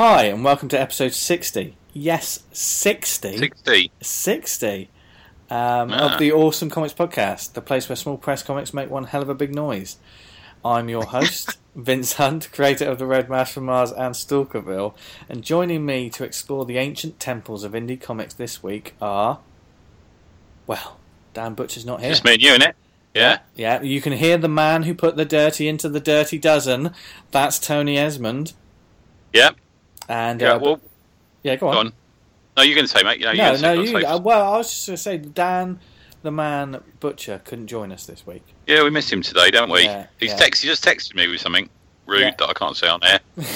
Hi, and welcome to episode 60. Yes, 60. 60. Of the Awesome Comics Podcast, the place where small press comics make one hell of a big noise. I'm your host, Vince Hunt, creator of The Red Mask from Mars and Stalkerville, and joining me to explore the ancient temples of indie comics this week are... Well, Dan Butcher's not here. Just me and you, innit? Yeah. Yeah, you can hear the man who put the dirty into the dirty dozen. That's Tony Esmond. Yep. And go on. No, you're going to say, mate. Well, I was just going to say, Dan, the man Butcher, couldn't join us this week. Yeah, we missed him today, don't we? Yeah, He just texted me with something rude that I can't say on air.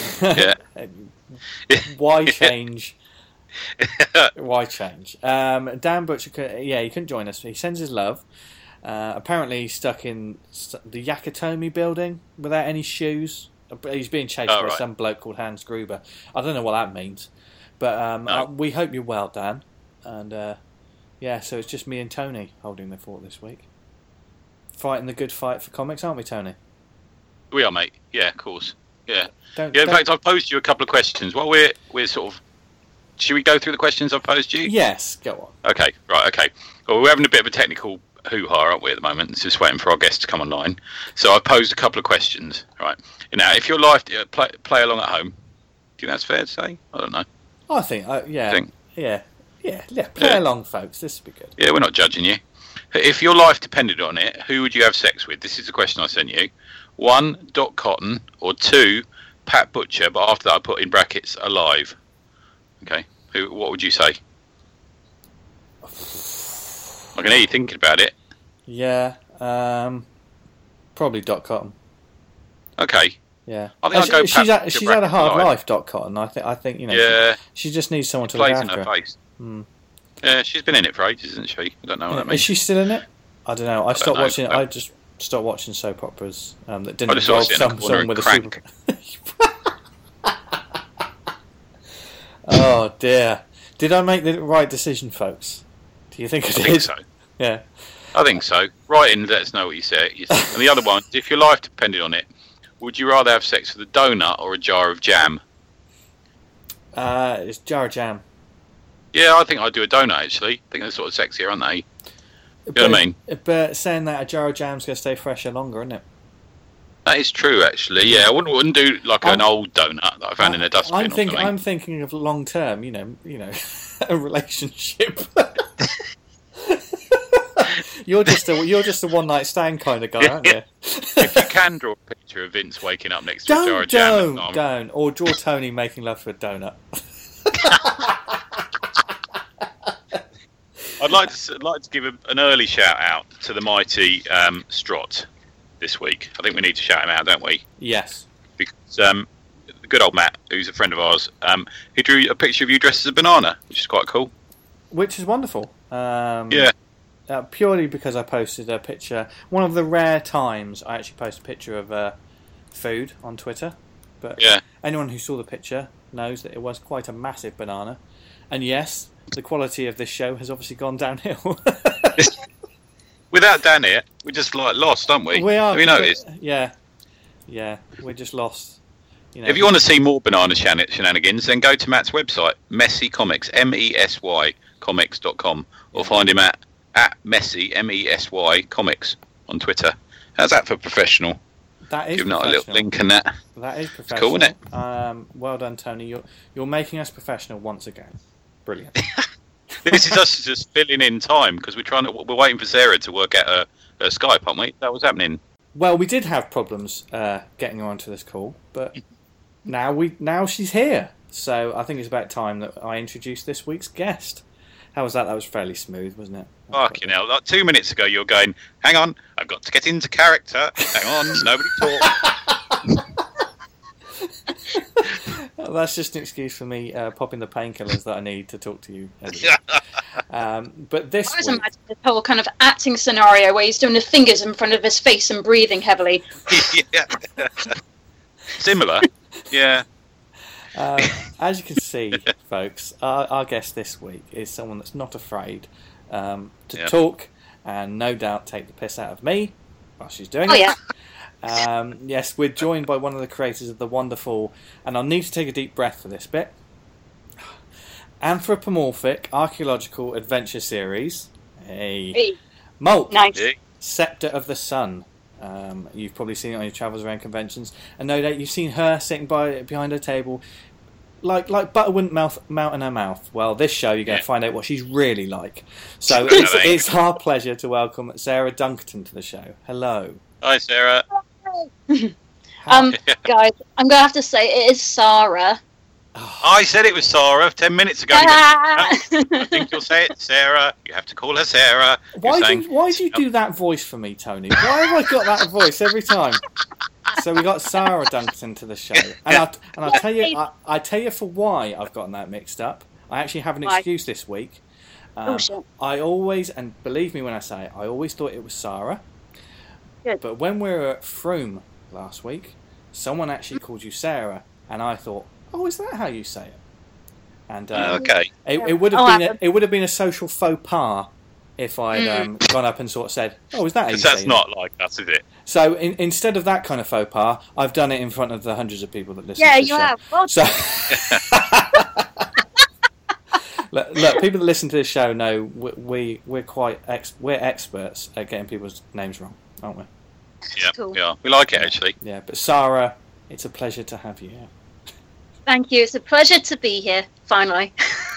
Yeah. Why change? Why change? Dan Butcher, he couldn't join us. He sends his love. Apparently, he's stuck in the Yakatomi building without any shoes. He's being chased by some bloke called Hans Gruber. I don't know what that means. But we hope you're well, Dan. And so it's just me and Tony holding the fort this week. Fighting the good fight for comics, aren't we, Tony? We are, mate. Yeah, of course. Yeah. In fact, I've posed you a couple of questions. Well, we're sort of... Should we go through the questions I've posed you? Yes, go on. Okay. Well, we're having a bit of a technical hoo-ha, aren't we, at the moment? It's just waiting for our guests to come online. So I've posed a couple of questions. Right. Now, if you're live, play along at home. Do you think that's fair to say? I don't know. I think, play along, folks. This would be good. Yeah, we're not judging you. If your life depended on it, who would you have sex with? This is the question I sent you. 1, Doc Cotton, or 2, Pat Butcher, but after that I put in brackets, alive. Okay. What would you say? I can hear you thinking about it. Yeah, probably Doc Cotton. Okay. Yeah, I think I'd go she's had a hard life, Doc Cotton. I think Yeah. She just needs someone to look after her. Face. Yeah, she's been in it for ages, isn't she? I don't know what that means. Is she still in it? I don't know. I stopped watching. I just stopped watching soap operas that didn't involve someone with a super. Oh dear! Did I make the right decision, folks? Do you think I did? I think so. Yeah. I think so. Write in, let us know what you say. And the other one, if your life depended on it, would you rather have sex with a donut or a jar of jam? It's a jar of jam. Yeah, I think I'd do a donut, actually. I think they're sort of sexier, aren't they? You know what I mean? But saying that, a jar of jam's going to stay fresher longer, isn't it? That is true, actually. Yeah, I wouldn't do like an old donut that I found in a dustbin or something. I'm thinking of long term, you know, a relationship. You're just a one night stand kind of guy, aren't you? If you can draw a picture of Vince waking up next to a jar of jam, don't, or draw Tony making love to a donut. I'd like to give an early shout out to the mighty Strott this week. I think we need to shout him out, don't we? Yes. Because the good old Matt, who's a friend of ours, he drew a picture of you dressed as a banana, which is quite cool. Which is wonderful. Yeah. Purely because I posted a picture. One of the rare times I actually post a picture of food on Twitter. But anyone who saw the picture knows that it was quite a massive banana. And yes, the quality of this show has obviously gone downhill. Without Dan here, we're just lost, aren't we? We are. Have you noticed? Yeah, we're just lost. You know, if you want to see more banana shenanigans, then go to Matt's website, Messy Comics, MESY comics.com, or find him at Messy, MESY Comics on Twitter. How's that for professional? That is Give professional. Not a little link in that. That is professional. It's cool, isn't it? Well done, Tony. You're making us professional once again. Brilliant. This is us just filling in time because we're waiting for Sarah to work out her Skype, aren't we? That was happening. Well, we did have problems getting her onto this call, but now she's here. So I think it's about time that I introduce this week's guest. How was that? That was fairly smooth, wasn't it? Fucking hell. Like 2 minutes ago, you're going, hang on, I've got to get into character. Hang on, nobody talk. Well, that's just an excuse for me popping the painkillers that I need to talk to you. But this I was imagining this whole kind of acting scenario where he's doing his fingers in front of his face and breathing heavily. Yeah. Similar. Yeah. As you can see, folks, our guest this week is someone that's not afraid to talk and no doubt take the piss out of me while she's doing it. Yeah. Yes, we're joined by one of the creators of the wonderful, and I'll need to take a deep breath for this bit, anthropomorphic archaeological adventure series. Hey. Mulp. Nice. Scepter of the Sun. You've probably seen it on your travels around conventions, and no doubt you've seen her sitting behind her table, like butter wouldn't melt in her mouth. Well, this show you're going to find out what she's really like. So it's our pleasure to welcome Sarah Dunkerton to the show. Hello. Hi, Sarah. Guys, I'm going to have to say it is Sarah. I said it was Sarah 10 minutes ago. I think you'll say it, Sarah. You have to call her Sarah. Why do you do that voice for me, Tony? Why have I got that voice every time? So we got Sarah Dunkerton to the show, and I'll tell you, I tell you for why I've gotten that mixed up. I actually have an excuse this week. I always, and believe me when I say it, I always thought it was Sarah. Good. But when we were at Frome last week, someone actually called you Sarah, and I thought, oh, is that how you say it? And okay, it would have been a social faux pas if I'd gone up and sort of said, oh, is that how you say it? That's not like us, is it? So instead of that kind of faux pas, I've done it in front of the hundreds of people that listen to the show. Yeah, you have. Well, so, look, people that listen to this show know we're experts at getting people's names wrong, aren't we? Yeah, cool. Yeah, we like it actually. Yeah, but Sarah, it's a pleasure to have you here. Thank you. It's a pleasure to be here, finally.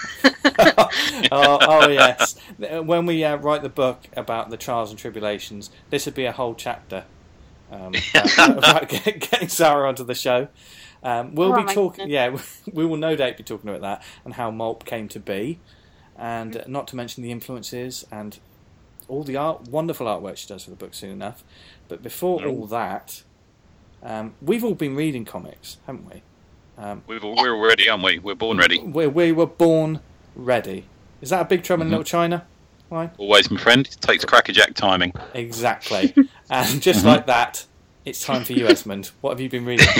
oh, yes. When we write the book about the trials and tribulations, this would be a whole chapter about getting Sarah onto the show. We'll be talking. Yeah, we will no doubt be talking about that and how Mulp came to be, and not to mention the influences and all the wonderful artwork she does for the book soon enough. But before all that, we've all been reading comics, haven't we? We're ready, aren't we? We're born ready. We were born ready. Is that a Big Trouble in Little China? Right? Always, my friend. It takes crackerjack timing. Exactly. And just like that, it's time for you, Esmond. What have you been reading?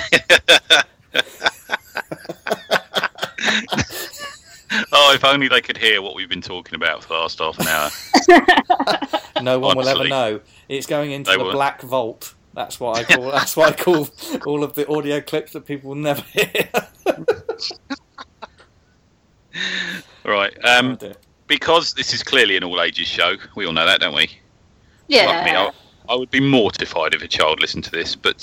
Oh, if only they could hear what we've been talking about for the last half an hour. No one will ever know. It's going into the black vault. That's what I call. That's what I call all of the audio clips that people will never hear. Right. Because this is clearly an all-ages show. We all know that, don't we? Yeah. Like me, I would be mortified if a child listened to this. But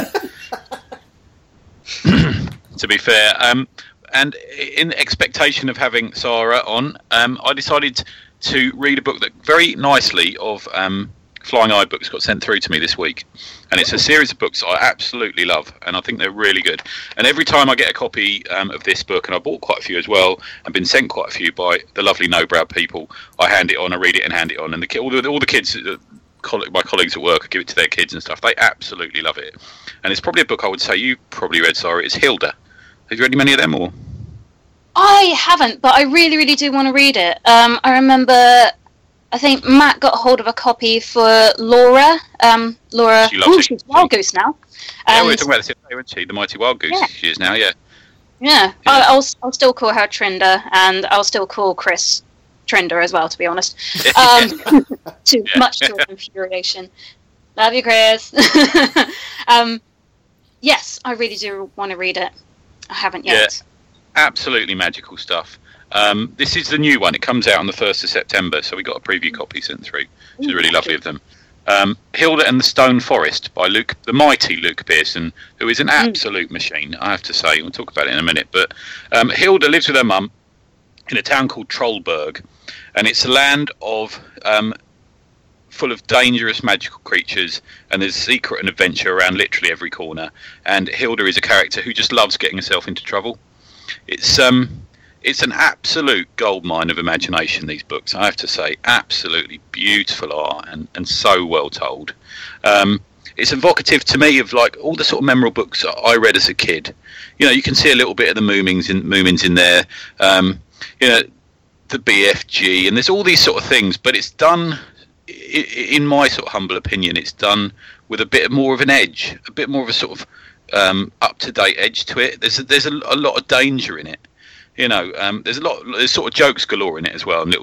to be fair, and in expectation of having Sarah on, I decided to read a book that very nicely of. Flying Eye Books got sent through to me this week, and it's a series of books I absolutely love, and I think they're really good. And every time I get a copy of this book, and I bought quite a few as well, and been sent quite a few by the lovely No Brow people, I hand it on, I read it and hand it on, and all the kids, my colleagues at work, I give it to their kids and stuff. They absolutely love it, and it's probably a book I would say you probably read. Sorry, it's Hilda. Have you read many of them or? I haven't, but I really, really do want to read it. I remember. I think Matt got hold of a copy for Laura. Laura, she's Wild Goose now. Yeah, we were talking about this today, wasn't she? The Mighty Wild Goose. Yeah. She is now, yeah. Yeah, I'll still call her Trinder, and I'll still call Chris Trinder as well, to be honest. Much to her infuriation. Love you, Chris. Yes, I really do want to read it. I haven't yet. Yeah, absolutely magical stuff. This is the new one. It comes out on the 1st of September, so we got a preview copy sent through, which is really lovely of them. Hilda and the Stone Forest by the mighty Luke Pearson, who is an absolute machine, I have to say. We'll talk about it in a minute. But Hilda lives with her mum in a town called Trollberg, and it's a land of full of dangerous magical creatures, and there's secret and adventure around literally every corner. And Hilda is a character who just loves getting herself into trouble. It's an absolute goldmine of imagination, these books, I have to say. Absolutely beautiful art and so well told. It's evocative to me of like all the sort of memorable books I read as a kid. You know, you can see a little bit of the Moomins in there. You know, the BFG, and there's all these sort of things, but it's done, in my sort of humble opinion, it's done with a bit more of an edge, a bit more of a sort of up-to-date edge to it. There's a lot of danger in it. You know, there's sort of jokes galore in it as well, and little sort of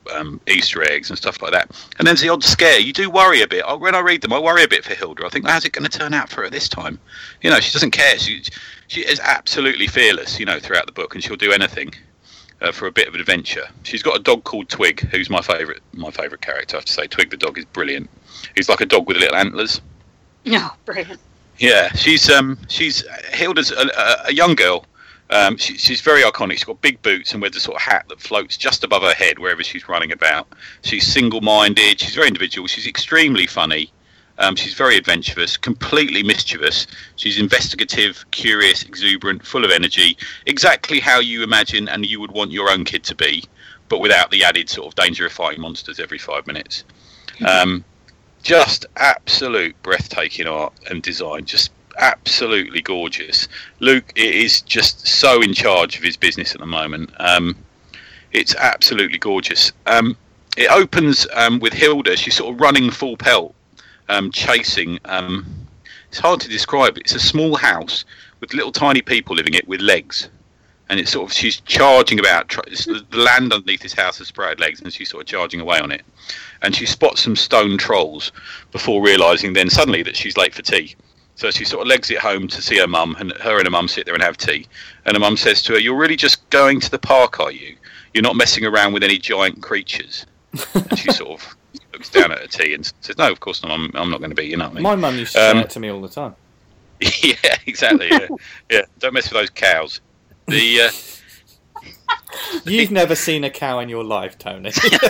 Easter eggs and stuff like that. And there's the odd scare. You do worry a bit. When I read them, I worry a bit for Hilda. I think, how's it going to turn out for her this time? She doesn't care. She is absolutely fearless, throughout the book, and she'll do anything for a bit of adventure. She's got a dog called Twig, who's my favourite character. I have to say, Twig the dog is brilliant. He's like a dog with little antlers. Oh, brilliant. Yeah, she's Hilda's a young girl. She's very iconic. She's got big boots and wears a sort of hat that floats just above her head wherever she's running about. She's single-minded. She's very individual. She's extremely funny. She's very adventurous, completely mischievous. She's investigative, curious, exuberant, full of energy. Exactly how you imagine and you would want your own kid to be, but without the added sort of danger of fighting monsters every 5 minutes. Just absolute breathtaking art and design. Just absolutely gorgeous. Luke is just so in charge of his business at the moment. It's absolutely gorgeous. It opens with Hilda. She's sort of running full pelt, chasing. It's hard to describe. It's a small house with little tiny people living in it with legs, and it's sort of she's charging about. The land underneath this house has sprouted legs, and she's sort of charging away on it. And she spots some stone trolls before realising then suddenly that she's late for tea. So she sort of legs it home to see her mum, and her mum sit there and have tea. And her mum says to her, "You're really just going to the park, are you? You're not messing around with any giant creatures." And she sort of looks down at her tea and says, "No, of course not. I'm not going to be. You know what I mean?" My mum used to say that to me all the time. Yeah, exactly. Yeah. Don't mess with those cows. You've never seen a cow in your life, Tony.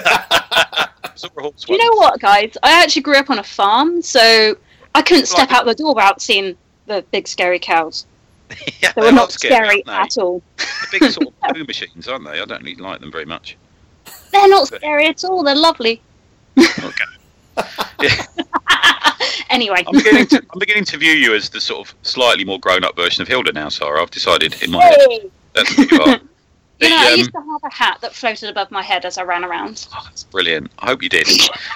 You know what, guys? I actually grew up on a farm, so I couldn't step out the door without seeing the big scary cows. Yeah, they were not scary at all. They're big sort of poo machines, aren't they? I don't really like them very much. They're not scary at all. They're lovely. Okay. Yeah. Anyway, I'm beginning to view you as the sort of slightly more grown-up version of Hilda now, Sarah. I've decided in my head that's what you are. I used to have a hat that floated above my head as I ran around. Oh, that's brilliant. I hope you did.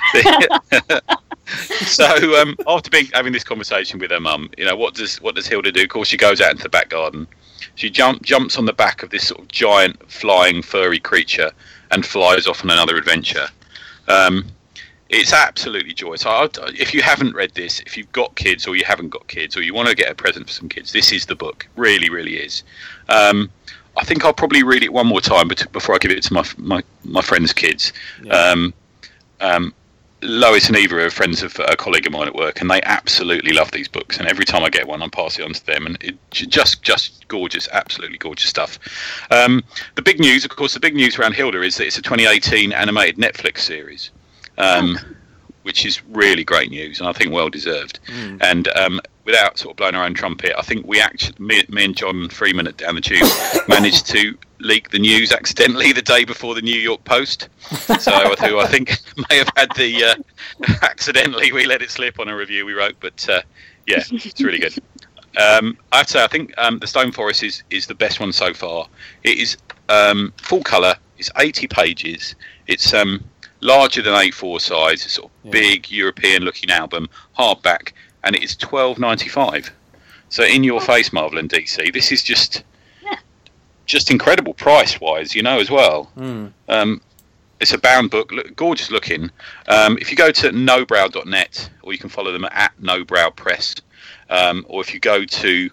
So, after having this conversation with her mum, what does Hilda do? Of course, she goes out into the back garden. She jumps on the back of this sort of giant, flying, furry creature and flies off on another adventure. It's absolutely joyous. If you haven't read this, if you've got kids or you haven't got kids or you want to get a present for some kids, this is the book. Really, really is. I think I'll probably read it one more time before I give it to my friends' kids. Yeah. Lois and Eva are friends of a colleague of mine at work, and they absolutely love these books. And every time I get one, I pass it on to them, and it just gorgeous, absolutely gorgeous stuff. The big news, of course, around Hilda is that it's a 2018 animated Netflix series, which is really great news, and I think well deserved. And without sort of blowing our own trumpet, I think we actually, me and John Freeman at Down the Tube, managed to leak the news accidentally the day before the New York Post. So who I think may have had the accidentally we let it slip on a review we wrote, but yeah, it's really good. I have to say, I think The Stone Forest is the best one so far. It is full colour. It's 80 pages. It's larger than A4 size. It's sort of big European-looking album, hardback, and it is $12.95. So in your face, Marvel and DC. This is just incredible price-wise, as well. It's a bound book, gorgeous looking. If you go to nobrow.net, or you can follow them at nobrow.press, or if you go to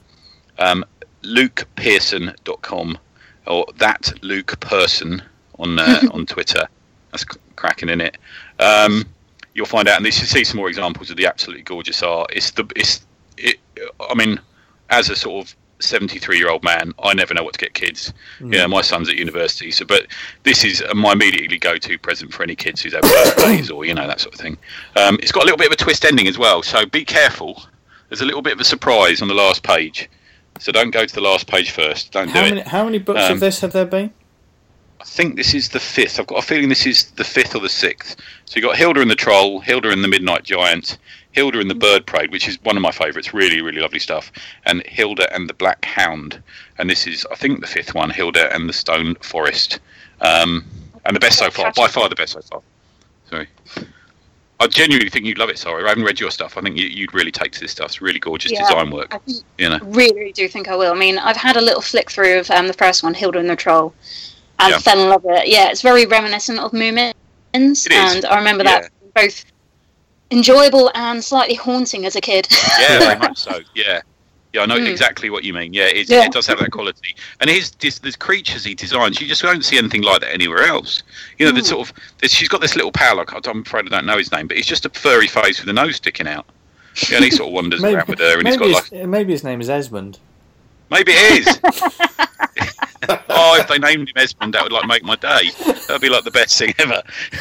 lukepearson.com, or that Luke Person on Twitter, that's cracking, in it. You'll find out, and you see some more examples of the absolutely gorgeous art. I mean, as a sort of 73-year-old man, I never know what to get kids. Yeah, my son's at university, but this is my immediately go-to present for any kids who's had birthdays or that sort of thing. It's got a little bit of a twist ending as well, so be careful. There's a little bit of a surprise on the last page, so don't go to the last page first. Don't do it. How many books of this have there been? I think this is the 5th. I've got a feeling this is the 5th or the 6th. So you've got Hilda and the Troll, Hilda and the Midnight Giant, Hilda and the Bird Parade, which is one of my favourites, really, really lovely stuff, and Hilda and the Black Hound. And this is, I think, the 5th one, Hilda and the Stone Forest. And the best so far, by far the best so far. Sorry. I genuinely think you'd love it, Sarah. I haven't read your stuff. I think you'd really take to this stuff. It's really gorgeous design work. I really do think I will. I mean, I've had a little flick through of the first one, Hilda and the Troll, and fell in love with it. Yeah, it's very reminiscent of Moomin. and I remember that both enjoyable and slightly haunting as a kid. Yeah, very much so. Yeah. Yeah, I know exactly what you mean. Yeah, it does have that quality. And the creatures he designs, you just don't see anything like that anywhere else. You know, the sort of she's got this little pal. I'm afraid I don't know his name, but it's just a furry face with a nose sticking out. Yeah, and he sort of wanders around with her, and he's got like maybe his name is Esmond. Maybe it is. Oh, if they named him Esmond, that would like make my day. That'd be like the best thing ever.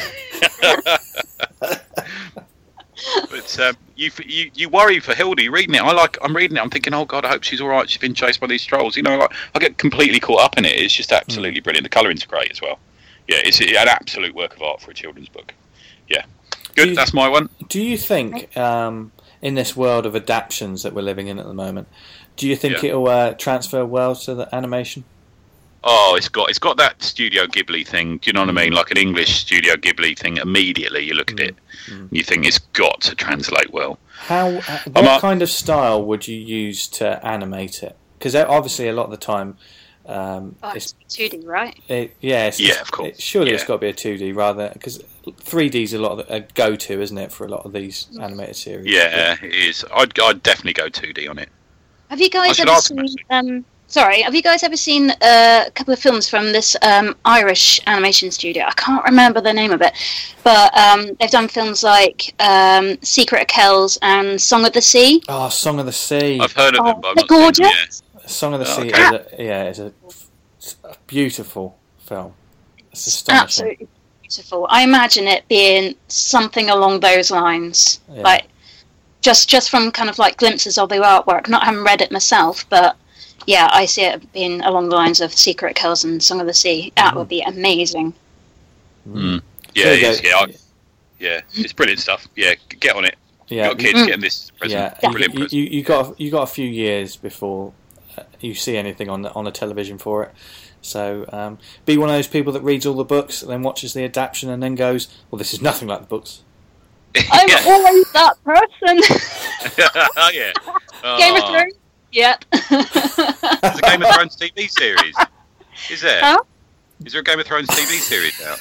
But you worry for Hildy reading it. I'm reading it. I'm thinking, oh God, I hope she's all right. She's been chased by these trolls. You know, like I get completely caught up in it. It's just absolutely brilliant. The colouring's great as well. Yeah, it's an absolute work of art for a children's book. Yeah, good. That's my one. Do you think in this world of adaptations that we're living in at the moment, do you think it'll transfer well to the animation? Oh, it's got that Studio Ghibli thing. Do you know what I mean? Like an English Studio Ghibli thing. Immediately, you look at it, and you think it's got to translate well. What kind of style would you use to animate it? Because obviously, a lot of the time, it's 2D, right? Of course. Surely it's got to be a 2D rather, because 3D is a go-to, isn't it, for a lot of these animated series? Yeah, it is. I'd definitely go 2D on it. Have you guys ever seen? Have you guys ever seen a couple of films from this Irish animation studio? I can't remember the name of it, but they've done films like Secret of Kells and Song of the Sea. Oh, Song of the Sea! I've heard of it, but I'm not gorgeous. Song of the Sea is a beautiful film. It's astonishing. Absolutely beautiful. I imagine it being something along those lines, like just from kind of like glimpses of the artwork. Not having read it myself, but. Yeah, I see it being along the lines of Secret of Kells and Song of the Sea. That would be amazing. Yeah, it is. Yeah, it's brilliant stuff. Yeah, get on it. Yeah, got kids getting this present. Yeah, brilliant present. You got a few years before you see anything on a television for it. So be one of those people that reads all the books and then watches the adaptation and then goes, "Well, this is nothing like the books." I'm always that person. Oh yeah, Game of Thrones. Yep. There's a Game of Thrones TV series. Is there? Huh? Is there a Game of Thrones TV series now?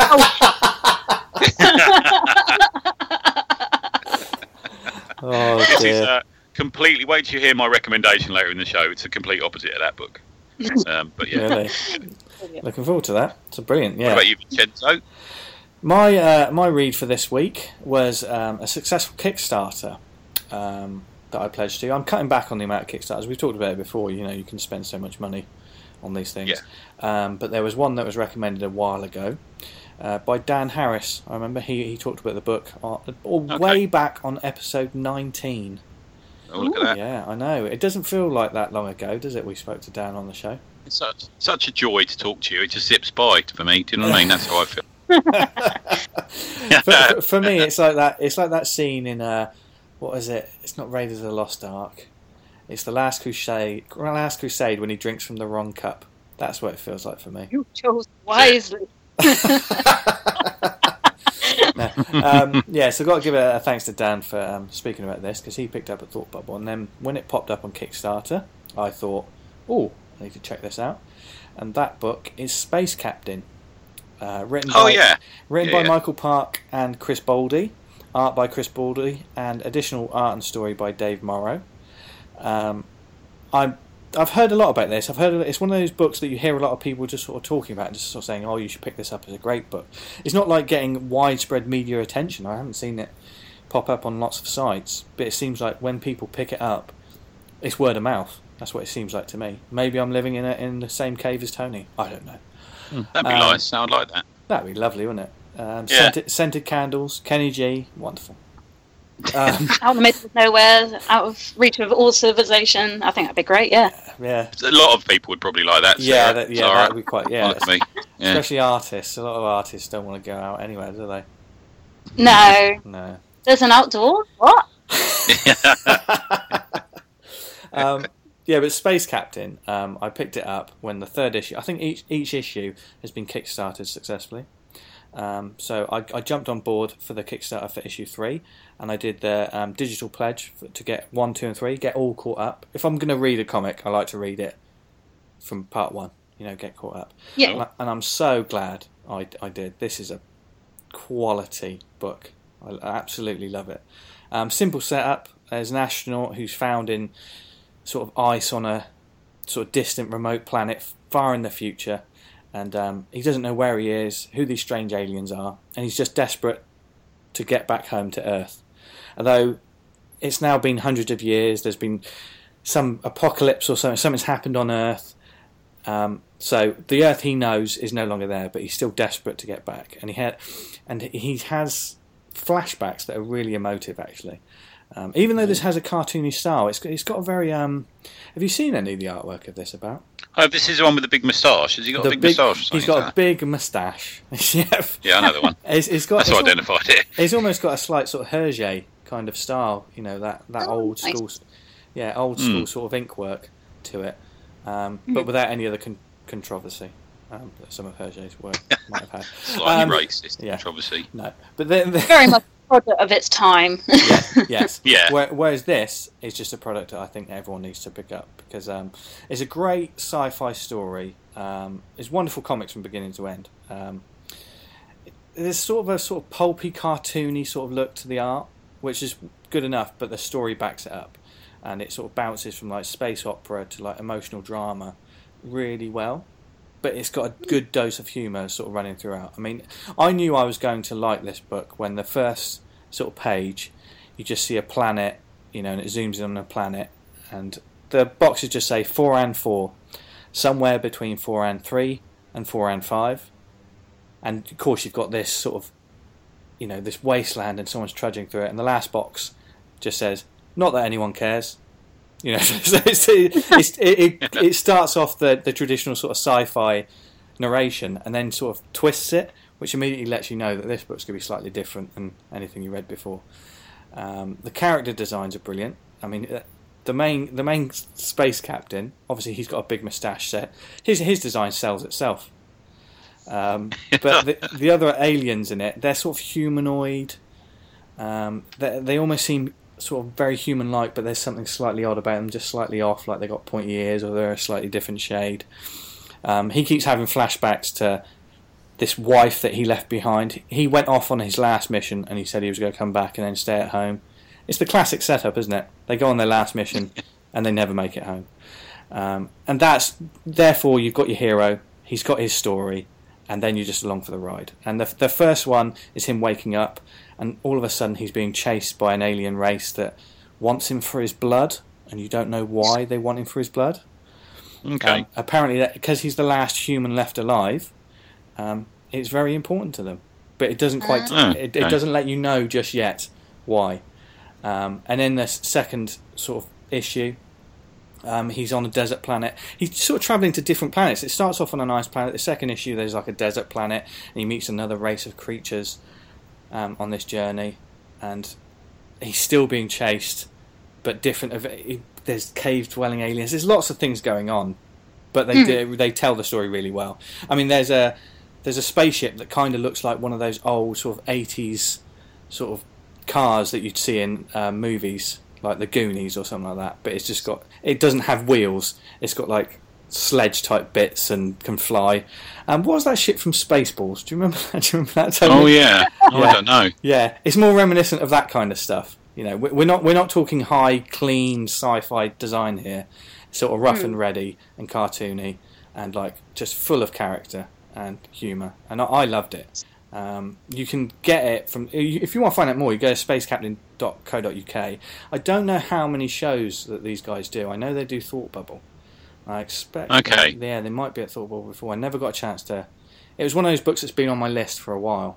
Oh dear. Completely. Wait till you hear my recommendation later in the show. It's a complete opposite of that book. But yeah. Really? Looking forward to that. It's brilliant. Yeah. What about you, Vincenzo? My read for this week was a successful Kickstarter. That I pledged to. I'm cutting back on the amount of Kickstarters. We've talked about it before. You know, you can spend so much money on these things. Yeah. But there was one that was recommended a while ago by Dan Harris. I remember he talked about the book way back on episode 19. Oh, look at that. Yeah, I know. It doesn't feel like that long ago, does it? We spoke to Dan on the show. It's such a joy to talk to you. It just zips by for me. Do you know what I mean? That's how I feel. for me, it's like that. It's like that scene in. What is it? It's not Raiders of the Lost Ark. It's the Last Crusade. When he drinks from the wrong cup. That's what it feels like for me. You chose wisely. So I've got to give a thanks to Dan for speaking about this, because he picked up a thought bubble, and then when it popped up on Kickstarter, I thought, I need to check this out. And that book is Space Captain, written by Michael Park and Chris Boldy. Art by Chris Baldy, and additional art and story by Dave Morrow. I've heard a lot about this. It's one of those books that you hear a lot of people just sort of talking about and just sort of saying, "Oh, you should pick this up as a great book." It's not like getting widespread media attention. I haven't seen it pop up on lots of sites, but it seems like when people pick it up, it's word of mouth. That's what it seems like to me. Maybe I'm living in the same cave as Tony. I don't know. That'd be nice. I'd like that. That'd be lovely, wouldn't it? Scented candles, Kenny G, wonderful. Out in the middle of nowhere, out of reach of all civilization. I think that'd be great. Yeah. A lot of people would probably like that. That would be quite. Me. Especially artists. A lot of artists don't want to go out anywhere, do they? No. There's an outdoor. What? But Space Captain. I picked it up when the third issue. I think each issue has been kickstarted successfully. So I jumped on board for the Kickstarter for issue 3, and I did the digital pledge to get 1, 2, and 3, get all caught up. If I'm going to read a comic, I like to read it from part 1, get caught up. Yeah. And I'm so glad I did. This is a quality book. I absolutely love it. Simple setup. There's an astronaut who's found in sort of ice on a sort of distant remote planet far in the future, and he doesn't know where he is, who these strange aliens are, and he's just desperate to get back home to Earth. Although it's now been hundreds of years, there's been some apocalypse or something's happened on Earth. So the Earth he knows is no longer there, but he's still desperate to get back. And he has flashbacks that are really emotive, actually. Even though this has a cartoony style, it's got a very... have you seen any of the artwork of this about? Oh, this is the one with the big moustache. Has he got a big moustache? He's got a big moustache. Yeah, I know the one. That's what identified it. It's almost got a slight sort of Hergé kind of style, that old school... Nice. Yeah, old school sort of ink work to it, but without any other controversy that some of Hergé's work might have had. Slightly racist controversy. No, but then Very much a product of its time. Yes. Yeah. Whereas this is just a product that I think everyone needs to pick up because it's a great sci-fi story. It's wonderful comics from beginning to end. There's sort of pulpy, cartoony sort of look to the art, which is good enough, but the story backs it up. And it sort of bounces from like space opera to like emotional drama really well. But it's got a good dose of humour sort of running throughout. I mean, I knew I was going to like this book when the first sort of page, you just see a planet, and it zooms in on a planet. And the boxes just say 4 and 4, somewhere between 4 and 3 and 4 and 5. And of course you've got this sort of, this wasteland and someone's trudging through it. And the last box just says, not that anyone cares, So it starts off the traditional sort of sci-fi narration, and then sort of twists it, which immediately lets you know that this book's going to be slightly different than anything you read before. The character designs are brilliant. I mean, the main space captain, obviously he's got a big moustache set. His design sells itself. But the other aliens in it, they're sort of humanoid. They almost seem sort of very human-like, but there's something slightly odd about them, just slightly off, like they got pointy ears or they're a slightly different shade. He keeps having flashbacks to this wife that he left behind. He went off on his last mission and he said he was going to come back and then stay at home. It's the classic setup, isn't it? They go on their last mission and they never make it home. And therefore you've got your hero, he's got his story, and then you're just along for the ride. And the first one is him waking up, and all of a sudden he's being chased by an alien race that wants him for his blood, and you don't know why they want him for his blood. Okay. Apparently, because he's the last human left alive, it's very important to them. But it doesn't quite. It doesn't let you know just yet why. And in the second sort of issue, he's on a desert planet. He's sort of travelling to different planets. It starts off on a nice planet. The second issue, there's like a desert planet, and he meets another race of creatures on this journey, and he's still being chased, but different. There's cave-dwelling aliens. There's lots of things going on, but they tell the story really well. I mean, there's a spaceship that kind of looks like one of those old sort of 80s sort of cars that you'd see in movies, like the Goonies or something like that, but it doesn't have wheels. It's got like sledge type bits and can fly. What was that shit from Spaceballs? Do you remember that? Tony? Oh yeah. I don't know. Yeah, it's more reminiscent of that kind of stuff. We're not talking high, clean sci-fi design here. It's sort of rough and ready and cartoony and like just full of character and humour. And I loved it. You can get it from, if you want to find out more, you go to spacecaptain.co.uk. I don't know how many shows that these guys do. I know they do Thought Bubble. I expect they might be at Thought Bubble before. I never got a chance to. It was one of those books that's been on my list for a while.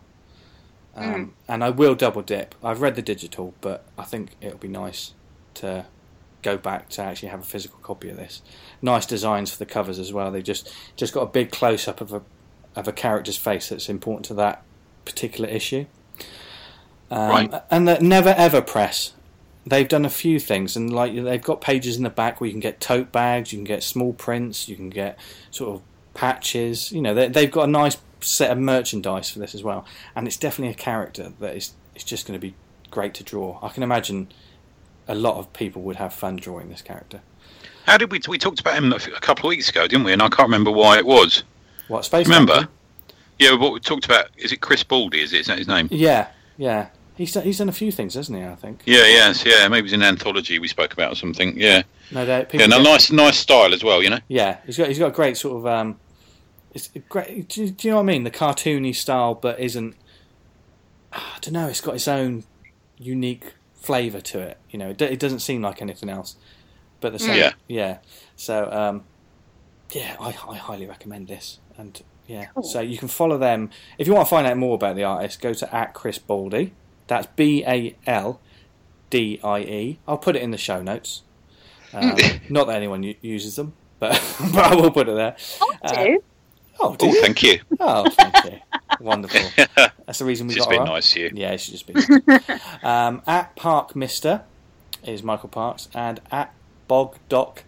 And I will double dip. I've read the digital, but I think it'll be nice to go back to actually have a physical copy of this. Nice designs for the covers as well. They just got a big close up of a character's face that's important to that particular issue. Right. And the Never Ever Press, they've done a few things, and like they've got pages in the back where you can get tote bags, you can get small prints, you can get sort of patches. They've got a nice set of merchandise for this as well, and it's definitely a character that is just going to be great to draw. I can imagine a lot of people would have fun drawing this character. How did we talked about him a couple of weeks ago, didn't we? And I can't remember why it was. What, Space Remember? Captain? Yeah, what we talked about, is it Chris Baldy, is that his name? Yeah. He's done a few things, hasn't he, I think? Yeah, yeah. Maybe it's an anthology we spoke about or something, yeah. No, nice style as well, you know? Yeah, he's got a great sort of... it's great. Do you know what I mean? The cartoony style, but isn't... I don't know, it's got its own unique flavour to it. You know, it doesn't seem like anything else. But the same... Yeah. So, I highly recommend this. And... Yeah, cool. So you can follow them. If you want to find out more about the artist, go to @ChrisBaldy. That's BALDIE. I'll put it in the show notes. Not that anyone uses them, but I will put it there. Do. Oh, thank you. Oh, thank you. Wonderful. That's the reason we got her. It's been nice to you. Yeah, it's just been. @ParkMister is Michael Parks, and @BoxDoc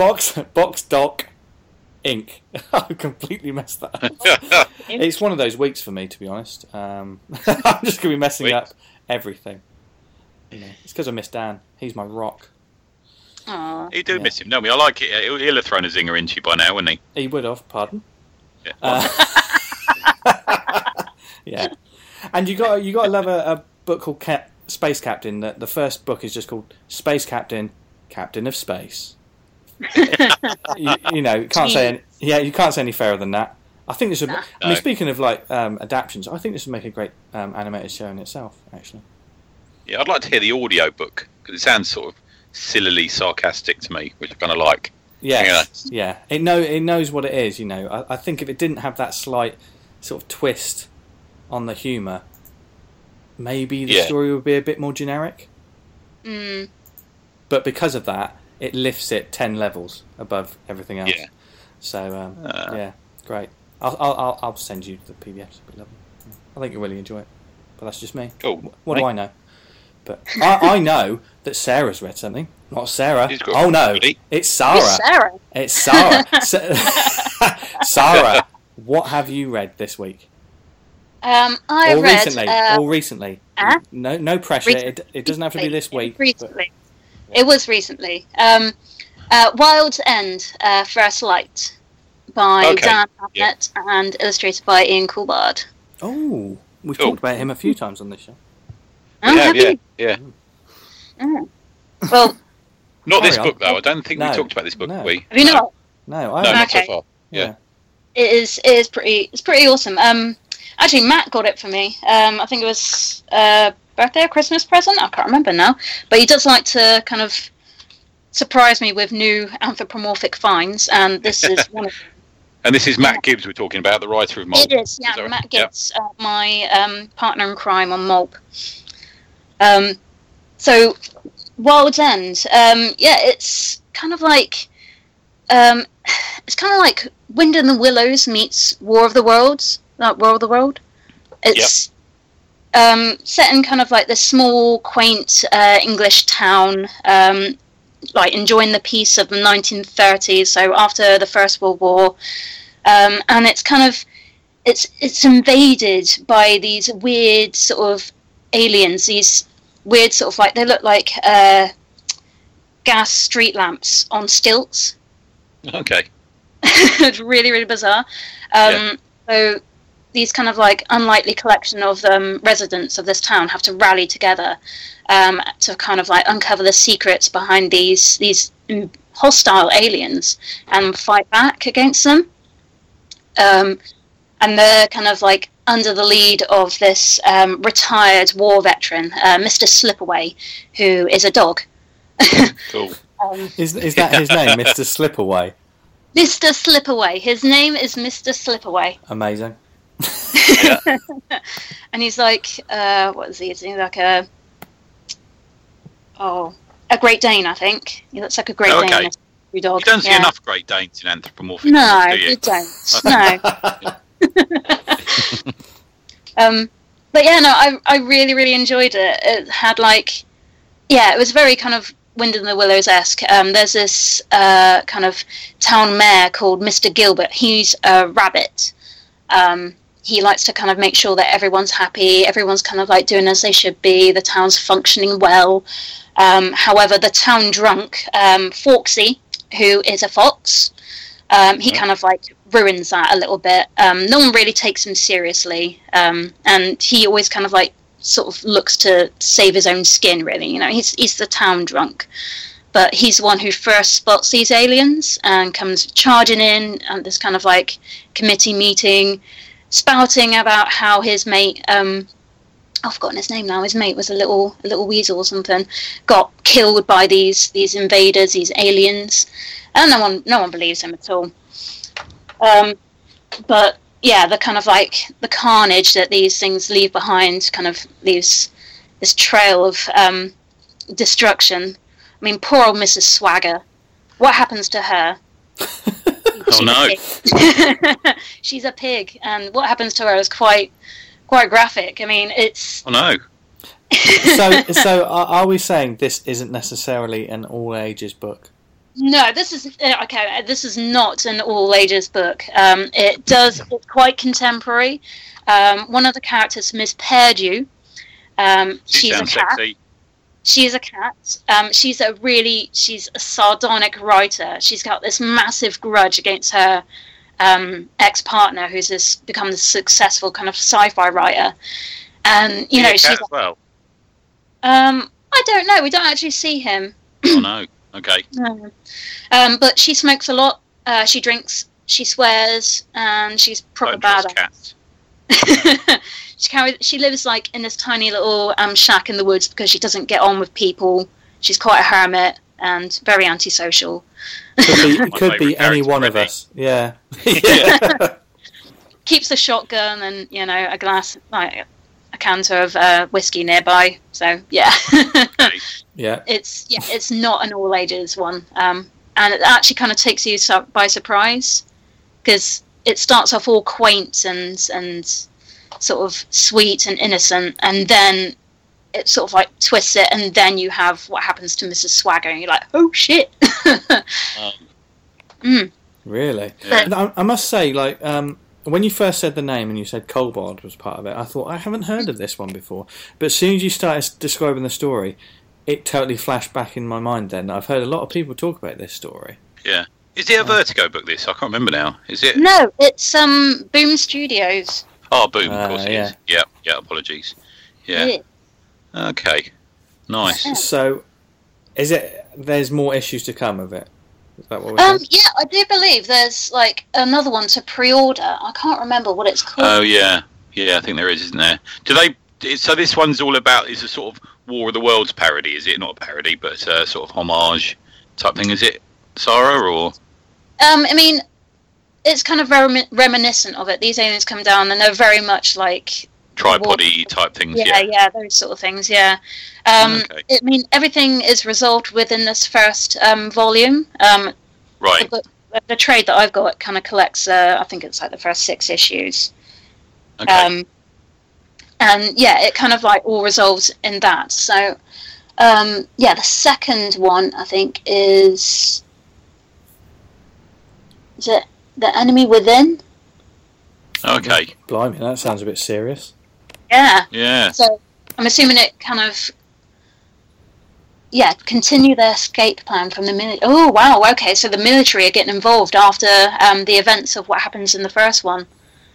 Inc. I completely messed that up. It's one of those weeks for me, to be honest. I'm just going to be messing up everything. You know, it's because I miss Dan. He's my rock. Aww. You do miss him, don't we? I like it. He'll have thrown a zinger into you by now, wouldn't he? He would have. Pardon. Yeah. Yeah. And you got to love a book called Space Captain. The first book is just called Space Captain, Captain of Space. you know, you can't say any fairer than that. I think this would. I mean, speaking of like adaptions, I think this would make a great animated show in itself. Actually, yeah, I'd like to hear the audio book because it sounds sort of sillily sarcastic to me, which I kind of like. Yes, yeah. It knows what it is. You know, I think if it didn't have that slight sort of twist on the humour, maybe the story would be a bit more generic. But because of that, it lifts it 10 levels above everything else. Yeah. So yeah, great. I'll send you the PDFs. I think you'll really enjoy it. But that's just me. Cool. What do I know? But I know that Sarah's read something. Not Sarah. Oh no, it's Sarah. It's Sarah. Sarah, what have you read this week? I read recently. No pressure. It doesn't have to be this week. Recently. It was recently. Wild's End, First Light, by Dan Abnett and illustrated by Ian Coulthard. Oh, we've talked about him a few times on this show. Yeah. Well, not this book though. I don't think we talked about this book. Have we? Have you not? No, not so far. Yeah. It is pretty awesome. Actually, Matt got it for me. I think it was birthday or Christmas present. I can't remember now. But he does like to kind of surprise me with new anthropomorphic finds, and this is one of them. And this is Matt Gibbs we're talking about, the writer of Molp. It is, yeah. Is Matt Gibbs, my partner in crime on Molp. So, Wild's End. It's kind of like Wind in the Willows meets War of the Worlds. War of the World. It's set in kind of like this small, quaint English town, like enjoying the peace of the 1930s. So after the First World War, and it's kind of it's invaded by these weird sort of aliens. These weird sort of like, they look like gas street lamps on stilts. Okay. It's really, really bizarre. So these kind of like unlikely collection of residents of this town have to rally together to kind of like uncover the secrets behind these hostile aliens and fight back against them. And they're kind of like under the lead of this retired war veteran, Mr. Slipaway, who is a dog. Cool. Is that his name, Mr. Slipaway? Mr. Slipaway. His name is Mr. Slipaway. Amazing. And he's like, what is he? Is he like a Great Dane, I think. He looks like a Great Dane. Dog. You don't see enough Great Danes in anthropomorphic. No, do you? You don't. No. But yeah, no, I really, really enjoyed it. It had it was very kind of Wind in the Willows-esque. There's this kind of town mayor called Mr. Gilbert. He's a rabbit. He likes to kind of make sure that everyone's happy, everyone's kind of like doing as they should be, the town's functioning well. However, the town drunk, Forksy, who is a fox, he kind of like ruins that a little bit. No one really takes him seriously, and he always kind of like sort of looks to save his own skin. Really, you know, he's the town drunk, but he's the one who first spots these aliens and comes charging in at this kind of like committee meeting, spouting about how his mate. I've forgotten his name now. His mate was a little weasel or something. Got killed by these invaders, these aliens, and no one believes him at all. But yeah, the kind of like the carnage that these things leave behind kind of leaves this trail of destruction. I mean, poor old Mrs. Swagger. What happens to her? Oh no! She's a pig, and what happens to her is quite graphic. I mean, it's... Oh no. So are we saying this isn't necessarily an all ages book? No, this is okay. This is not an all ages book. It's quite contemporary. One of the characters, Miss Perdue, she's a cat. Sexy. She's a cat. She's a sardonic writer. She's got this massive grudge against her ex-partner, who's become this successful kind of sci-fi writer, and you know she's as well. I don't know. We don't actually see him. Oh no. Okay. No. But she smokes a lot. She drinks. She swears, and she's proper badass. She lives like in this tiny little shack in the woods because she doesn't get on with people. She's quite a hermit and very antisocial. Could be any one of us. Yeah. Keeps a shotgun and a glass, like a canter of whiskey nearby. So yeah. Yeah. It's not an all ages one, and it actually kind of takes you by surprise because it starts off all quaint and sort of sweet and innocent, and then it sort of like twists it, and then you have what happens to Mrs. Swagger, and you're like, oh shit. Really? Yeah. I must say, like, when you first said the name and you said Kobold was part of it, I thought, I haven't heard of this one before. But as soon as you started describing the story, it totally flashed back in my mind then. I've heard a lot of people talk about this story. Yeah. Is it a Vertigo book, this? I can't remember now. Is it? No, it's Boom Studios. Oh, Boom, of course it is. Yeah, apologies. Yeah. Okay. Nice. So, is it? There's more issues to come of it. Is that what we're saying? Yeah, I do believe there's like another one to pre-order. I can't remember what it's called. Oh yeah, I think there is, isn't there? Do they? So this one's all about is a sort of War of the Worlds parody, is it? Not a parody, but a sort of homage type thing, is it, Sarah? Or I mean, it's kind of very reminiscent of it. These aliens come down and they're very much like tripod-y type things. Yeah, those sort of things. Yeah. Okay. I mean, everything is resolved within this first volume. Right. The trade that I've got kind of collects. I think it's like the first 6 issues. Okay. And yeah, it kind of like all resolves in that. So, the second one I think is it The Enemy Within? Okay. Blimey, that sounds a bit serious. Yeah. Yeah. So I'm assuming it kind of continue their escape plan from the military. Oh wow, okay. So the military are getting involved after the events of what happens in the first one.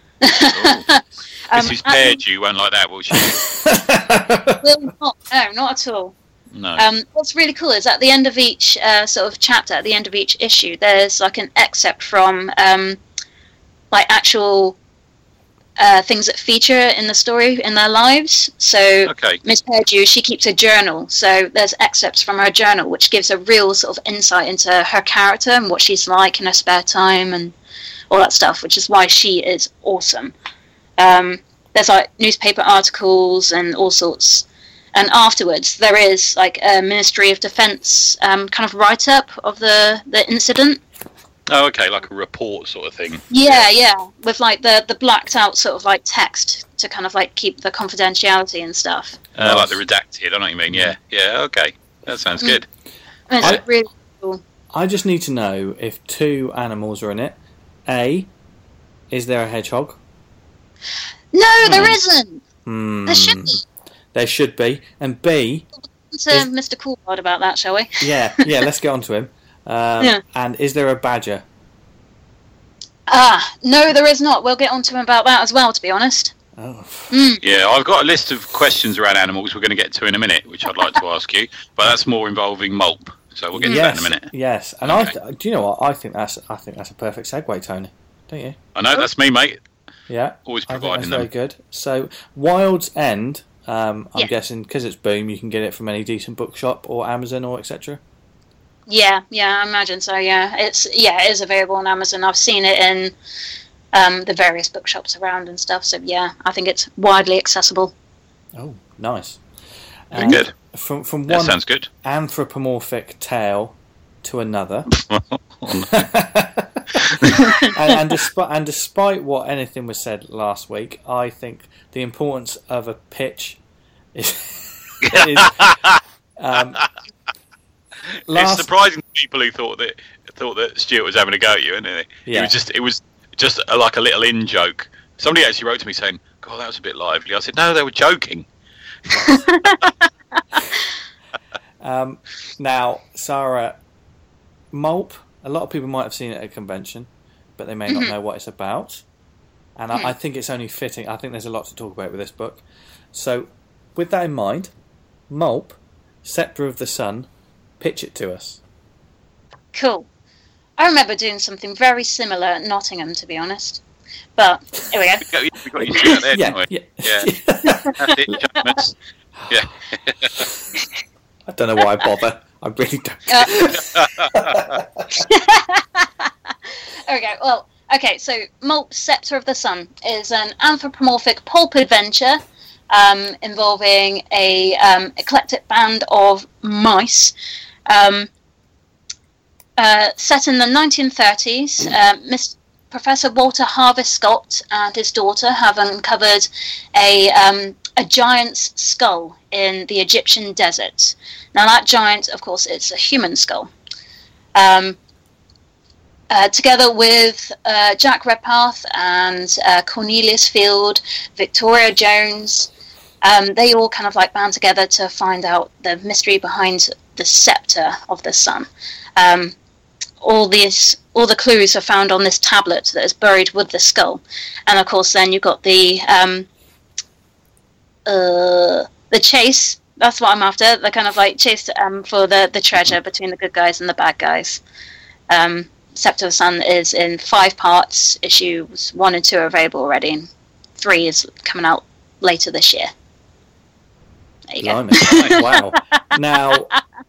Mrs. Perdue won't like that, will she? Will not. No, not at all. No. What's really cool is at the end of each sort of chapter, at the end of each issue, there's like an excerpt from like actual things that feature in the story in their lives. So Miss Perdue, she keeps a journal. So there's excerpts from her journal, which gives a real sort of insight into her character and what she's like in her spare time and all that stuff, which is why she is awesome. There's like newspaper articles and all sorts. And afterwards, there is like a Ministry of Defence kind of write-up of the incident. Oh, okay, like a report sort of thing. Yeah, with like the blacked out sort of like text to kind of like keep the confidentiality and stuff. Like the redacted, I know what you mean, yeah, okay. That sounds good. It's really cool. I just need to know if 2 animals are in it. A, is there a hedgehog? No, there isn't. There should be. There should be. And B... Mr. Coolbard about that, shall we? Yeah, let's get on to him. And is there a badger? No, there is not. We'll get on to him about that as well, to be honest. Oh. Yeah, I've got a list of questions around animals we're going to get to in a minute, which I'd like to ask you, but that's more involving Mulp, so we'll get to that in a minute. Yes, and okay. Do you know what? I think that's a perfect segue, Tony. Don't you? I know, that's me, mate. Yeah, always I providing think that's them. very good. So, Wild's End. I'm guessing because it's Boom, you can get it from any decent bookshop or Amazon or etc. Yeah, I imagine so. Yeah, it is available on Amazon. I've seen it in the various bookshops around and stuff. So yeah, I think it's widely accessible. Oh, nice. Very good. From that one sounds good. Anthropomorphic tale to another. and despite what anything was said last week, I think the importance of a pitch is it's surprising to people who thought that Stuart was having a go at you, isn't it? Yeah. It was just like a little in joke. Somebody actually wrote to me saying, "God, that was a bit lively." I said, "No, they were joking." Now, Sarah, Mulp. A lot of people might have seen it at a convention, but they may not know what it's about. And I think it's only fitting. I think there's a lot to talk about with this book. So, with that in mind, Mulp, Sceptre of the Sun, pitch it to us. Cool. I remember doing something very similar at Nottingham, to be honest. But here we go. We got you to that there, didn't we? Yeah. That's it, yeah. I don't know why I bother. I really don't. There we go. Well, okay, so Mulp, Sceptre of the Sun is an anthropomorphic pulp adventure involving a eclectic band of mice. Set in the 1930s, Professor Walter Harvey Scott and his daughter have uncovered a giant's skull in the Egyptian desert. Now that giant, of course, it's a human skull. Together with Jack Redpath and Cornelius Field, Victoria Jones, they all kind of like band together to find out the mystery behind the Sceptre of the Sun. All the clues are found on this tablet that is buried with the skull, and of course, then you've got the chase. That's what I'm after. The kind of like chase for the treasure between the good guys and the bad guys. Sceptre of the Sun is in 5 parts. Issues 1 and 2 are available already, and 3 is coming out later this year. There you go. Wow. Now,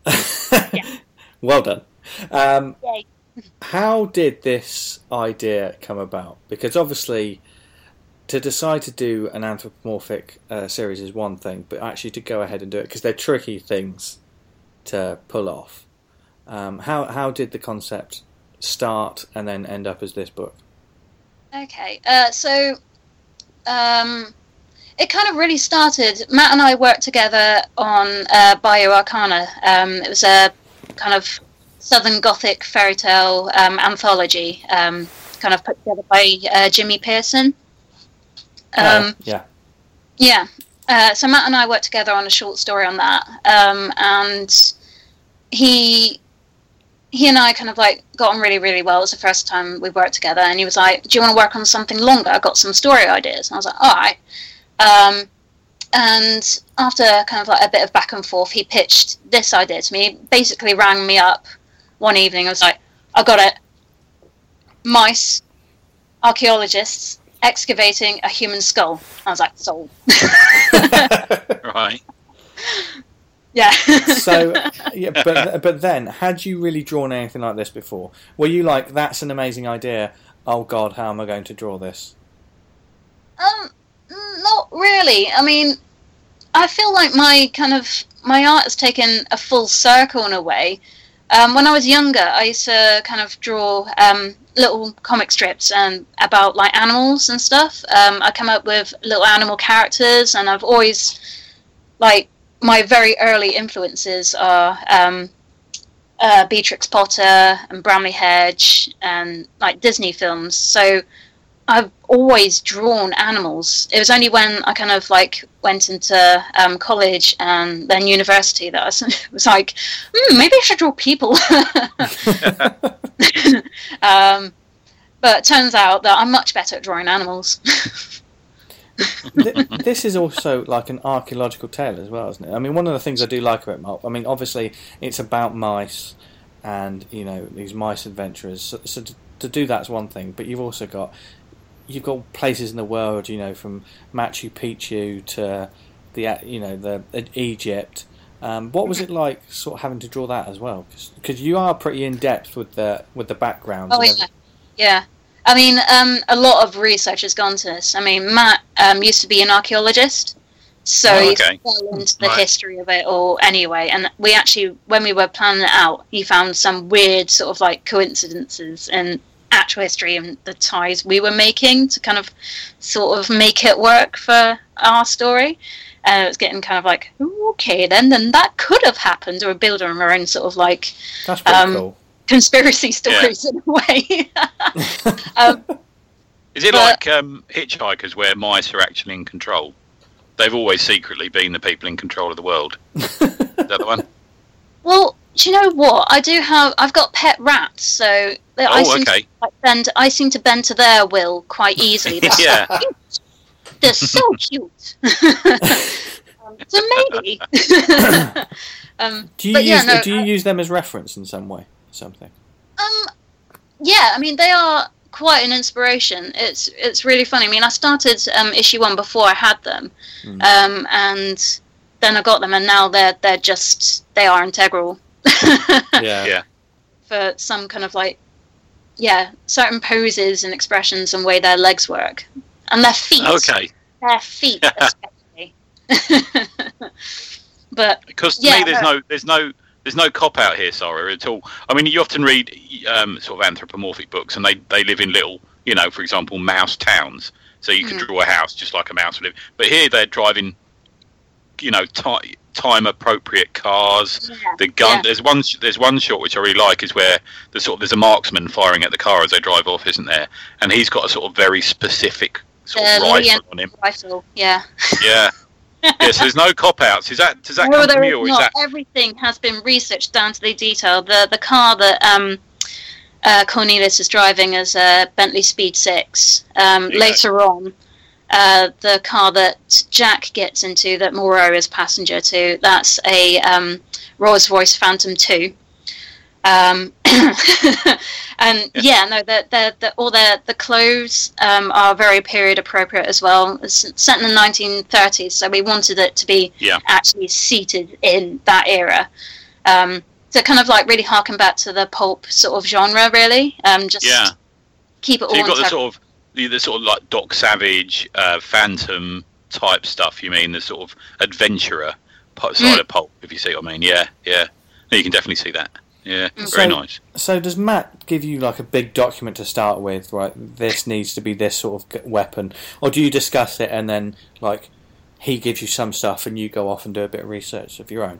well done. Yay. How did this idea come about? Because obviously, to decide to do an anthropomorphic series is one thing, but actually to go ahead and do it, because they're tricky things to pull off. How did the concept start and then end up as this book? Okay, so it kind of really started. Matt and I worked together on Bayou Arcana. It was a kind of Southern Gothic fairy tale anthology, kind of put together by Jimmy Pearson. Yeah. So Matt and I worked together on a short story on that, and he and I kind of like got on really, really well. It was the first time we worked together, and he was like, "Do you want to work on something longer? I've got some story ideas." And I was like, "All right." And after kind of like a bit of back and forth, he pitched this idea to me. He basically rang me up one evening. I was like, "I got it. Mice, archaeologists, excavating a human skull." I was like, "Sold." Right. Yeah. So, yeah, but then, had you really drawn anything like this before? Were you like, "That's an amazing idea. Oh God, how am I going to draw this?" Not really. I mean, I feel like my art has taken a full circle in a way. When I was younger, I used to kind of draw little comic strips about like animals and stuff. I come up with little animal characters, and I've always like my very early influences are Beatrix Potter and Bramley Hedge and like Disney films. So I've always drawn animals. It was only when I kind of like went into college and then university that I was like, maybe I should draw people. But it turns out that I'm much better at drawing animals. This is also like an archaeological tale as well, isn't it? I mean, one of the things I do like about Mulp, I mean, obviously it's about mice and, you know, these mice adventurers. So to do that's one thing, but you've also got places in the world, you know, from Machu Picchu to the Egypt. What was it like, sort of having to draw that as well? Because you are pretty in depth with the background. Oh yeah. I mean, a lot of research has gone to this. I mean, Matt used to be an archaeologist, so he's well into the history of it all anyway. And we actually, when we were planning it out, he found some weird sort of like coincidences in actual history and the ties we were making to kind of sort of make it work for our story. And it was getting kind of like, okay, then that could have happened, or building our own sort of like that's pretty cool. Conspiracy stories in a way. Is it like Hitchhikers, where mice are actually in control? They've always secretly been the people in control of the world. Is that the one? Well, do you know what? I've got pet rats, so I seem to bend to their will quite easily. They're so cute. So maybe. Do you use them as reference in some way? Something. Yeah, I mean, they are quite an inspiration. It's really funny. I mean, I started issue 1 before I had them, and then I got them, and now they are integral. Yeah. For some kind of like, certain poses and expressions and way their legs work and their feet. Okay. Their feet, especially. But because to me, there's no cop out here, Sarah, at all. I mean, you often read sort of anthropomorphic books, and they live in little, you know, for example, mouse towns. So you could draw a house just like a mouse would live. But here they're driving, you know, time appropriate cars. Yeah. The gun. Yeah. There's one shot which I really like, is where there's a marksman firing at the car as they drive off, isn't there? And he's got a sort of very specific sort of rifle on him. Rifle, yeah. Yeah. Yes, there's no cop-outs. Does that come from you, or is that... Everything has been researched down to the detail. The car that Cornelius is driving is a Bentley Speed 6. Later on, the car that Jack gets into, that Moreau is passenger to, that's a Rolls-Royce Phantom 2. And all the clothes are very period appropriate as well. It's set in the 1930s, so we wanted it to be actually seated in that era. To kind of like really harken back to the pulp sort of genre, really. Keep it all. So you've got the sort of like Doc Savage, Phantom type stuff. You mean the sort of adventurer side of pulp, if you see what I mean? Yeah. No, you can definitely see that. Yeah, very nice. So does Matt give you like a big document to start with, right? This needs to be this sort of weapon, or do you discuss it and then like he gives you some stuff and you go off and do a bit of research of your own?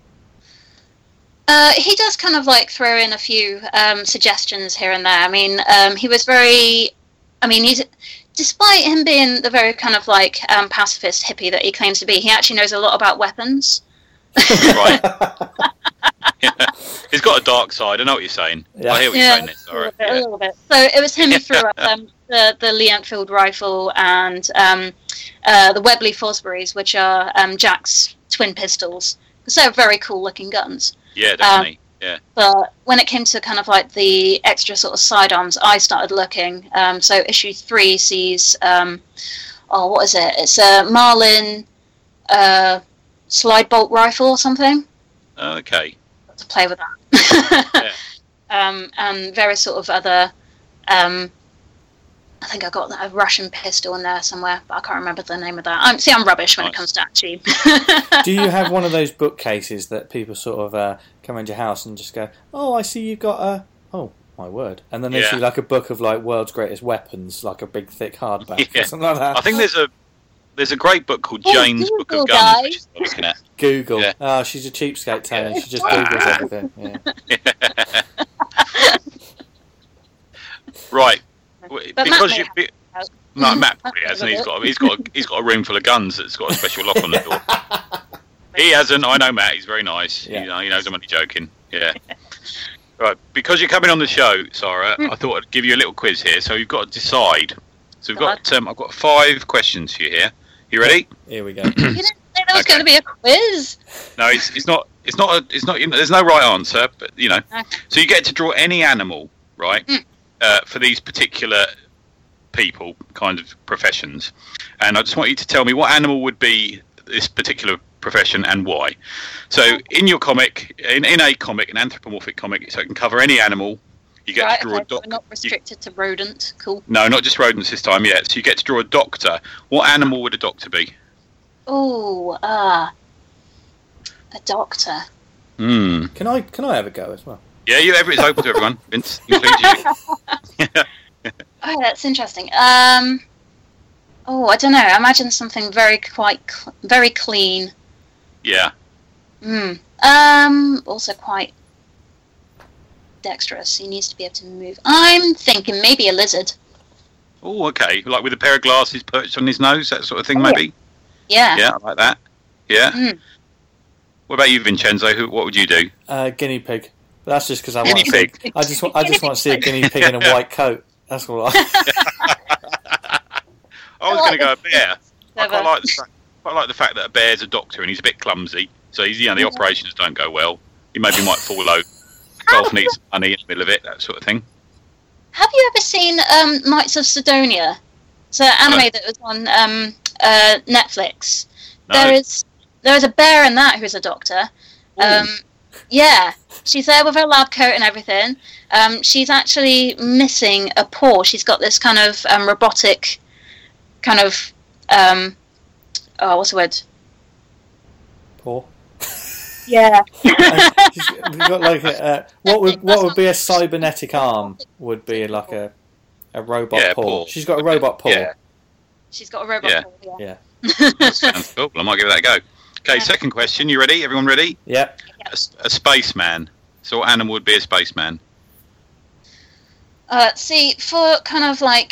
He does kind of like throw in a few suggestions here and there. I mean, he was very. I mean, despite him being the very kind of like pacifist hippie that he claims to be, he actually knows a lot about weapons. Right. He's got a dark side. I know what you're saying. Yeah. I hear what you're saying. Sorry. A little bit. So it was him who threw up the Lee Enfield rifle and the Webley Fosburys, which are Jack's twin pistols. Because they're very cool looking guns. Yeah, definitely. But when it came to kind of like the extra sort of sidearms, I started looking. So issue 3 sees, what is it? It's a Marlin slide bolt rifle or something. Okay. To play with that. And various sort of other. I think I got a Russian pistol in there somewhere, but I can't remember the name of that. I'm rubbish when it comes to actually. Do you have one of those bookcases that people sort of come into your house and just go, "Oh, I see you've got a..." Oh, my word! And then they see like a book of like world's greatest weapons, like a big thick hardback or something like that. I think there's a great book called Jane's Book of Guns, which is what I'm looking at. Google. Yeah. Oh, she's a cheapskate, Tony. She just Googles everything. Yeah. Right. Because Matt probably hasn't. He's got a room full of guns that's got a special lock on the door. He hasn't. I know Matt. He's very nice. Yeah. He knows I'm only joking. Yeah. Right, because you're coming on the show, Sarah, I thought I'd give you a little quiz here. So you've got to decide. So we've got I've got 5 questions for you here. You ready? Here we go. You didn't say there was going to be a quiz. No, it's not. There's no right answer, but you know. Okay. So you get to draw any animal, right? For these particular people, kind of professions, and I just want you to tell me what animal would be this particular profession and why. So in your comic, in a comic, an anthropomorphic comic, so it can cover any animal. You get to draw a doctor. We're not restricted to rodent. Cool. No, not just rodents this time. Yeah, so you get to draw a doctor. What animal would a doctor be? Oh, a doctor. Hmm. Can I have a go as well? Yeah, it's open to everyone. Vince includes you. Oh, that's interesting. I don't know. Imagine something very clean. Yeah. Also quite dexterous. He needs to be able to move. I'm thinking maybe a lizard. Oh, okay. Like with a pair of glasses perched on his nose, that sort of thing, maybe. Yeah. Yeah, I like that. Yeah. What about you, Vincenzo? What would you do? Guinea pig. But that's just because I Guinea want. pig. I just want to see a guinea pig in a white coat. That's all. I was going to go a bear. I quite like the fact that a bear's a doctor and he's a bit clumsy. So the operations don't go well. He maybe might fall over. Golf needs money in the middle of it, that sort of thing. Have you ever seen Knights of Sidonia? It's an anime that was on Netflix. No. There is a bear in that who's a doctor. Yeah, she's there with her lab coat and everything. She's actually missing a paw. She's got this kind of robotic kind of what's the word? Paw. Yeah. She's got like what would be a cybernetic arm? Would be like a robot paw. She's got a robot paw. Yeah. She's got a robot paw. Yeah. That sounds cool. I might give that a go. Okay, second question. You ready? Everyone ready? Yeah. A spaceman. So what animal would be a spaceman? See, for kind of like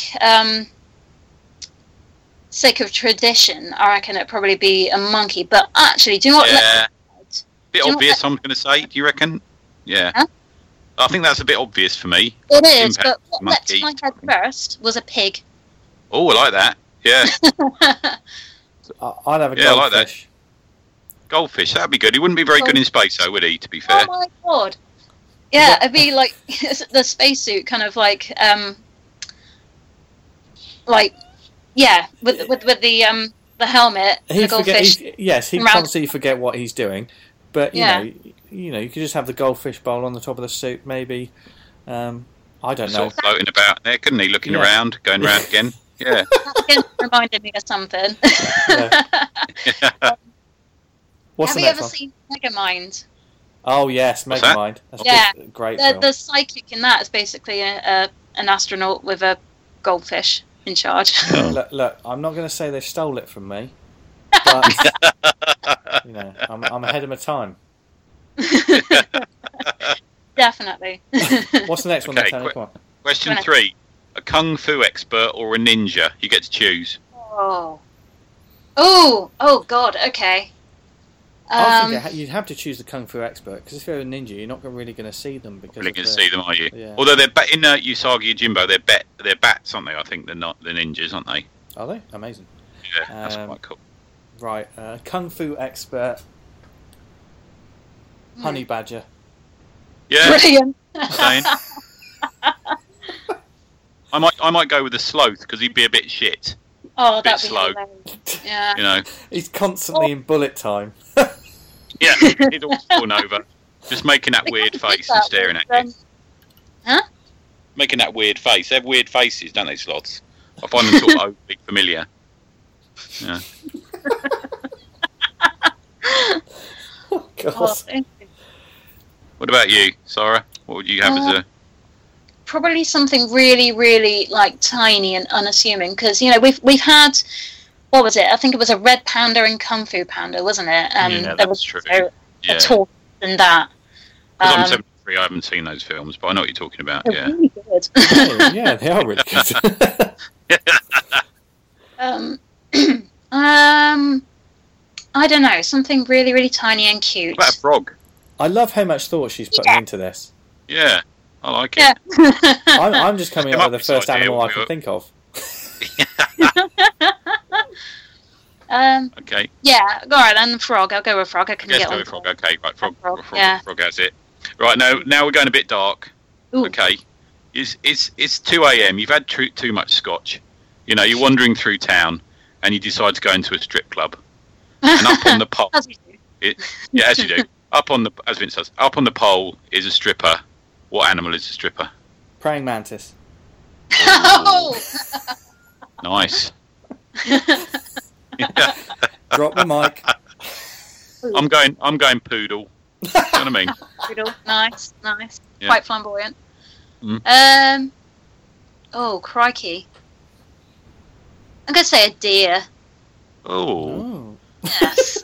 sake of tradition, I reckon it'd probably be a monkey. But actually, do you know what? Yeah. Bit obvious, I'm going to say. Do you reckon? Yeah. Huh? I think that's a bit obvious for me. It is, but what monkey. leapt to my head first was a pig. Oh, I like that. Yeah. I'd have a goldfish. I like that. Goldfish, that'd be good. He wouldn't be very good in space, though, would he, to be fair? Oh my god. Yeah, it'd be like the spacesuit, kind of like with the helmet, the goldfish. He'd constantly forget what he's doing, but you know, you could just have the goldfish bowl on the top of the suit, maybe. I don't know. Sort of floating about there, couldn't he? Looking around, going round again. Yeah. That reminded me of something. Have you ever seen Megamind? Oh yes, Megamind. That's a great film. The psychic in that is basically an astronaut with a goldfish in charge. Look, I'm not going to say they stole it from me, but I'm ahead of my time. Definitely. What's the next one? Then, Tony? Come on. Question 3: a kung fu expert or a ninja? You get to choose. Oh God. Okay. I think you'd have to choose the kung fu expert because if you're a ninja, you're not really going to see them because. Really going to see them, are you? Yeah. Although they're in Usagi Yojimbo, they're bats, aren't they? I think they're not the ninjas, aren't they? Are they? Amazing. Yeah, that's quite cool. Right, kung fu expert, honey badger. Yeah. Brilliant. I might go with the sloth because he'd be a bit shit. Oh, that'd be slow. Hilarious. Yeah. You know. He's constantly in bullet time. Yeah, he's all fallen over. Just making that weird face and staring at you. Huh? Making that weird face. They have weird faces, don't they, sloths? I find them sort of overly familiar. Yeah. Oh, God. What about you, Sarah? What would you have as a... Probably something really, really like tiny and unassuming because we've had, what was it? I think it was a red panda and Kung Fu Panda, wasn't it? Yeah, that's true. A talk than that. Because I'm 73, I haven't seen those films, but I know what you're talking about. They're really good. Yeah, they are really good. I don't know, something really, really tiny and cute. What about a frog? I love how much thought she's putting into this. Yeah, I like it. Yeah. I'm just coming Came up up with the with first this idea animal I when we can think of. Okay. Yeah, all right then. Frog. I'll go with frog. I can Let's get go on. with frog. Okay, right. Frog. Yeah. Frog has it. Right now we're going a bit dark. Ooh. Okay. It's 2 a.m. You've had too much scotch. You know, you're wandering through town, and you decide to go into a strip club. And up on the pole, As you do. as you do, as Vince says, up on the pole is a stripper. What animal is a stripper? Praying mantis. Oh! Nice. Drop the mic. I'm going poodle. You know what I mean? Poodle. Nice. Yeah. Quite flamboyant. Mm. Oh, crikey. I'm going to say a deer. Oh, Yes.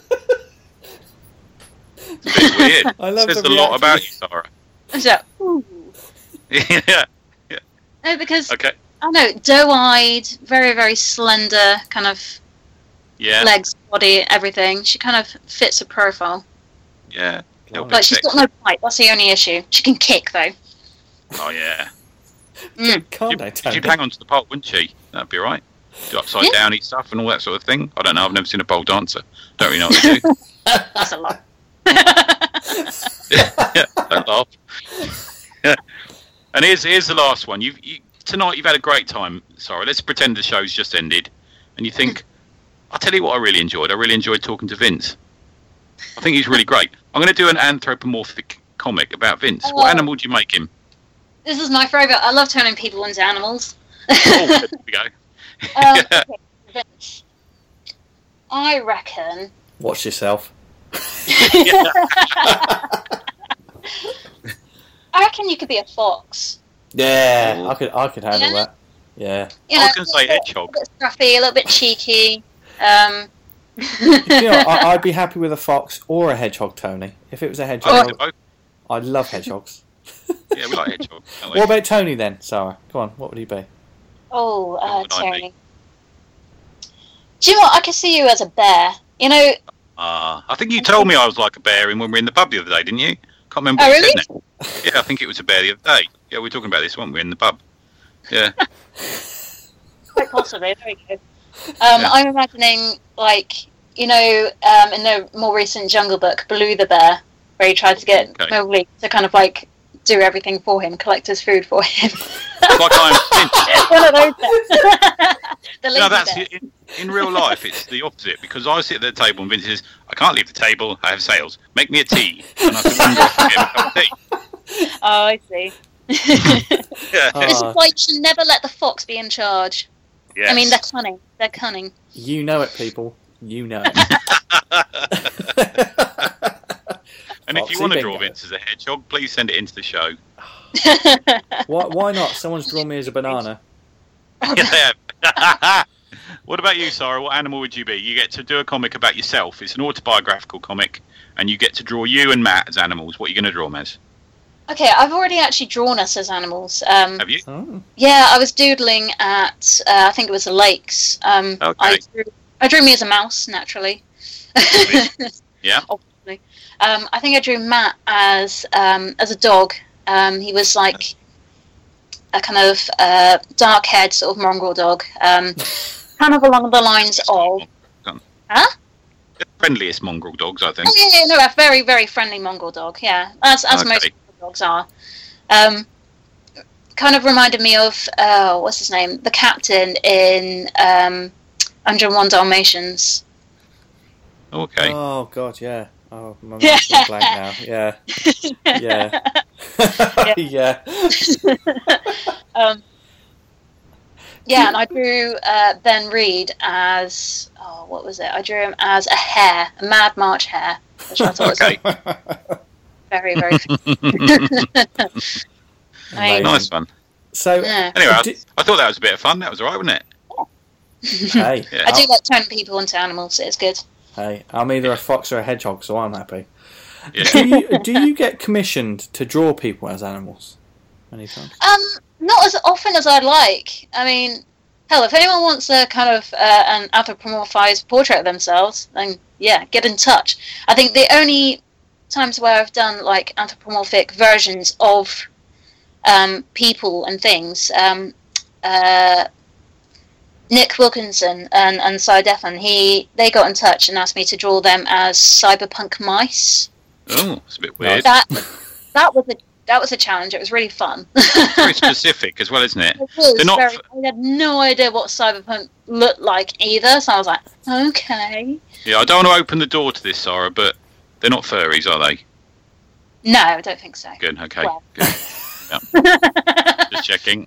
it's a bit weird. I love Says the a lot reaction. about you, Sarah. So, ooh. Yeah. No, because, Okay. I don't know, doe-eyed, very, very slender, kind of Yeah. legs, body, everything. She kind of fits a profile. Yeah. Blimey. But she's got no bite. That's the only issue. She can kick, though. Oh yeah. Calm down, Tony. She'd hang on to the pole, wouldn't she? That'd be all right. Do upside downy stuff and all that sort of thing. I don't know. I've never seen a pole dancer. Don't really know what to do. That's a lot. Don't laugh. Yeah. And here's the last one. Tonight you've had a great time. Sorry, let's pretend the show's just ended, and you think, I'll tell you what I really enjoyed. I really enjoyed talking to Vince. I think he's really great. I'm going to do an anthropomorphic comic about Vince. Oh. What animal do you make him? This is my favourite. I love turning people into animals. Oh, there we go. Okay, Vince. I reckon. Watch yourself. I reckon you could be a fox. Yeah, Ooh. I could handle Yeah. that. Yeah. You I know, was going to say hedgehog. a bit scruffy, a little bit cheeky. You know, I'd be happy with a fox or a hedgehog, Tony. If it was a I hedgehog, like it both. I love hedgehogs. Yeah, we like hedgehog. Don't we? What about Tony then, Sarah? Come on, what would he be? Oh, What would I be? Tony. Do you know what? I could see you as a bear. You know. I think you told me I was like a bear when we were in the pub the other day, didn't you? Can't remember Oh, what you really? said now. Yeah, I think it was a bear the other day. Yeah, we were talking about this, weren't we, in the pub? Yeah. Quite possibly. There we go. Yeah. I'm imagining, like, you know, in the more recent Jungle Book, Baloo the bear, where he tried to get Mowgli to kind of like do everything for him, collect his food for him. It's like I'm One of those bears. The lazy No, that's bear. in real life. It's the opposite because I sit at the table and Vince says, "I can't leave the table. I have sales. Make me a tea." And I have to wander off and get a cup of tea. Oh, I see. Yeah. This is why you should never let the fox be in charge. Yes. I mean, they're cunning. They're cunning. You know it, people. You know it. And if you Foxy want to draw bingo. Vince as a hedgehog, please send it into the show. Why not? Someone's drawn me as a banana. Yeah. What about you, Sarah? What animal would you be? You get to do a comic about yourself. It's an autobiographical comic, and you get to draw you and Matt as animals. What are you going to draw, Maz? Okay, I've already actually drawn us as animals. Have you? Oh. Yeah, I was doodling at, I think it was the lakes. Okay. I drew me as a mouse, naturally. Yeah. Obviously. I think I drew Matt as a dog. He was like a kind of dark-haired sort of mongrel dog. Kind of along the lines of... Huh? The friendliest mongrel dogs, I think. Oh, yeah, no, a very, very friendly mongrel dog, yeah. As most mongrel dogs are. Kind of reminded me of, what's his name? The captain in 101 Dalmatians. Okay. Oh God, yeah. Oh, my mind's gone blank now. Yeah. Yeah. Yeah. Yeah, and I drew Ben Reed as, what was it? I drew him as a hare, a Mad March hare, which I thought Okay. was very, very Amazing. Nice one. So, Yeah. Anyway, do- I thought that was a bit of fun. That was all right, wasn't it? hey, Yeah. I do like turning people into animals, it's good. hey, I'm either a fox or a hedgehog, so I'm happy. Yeah. Do you get commissioned to draw people as animals? Many times. Not as often as I'd like. I mean, hell, if anyone wants a kind of an anthropomorphized portrait of themselves, then yeah, get in touch. I think the only times where I've done like anthropomorphic versions of people and things. Nick Wilkinson and Cy Deflin, they got in touch and asked me to draw them as cyberpunk mice. Oh, it's a bit weird. That was a challenge. It was really fun. Very specific as well, isn't it? It was I had no idea what cyberpunk looked like either, so I was like, okay. Yeah, I don't want to open the door to this, Sarah, but they're not furries, are they? No, I don't think so. Good, okay. Well. Good. Yeah. Just checking.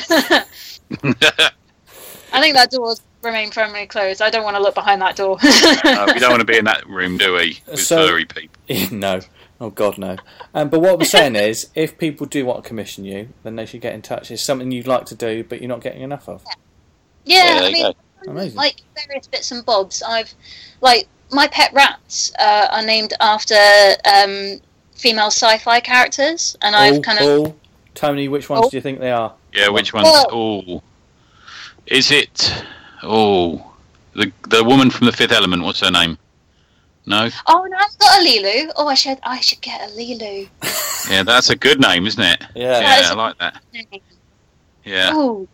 I think that door remain firmly closed. I don't want to look behind that door. We don't want to be in that room, do we? With furry people. No. Oh, God, no. But what we're saying is, if people do want to commission you, then they should get in touch. It's something you'd like to do, but you're not getting enough of. Yeah, I mean, amazing. Like various bits and bobs. My pet rats are named after female sci-fi characters, and I've kind of... Tony, which ones do you think they are? Yeah, which ones? Oh. Is it... Oh. The woman from The Fifth Element, what's her name? No? Oh, no, I've got a Lilu. Oh, I should get a Lilu. Yeah, that's a good name, isn't it? Yeah, I like that. Yeah. Oh.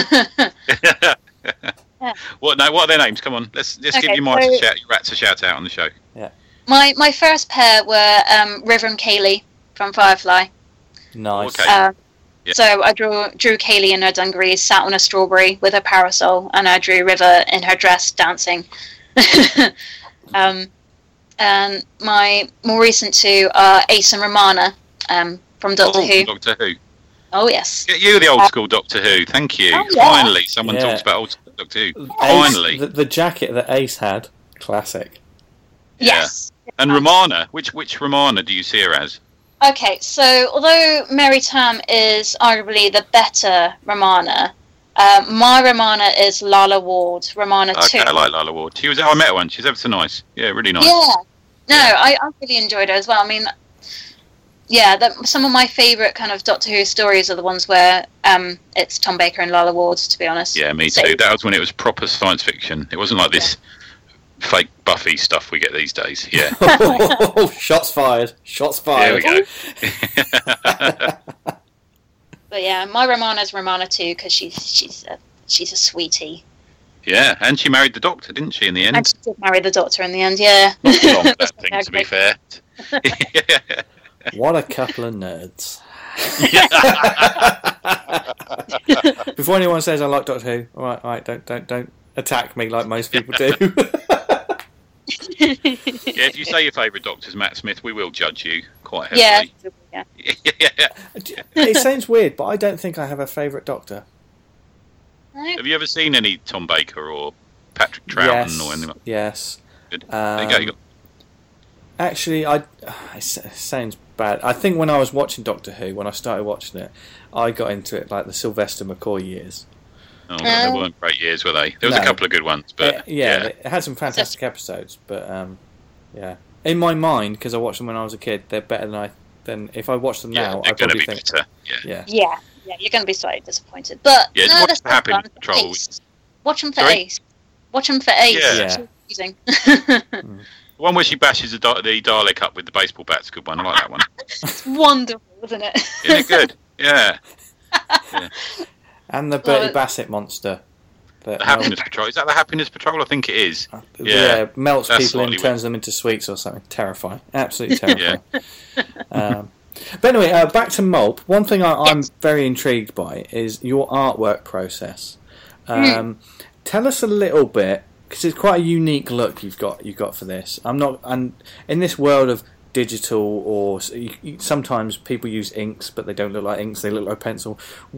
What are their names? Come on, let's give your rats a shout out on the show. Yeah. My first pair were River and Kaylee from Firefly. Nice. Okay. So I drew Kaylee in her dungarees, sat on a strawberry with her parasol, and I drew River in her dress dancing. And my more recent two are Ace and Romana from Doctor Who. Doctor Who. Oh, yes. Get you the old school Doctor Who. Thank you. Oh, yeah. Finally, someone talks about old school Doctor Who. Finally. The jacket that Ace had, classic. Yes. Yeah. And Romana, which Romana do you see her as? Okay, so although Mary Tam is arguably the better Romana, my Romana is Lala Ward, Romana 2. Okay, I like Lala Ward. I met her once. She's ever so nice. Yeah, really nice. Yeah. No, I really enjoyed her as well. I mean, yeah, some of my favourite kind of Doctor Who stories are the ones where it's Tom Baker and Lala Ward, to be honest. Yeah, me too. That was when it was proper science fiction. It wasn't like this fake Buffy stuff we get these days. Yeah. Shots fired. Shots fired. There we go. But yeah, my Romana's Romana 2 because she's a sweetie. Yeah, and she married the Doctor, didn't she, in the end? And she did marry the Doctor in the end, yeah. Not long for that thing, to be fair. What a couple of nerds. Before anyone says I like Doctor Who, all right, don't attack me like most people do. Yeah, if you say your favourite Doctor's Matt Smith, we will judge you quite heavily. Yeah. It sounds weird, but I don't think I have a favourite Doctor. Have you ever seen any Tom Baker or Patrick Troughton or anything? Yes. Good. There you go. Actually, it sounds bad. I think when I was watching Doctor Who, when I started watching it, I got into it like the Sylvester McCoy years. Oh, they weren't great years, were they? There was a couple of good ones, but it had some fantastic episodes. But yeah, in my mind, because I watched them when I was a kid, they're better than if I watch them now. They're going to be think, better. Yeah, you're going to be slightly disappointed. But no, that's Happiness Patrol. Watch them for Ace. Watch them for Ace. Yeah. The one where she bashes the Dalek up with the baseball bat's a good one. I like that one. It's wonderful, isn't it? Isn't it good? Yeah. And the Bertie Bassett monster. The Happiness Patrol. Is that the Happiness Patrol? I think it is. Yeah, melts people and turns them into sweets or something. Terrifying. Absolutely terrifying. But anyway, back to Mulp. One thing I'm very intrigued by is your artwork process. Tell us a little bit, because it's quite a unique look you've got for this. And in this world of digital, or sometimes people use inks, but they don't look like inks; they look like pencil.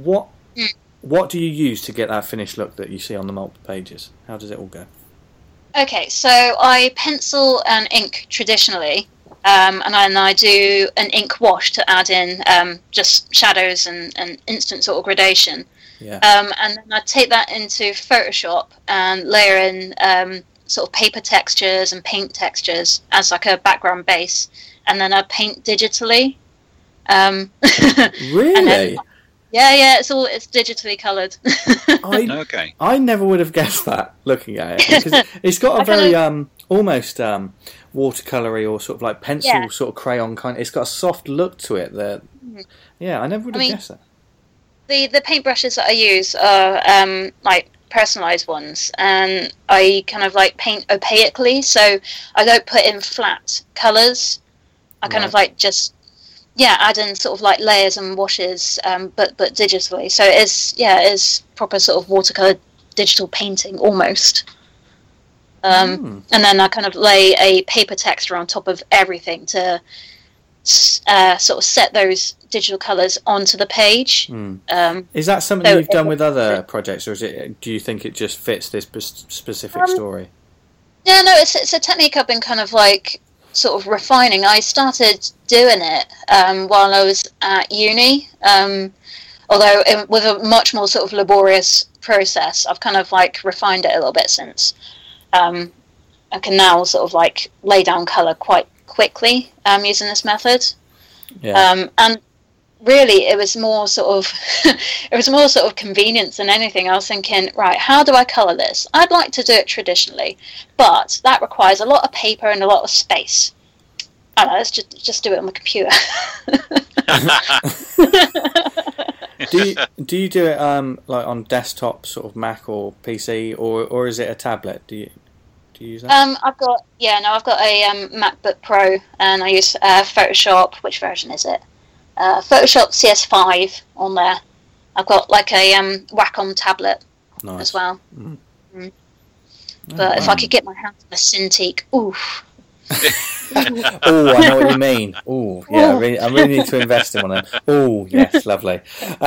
What do you use to get that finished look that you see on the Mulp pages? How does it all go? Okay, so I pencil and ink traditionally, and then I do an ink wash to add in just shadows and instant sort of gradation. Yeah. And then I take that into Photoshop and layer in sort of paper textures and paint textures as like a background base, and then I paint digitally. Really? Yeah, it's digitally coloured. Okay. I never would have guessed that looking at it, because it's got a very almost watercolory or sort of like pencil sort of crayon kind. It's got a soft look to it. Yeah, I never would have guessed that. The paintbrushes that I use are like personalised ones, and I kind of like paint opaquely, so I don't put in flat colours. I kind of like just add in sort of like layers and washes, but digitally. So it is proper sort of watercolour digital painting almost. And then I kind of lay a paper texture on top of everything to sort of set those digital colours onto the page. Is that something you've done with other projects, or do you think it just fits this specific story? Yeah, no, it's a technique I've been kind of like sort of refining. I started doing it while I was at uni, although with a much more sort of laborious process. I've kind of like refined it a little bit since. I can now sort of like lay down colour quite quickly using this method. And really it was more sort of convenience than anything. I was thinking, right, how do I colour this? I'd like to do it traditionally, but that requires a lot of paper and a lot of space. I don't know, let's just do it on the computer. Do you do it like on desktop, sort of Mac or PC, or is it a tablet? Do you use that? I've got a MacBook Pro, and I use Photoshop. Which version is it? Photoshop CS5 on there. I've got like a Wacom tablet as well. But if I could get my hands on a Cintiq, oof. Oh, I know what you mean. Oh, yeah, I really need to invest in one of them. Oh, yes, lovely.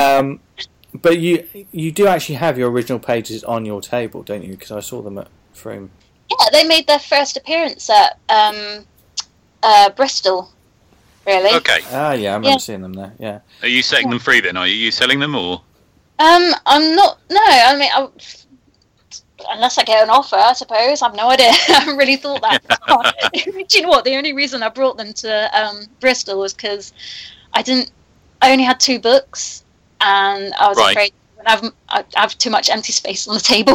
But you do actually have your original pages on your table, don't you? Because I saw them at Frome. Yeah, they made their first appearance at Bristol. Really? Okay. Ah, yeah, I remember seeing them there. Yeah. Are you setting them free then? Are you selling them or? I'm not. No, I mean, unless I get an offer, I suppose. I've no idea. I haven't really thought that. Do you know what? The only reason I brought them to Bristol was because I only had 2 books, and I was afraid I have too much empty space on the table.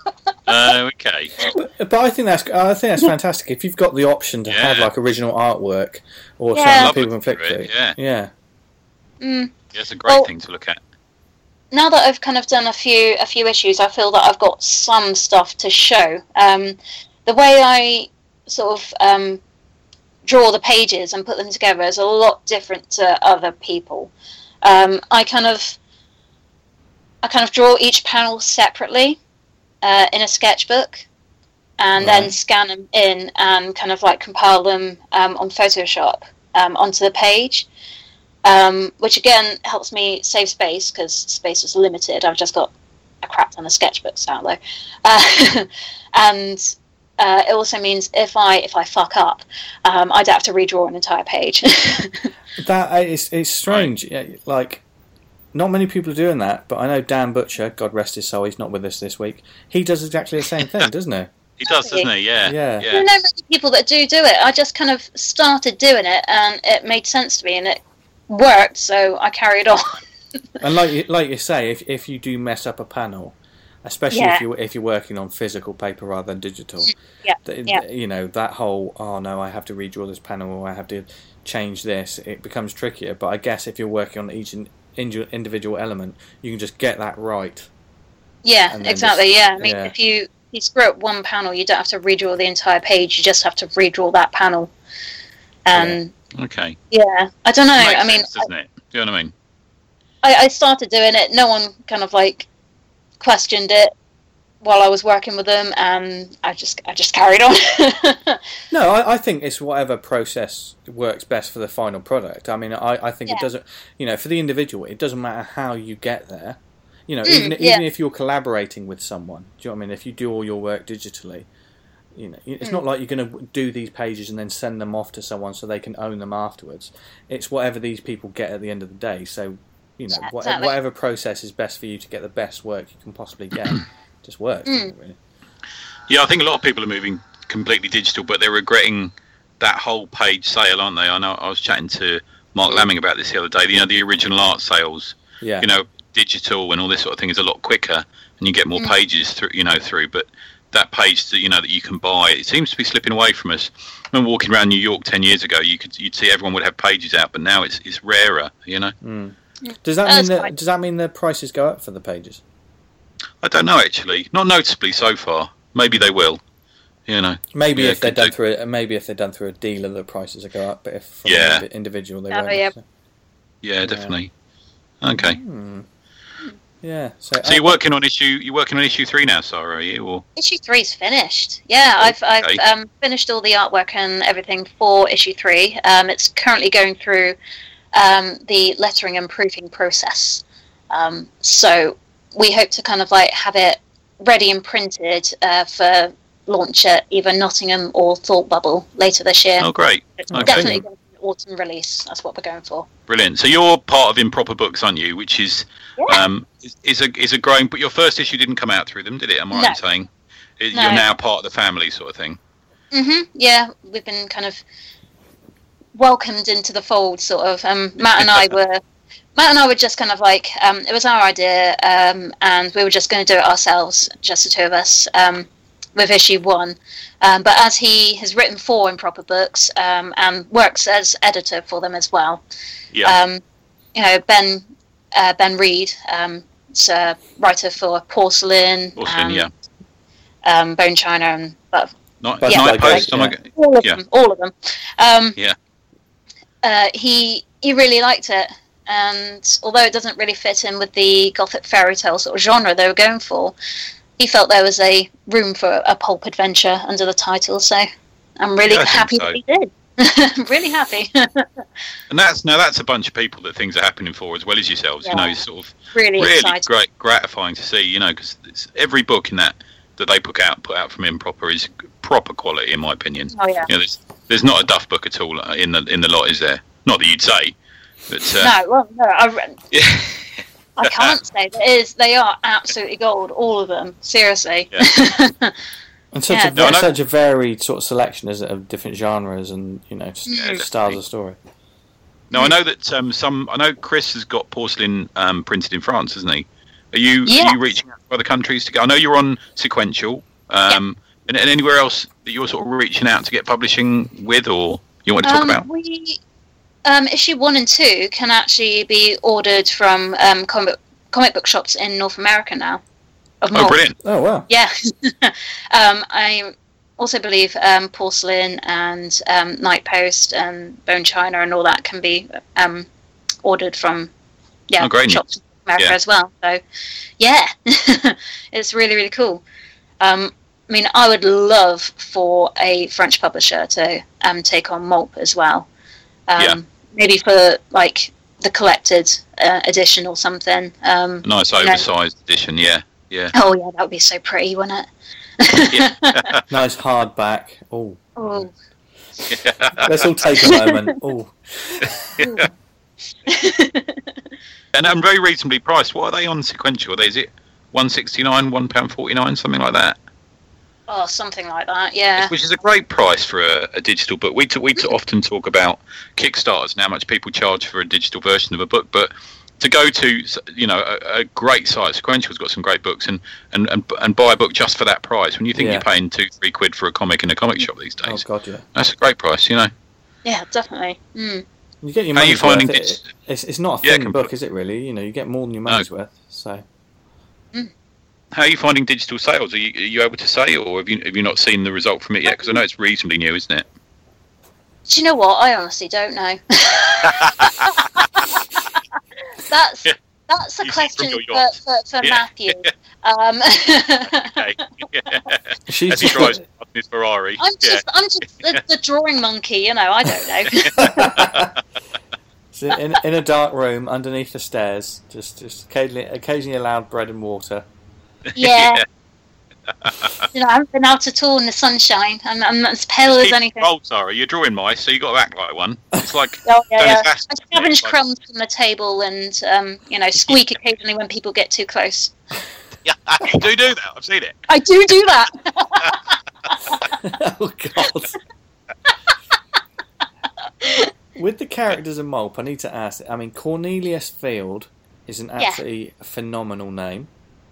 Okay. But I think that's fantastic. If you've got the option to have like original artwork or something people can flick through. Yeah. It's a great thing to look at. Now that I've kind of done a few issues, I feel that I've got some stuff to show. The way I sort of draw the pages and put them together is a lot different to other people. I kind of draw each panel separately in a sketchbook, and then scan them in and kind of like compile them on Photoshop onto the page. Which again helps me save space because space is limited. I've just got a crap ton of sketchbooks out there, and it also means if I fuck up, I'd have to redraw an entire page. That it's strange. Like, not many people are doing that, but I know Dan Butcher, God rest his soul, he's not with us this week. He does exactly the same thing, doesn't he? He does, doesn't he? Yeah. I don't know many people that do it. I just kind of started doing it, and it made sense to me, and it worked, so I carried on. And like you say, if you do mess up a panel, especially if you're working on physical paper rather than digital, you know, that whole I have to redraw this panel or I have to change this, it becomes trickier. But I guess if you're working on each individual element, you can just get that right. Yeah, exactly. I mean, if you screw up one panel, you don't have to redraw the entire page. You just have to redraw that panel. And okay. Yeah, I don't know. Makes I mean, sense, doesn't it? Do you know what I mean? I started doing it. No one kind of like questioned it while I was working with them, and I just carried on. No, I think it's whatever process works best for the final product. I mean, I think it doesn't. You know, for the individual, it doesn't matter how you get there. You know, even if you're collaborating with someone, do you know what I mean? If you do all your work digitally, you know, it's not like you're going to do these pages and then send them off to someone so they can own them afterwards. It's whatever these people get at the end of the day. So, you know, whatever process is best for you to get the best work you can possibly get, just works, doesn't it, really? Yeah, I think a lot of people are moving completely digital, but they're regretting that whole page sale, aren't they? I know I was chatting to Mark Lamming about this the other day. You know, the original art sales Yeah. Digital and all this sort of thing is a lot quicker, and you get more pages through. But that page that you can buy, it seems to be slipping away from us. I remember walking around New York 10 years ago, you'd see everyone would have pages out, but now it's rarer. Does that mean the prices go up for the pages? I don't know, actually. Not noticeably so far. Maybe they will. Maybe if they're done through a dealer, the prices will go up. But if from an individual, they won't. Yeah. Yeah, definitely. Okay. Yeah. So you're working on issue 3 now, Sarah, are you? Or? Issue 3's finished. Yeah, I've finished all the artwork and everything for issue 3. It's currently going through the lettering and proofing process. So we hope to kind of like have it ready and printed for launch at either Nottingham or Thought Bubble later this year. Oh, great. It's Okay. definitely going to be an autumn release. That's what we're going for. Brilliant. So you're part of Improper Books, aren't you? Which is is a growing. But your first issue didn't come out through them, did it? Am I right in saying you're now part of the family, sort of thing? Yeah, we've been kind of welcomed into the fold, sort of. Matt and I were just kind of like it was our idea, and we were just going to do it ourselves, just the two of us. With issue 1, but as he has written 4 Improper Books and works as editor for them as well. Ben Reed, is a writer for Porcelain, Bone China, and Night Post. All of them. He really liked it, and although it doesn't really fit in with the gothic fairy tale sort of genre they were going for, he felt there was a room for a pulp adventure under the title, so I'm really happy that he did. I'm really happy. And that's a bunch of people that things are happening for, as well as yourselves. It's sort of really great, gratifying to see. Because every book in that they put out from Improper is proper quality, in my opinion. Oh yeah. There's not a duff book at all in the lot, is there? Not that you'd say. But, I can't say there is. They are absolutely gold, all of them. Seriously. Yeah. And such a varied sort of selection, is it, of different genres and styles of story. No, I know that I know Chris has got Porcelain printed in France, hasn't he? Are you reaching out to other countries to go? I know you're on Sequential, and anywhere else that you're sort of reaching out to get publishing with, or you want to talk about? Issue 1 and 2 can actually be ordered from comic book shops in North America now. Brilliant! Oh, wow! Yeah, I also believe Porcelain and Night Post and Bone China and all that can be ordered from shops in America as well. So, it's really, really cool. I mean, I would love for a French publisher to take on Mulp as well. Maybe for like the collected edition or something. Nice oversized edition, yeah. Oh yeah, that would be so pretty, wouldn't it? Nice hardback. Oh. Let's all take a moment. Oh. And very reasonably priced. What are they on Sequential? Is it £1.69, £1.49, something like that? Oh, something like that, yeah. Which is a great price for a digital book. We often talk about Kickstarters and how much people charge for a digital version of a book, but to go to a great site, Sequential's got some great books, and buy a book just for that price. When you think you're paying £2-3 for a comic in a comic shop these days, that's a great price, Yeah, definitely. You get your money's worth. It's not a thin book, is it? Really, you get more than your money's worth. So. How are you finding digital sales? Are you able to say, or have you not seen the result from it yet? Because I know it's reasonably new, isn't it? Do you know what? I honestly don't know. That's a question for Matthew. As he drives his Ferrari. I'm just the drawing monkey, I don't know. So in a dark room underneath the stairs, just occasionally allowed bread and water. Yeah. I haven't been out at all in the sunshine. I'm as pale as anything. Oh, sorry, you're drawing mice, so you got to act like one. It's like I scavenge crumbs from the table and squeak occasionally when people get too close. Yeah, you do that. I've seen it. I do that. Oh God. With the characters in Mulp, I need to ask. I mean, Cornelius Field is an absolutely phenomenal name.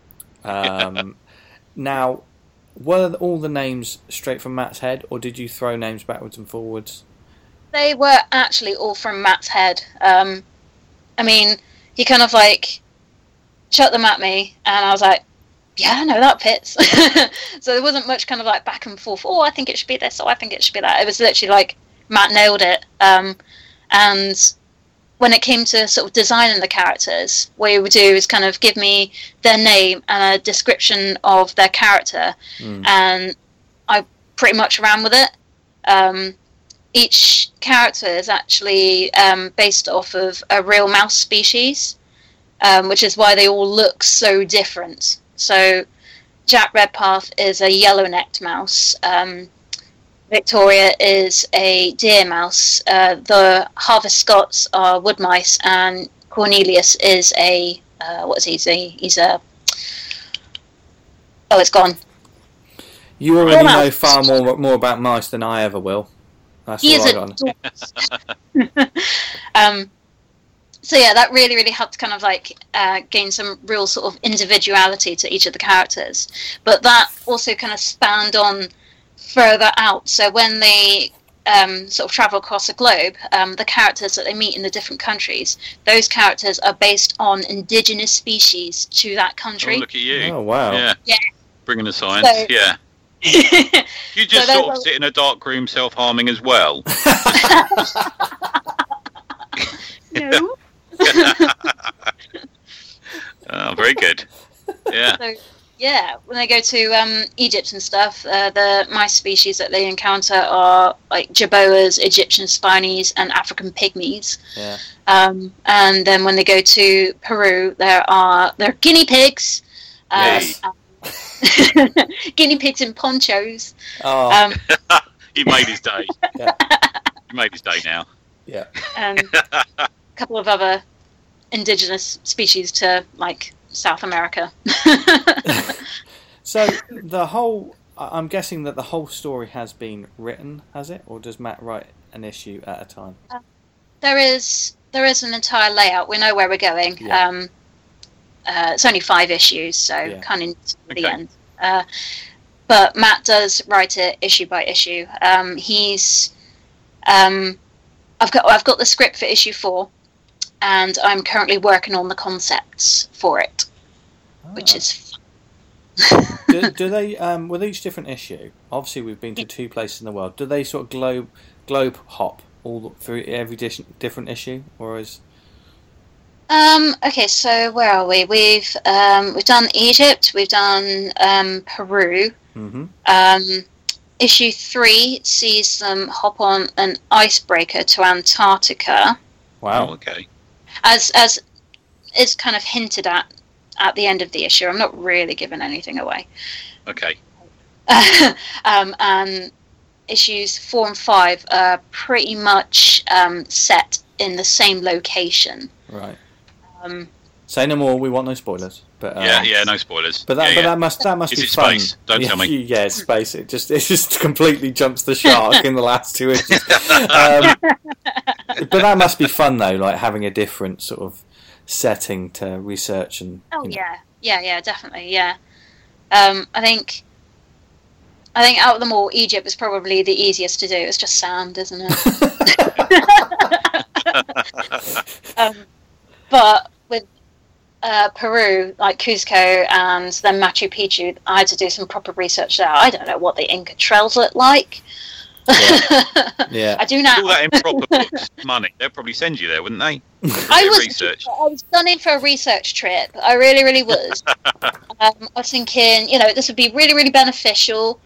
Now, were all the names straight from Matt's head, or did you throw names backwards and forwards? They were actually all from Matt's head. I mean, he kind of like chucked them at me, and I was like, yeah, no, that fits. So there wasn't much kind of like back and forth. Oh, I think it should be this. Oh, I think it should be that. It was literally like Matt nailed it. And when it came to sort of designing the characters, what he would do is kind of give me their name and a description of their character, and I pretty much ran with it. Each character is actually based off of a real mouse species, which is why they all look so different. So Jack Redpath is a yellow-necked mouse. Victoria is a deer mouse. The Harvest Scots are wood mice, and Cornelius is a what is he? He's a it's gone. You already know far more about mice than I ever will. That's all I got. So yeah, that really helped kind of like gain some real sort of individuality to each of the characters. But that also kind of spanned on further out. So when they sort of travel across the globe, the characters that they meet in the different countries, those characters are based on indigenous species to that country. Oh, look at you. Oh, wow. Yeah. Bringing the science, yeah. You just sort of sit in a dark room self-harming as well. No. Oh, very good. Yeah. So, yeah, when they go to Egypt and stuff, the mice species that they encounter are like jaboas, Egyptian spinies, and African pygmies. Yeah. And then when they go to Peru, there are guinea pigs. Guinea pigs in ponchos. Oh. He made his day. Yeah. He made his day now. Yeah. And a couple of other indigenous species to like South America. So I'm guessing that the whole story has been written, has it, or does Matt write an issue at a time? There is an entire layout. We know where we're going. Yeah. It's only 5 issues, so Yeah. kind of to the end. But Matt does write it issue by issue. I've got the script for issue 4, and I'm currently working on the concepts for it, which is fun. do they with each different issue? Obviously, we've been to 2 places in the world. Do they sort of globe hop all through every different issue, or is? Okay, so where are we? We've done Egypt. We've done Peru. Mm-hmm. Issue 3 sees them hop on an icebreaker to Antarctica. Wow. Oh, okay. As is kind of hinted at the end of the issue. I'm not really giving anything away. Okay. And issues 4 and 5 are pretty much set in the same location. Right. Say no more. We want no spoilers. But yeah, no spoilers. But that must Is be it fun. space? Don't tell me. Yeah, it's space. It just completely jumps the shark in the last 2 issues. But that must be fun though, like having a different sort of setting to research and. Oh yeah, definitely, yeah. I think out of them all, Egypt is probably the easiest to do. It's just sand, isn't it? But with Peru, like Cuzco and then Machu Picchu, I had to do some proper research there. I don't know what the Inca trails look like. Yeah. I do now. All that in proper books, money. They'll probably send you there, wouldn't they? I was gunning for a research trip. I really was. I was thinking, this would be really beneficial.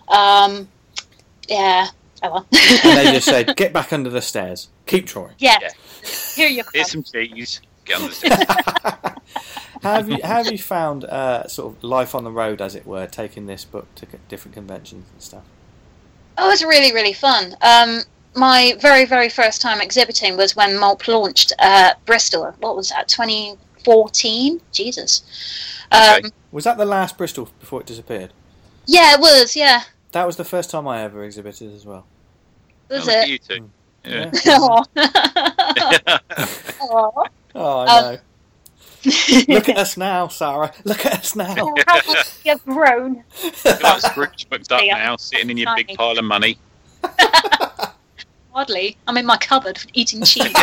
Yeah. Oh well. And they just said, "Get back under the stairs. Keep trying." Yeah. Yeah. Here you go. Here's some cheese. Get on the stairs. Have you found sort of life on the road, as it were, taking this book to different conventions and stuff? Oh, it was really fun. My very first time exhibiting was when Malp launched Bristol. What was that? 2014? Jesus. Okay. Was that the last Bristol before it disappeared? Yeah, it was. Yeah. That was the first time I ever exhibited as well. Was Look at it? you two. Yeah. Aw. Aw. Oh, I know. Look at us now, Sarah. Look at us now. Oh, how much you've grown. You're like Scrooge McDuck now, sitting in your big pile of money. Hardly. I'm in my cupboard eating cheese.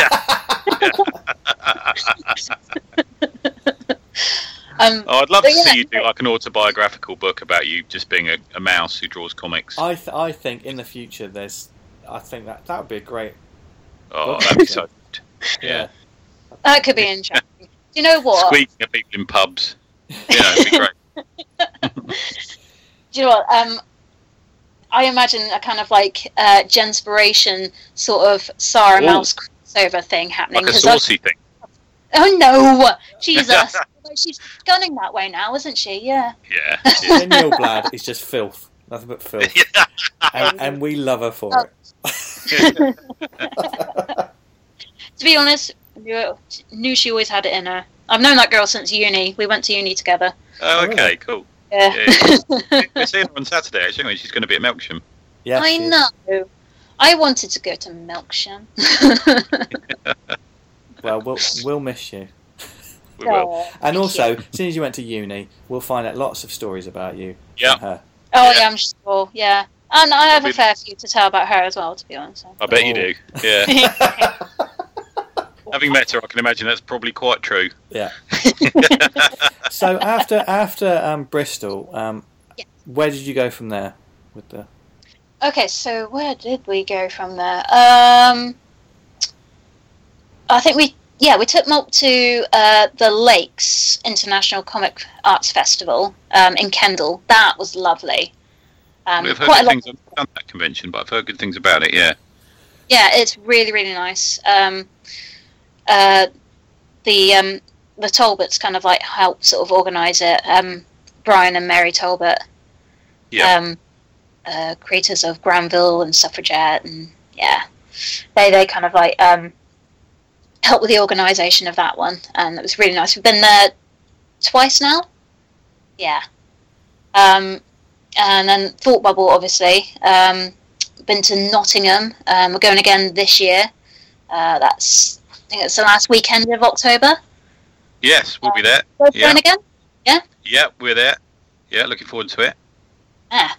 I'd love to see you do like an autobiographical book about you just being a mouse who draws comics. I think in the future I think that would be a great. Oh, that'd be so good. Yeah. That could be interesting. Do you know what? Squeaking at people in pubs. It'd be great. Do you know what? I imagine a kind of like Genspiration sort of Sarah Mouse crossover thing happening. Like a saucy thing. Oh no! Jesus! She's gunning that way now, isn't she? Yeah. Yeah. Neil Blad is just filth. Nothing but filth. And we love her for it. To be honest, knew she always had it in her. I've known that girl since uni. We went to uni together. Oh, okay, cool. Yeah. We're seeing her on Saturday, actually. She's going to be at Melksham. Yeah, I know. I wanted to go to Melksham. Well, we'll miss you. We will. And also, as soon as you went to uni, we'll find out lots of stories about you. Yeah. From her. Oh, yeah, I'm sure. Yeah. And I have a fair few to tell about her as well, to be honest. I bet you do. Yeah. Having met her, I can imagine that's probably quite true. Yeah. So after Bristol, where did you go from there? With the. Okay, so where did we go from there? I think we took Malk to the Lakes International Comic Arts Festival in Kendal. That was lovely. We've heard good things about that convention, but I've heard good things about it. Yeah. Yeah, it's really, really nice. The Talbots kind of like helped sort of organise it. Brian and Mary Talbot, creators of Granville and Suffragette, and they kind of like helped with the organisation of that one, and it was really nice. We've been there twice now. Yeah. And then Thought Bubble, obviously. Been to Nottingham. We're going again this year. I think it's the last weekend of October. Yes, we'll be there. We're going again? Yeah? Yeah, we're there. Yeah, looking forward to it. Yeah.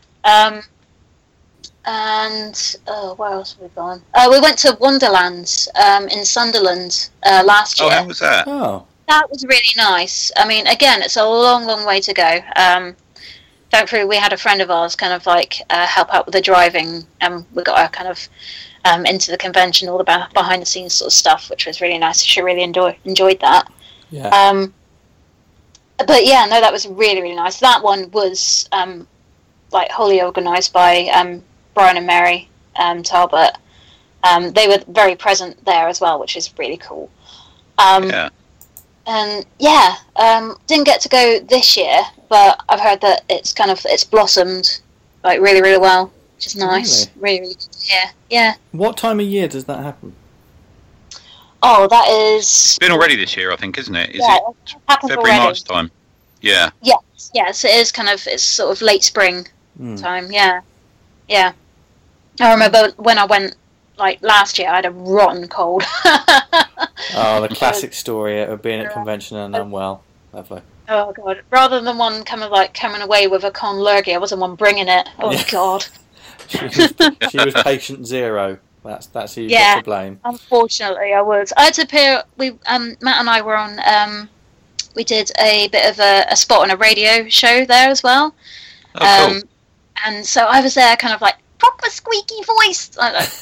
And where else have we gone? We went to Wonderlands in Sunderland last year. Oh, how was that? Oh. That was really nice. I mean, again, it's a long, long way to go. Thankfully, we had a friend of ours kind of like help out with the driving, and we got her kind of into the convention, all the behind the scenes sort of stuff, which was really nice. She really enjoyed that. Yeah. But yeah, no, that was really, really nice. That one was like wholly organised by Brian and Mary Talbot. They were very present there as well, which is really cool. Yeah. And didn't get to go this year, but I've heard that it's blossomed like really, really well, which is nice. Really, really good to hear. Yeah. What time of year does that happen? Oh, that is. It's been already this year, I think, isn't it? Is it February, already. March time? Yeah. Yes, it is it's sort of late spring time. Yeah. Yeah. I remember when I went like last year, I had a rotten cold. Oh, the classic story of being at convention and unwell. Lovely. Oh god! Rather than one coming away with a conlurgy, I wasn't one bringing it. Oh god! She was patient zero. That's who you got to blame. Unfortunately, I was. I had to appear. Matt and I were on. We did a bit of a spot on a radio show there as well. Oh, cool. And so I was there, kind of like proper squeaky voice.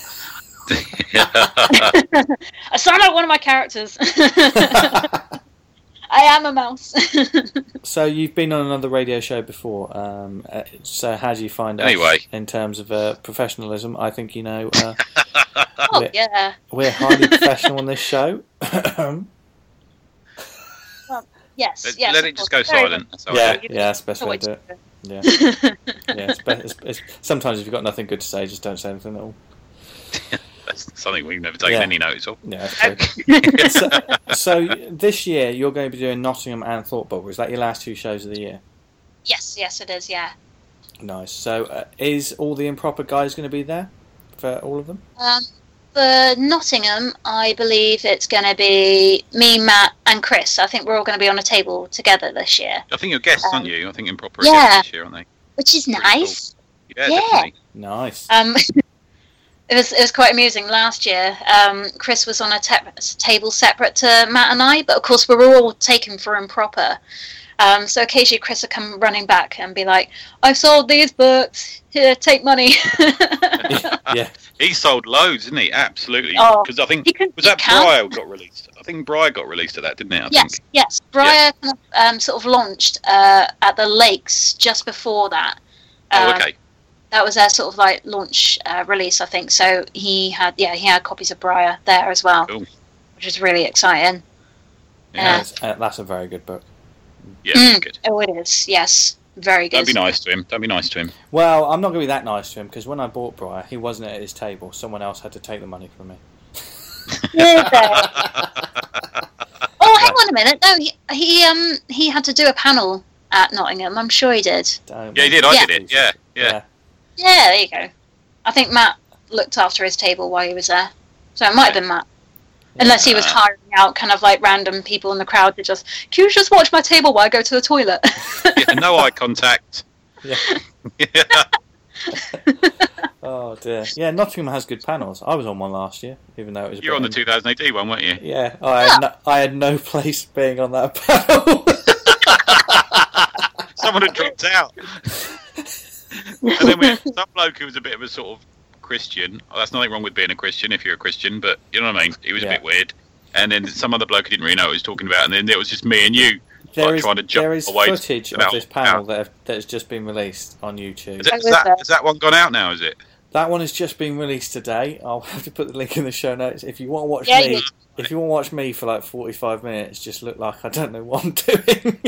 I sound like one of my characters. I am a mouse. So you've been on another radio show before. So how do you find us in terms of professionalism? I think we're highly professional on this show. Well, yes. Let it just go silent. Yeah, that's the best way to do it. Yeah, it's sometimes if you've got nothing good to say, just don't say anything at all. That's something we've never taken any notice of. Yeah, that's true. So this year you're going to be doing Nottingham and Thought Bubble. Is that your last two shows of the year? Yes, it is. Yeah. Nice. So is all the Improper guys going to be there for all of them? for Nottingham, I believe it's going to be me, Matt, and Chris. I think we're all going to be on a table together this year. I think you're guests, aren't you? I think Improper are yeah. guests this year, aren't they? Which is nice. Cool. Yeah, definitely. Nice. It was quite amusing last year. Chris was on a table separate to Matt and I, but of course we were all taken for Improper. So occasionally Chris would come running back and be like, "I've sold these books. Here, take money." Yeah. He sold loads, didn't he? Absolutely. Oh, Because I think was that Briar got released. I think Briar got released at that, didn't it? I think. Yes. Briar kind of, sort of launched at the Lakes just before that. Okay. That was their sort of like launch release, I think. So he had copies of Briar there as well, Cool. which is really exciting. Yeah. That's a very good book. Yeah, that's good. Oh, it is. Yes, very good. Don't be nice to him. Well, I'm not going to be that nice to him because when I bought Briar, he wasn't at his table. Someone else had to take the money from me. Oh, hang on a minute. No, he had to do a panel at Nottingham. I'm sure he did. Yeah, he did. I did it. Yeah. Yeah, there you go. I think Matt looked after his table while he was there. So it might have been Matt. Unless he was hiring out kind of like random people in the crowd to just, "Can you just watch my table while I go to the toilet?" Yeah, no eye contact. Yeah. Yeah. Oh dear. Yeah, Nottingham has good panels. I was on one last year, even though it was. You're on the 2000 AD one, weren't you? Yeah, I had no place being on that panel. Someone had dropped out. And then we had some bloke who was a bit of a sort of Christian. Oh, that's nothing wrong with being a Christian if you're a Christian, but you know what I mean? He was a bit weird. And then some other bloke who didn't really know what he was talking about, and then it was just me and you trying to jump there is away. footage of this panel that has just been released on YouTube. Has that one gone out now, is it? That one has just been released today. I'll have to put the link in the show notes. If you want to watch me, if you want to watch me for like 45 minutes, just look like I don't know what I'm doing.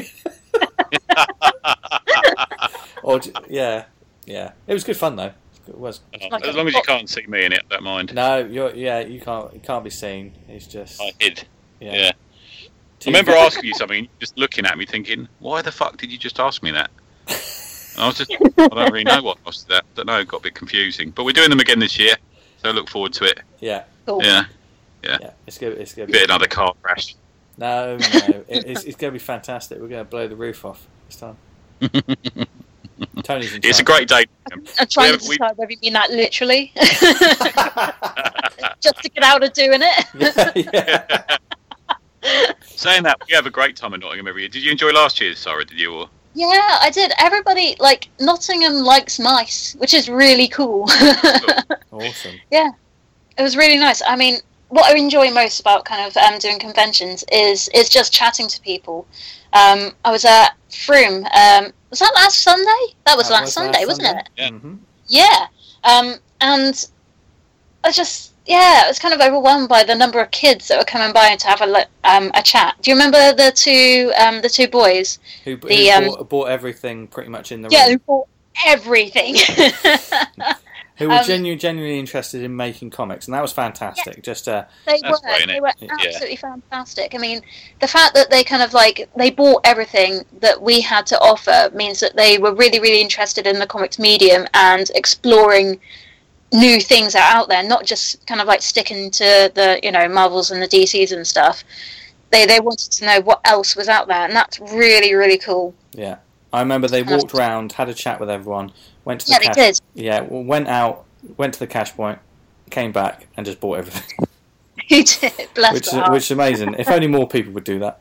Yeah. It was good fun though. It was. As long as you can't see me in it, I don't mind. No, you can't be seen. It's just. I hid. Yeah. I remember asking you something, just looking at me, thinking, "Why the fuck did you just ask me that?" And I was just, I don't really know what was that. I don't know, it got a bit confusing. But we're doing them again this year, so I look forward to it. Yeah. Cool. Yeah. It's good. Bit another car crash. No. It's going to be fantastic. We're going to blow the roof off this time. Tony's in charge. It's a great day. I'm trying to decide whether you mean that literally. Just to get out of doing it. Yeah. Saying that, we have a great time at Nottingham every year. Did you enjoy last year's, Sarah? Did you? Or? Yeah, I did. Everybody, like, Nottingham likes mice, which is really cool. Awesome. Yeah. It was really nice. I mean, what I enjoy most about kind of doing conventions is just chatting to people. I was at Froome. Was that last Sunday? That was last Sunday, wasn't it? Yeah. Mm-hmm. Yeah. And I just, I was kind of overwhelmed by the number of kids that were coming by to have a chat. Do you remember the two boys who bought everything pretty much in the room? Yeah, who bought everything. Who were genuinely interested in making comics, and that was fantastic. Yeah. Just they were absolutely fantastic. I mean, the fact that they kind of like they bought everything that we had to offer means that they were really, really interested in the comics medium and exploring new things that are out there, not just kind of like sticking to the Marvels and the DCs and stuff. They wanted to know what else was out there, and that's really, really cool. Yeah, I remember they walked around, had a chat with everyone. Went to the they did. Yeah, went to the cash point, came back, and just bought everything. He did, which is amazing. If only more people would do that.